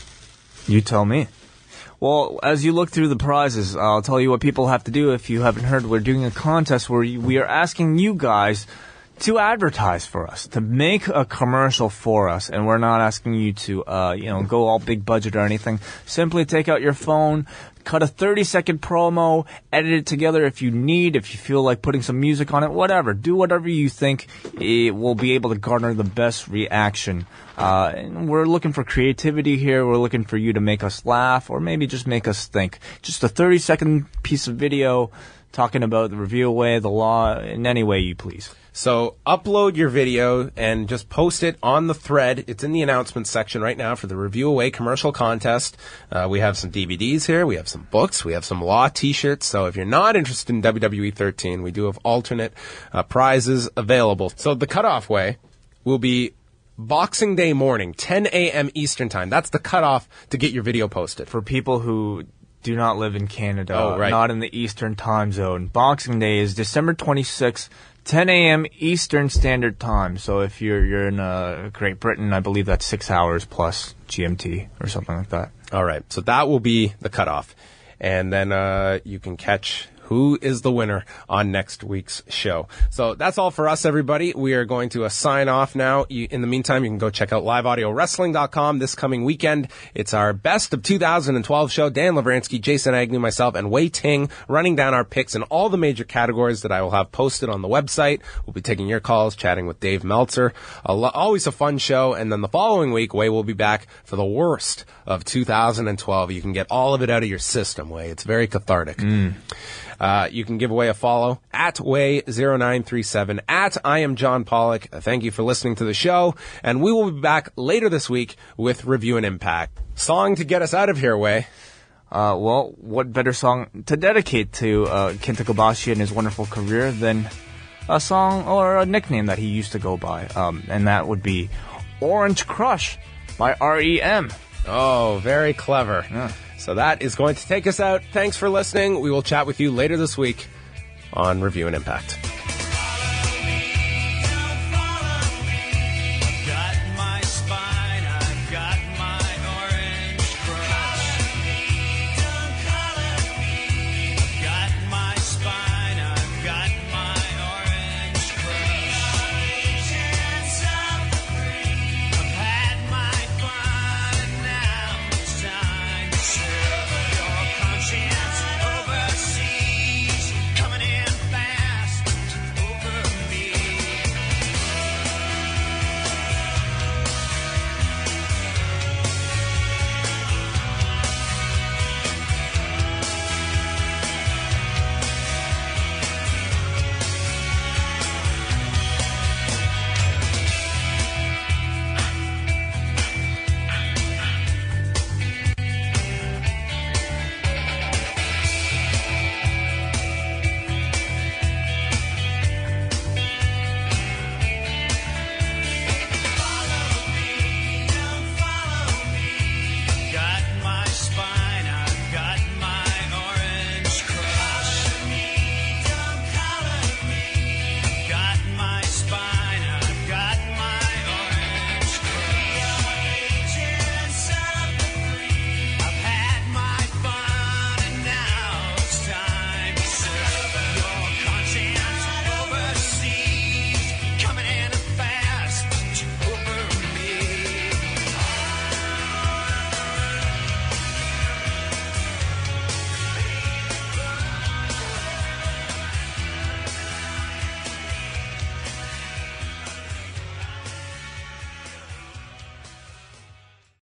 You tell me. Well, as you look through the prizes, I'll tell you what people have to do. If you haven't heard, we're doing a contest where we are asking you guys to advertise for us, to make a commercial for us, and we're not asking you to, uh, you know, go all big budget or anything. Simply take out your phone, cut a thirty-second promo, edit it together if you need, if you feel like putting some music on it, whatever. Do whatever you think it will be able to garner the best reaction. Uh, and we're looking for creativity here. We're looking for you to make us laugh or maybe just make us think. Just a thirty-second piece of video talking about the Review Away, the law, in any way you please. So upload your video and just post it on the thread. It's in the announcements section right now for the Review Away commercial contest. Uh, we have some D V Ds here. We have some books. We have some Law t-shirts. So if you're not interested in W W E thirteen, we do have alternate uh, prizes available. So the cutoff, Way, will be Boxing Day morning, ten a.m. Eastern Time. That's the cutoff to get your video posted. For people who do not live in Canada, Oh, right. not in the Eastern Time Zone, Boxing Day is December twenty-sixth, ten a.m. Eastern Standard Time. So if you're you're in uh, Great Britain, I believe that's six hours plus G M T or something like that. All right. So that will be the cutoff. And then uh, you can catch who is the winner on next week's show. So that's all for us, everybody. We are going to uh, sign off now. You, in the meantime, you can go check out live audio wrestling dot com this coming weekend. It's our best of two thousand twelve show. Dan Lavransky, Jason Agnew, myself, and Wei Ting running down our picks in all the major categories that I will have posted on the website. We'll be taking your calls, chatting with Dave Meltzer. A lo- always a fun show. And then the following week, Wei will be back for the worst of two thousand twelve. You can get all of it out of your system, Wei. It's very cathartic. Mm. Uh, you can give away a follow at way zero nine three seven, at I am John Pollock. Uh, thank you for listening to the show, and we will be back later this week with Review and Impact. Song to get us out of here, Way. Uh, well, what better song to dedicate to uh, Kenta Kobashi and his wonderful career than a song or a nickname that he used to go by, um, and that would be Orange Crush by R E M. Oh, very clever. Yeah. So that is going to take us out. Thanks for listening. We will chat with you later this week on Review and Impact.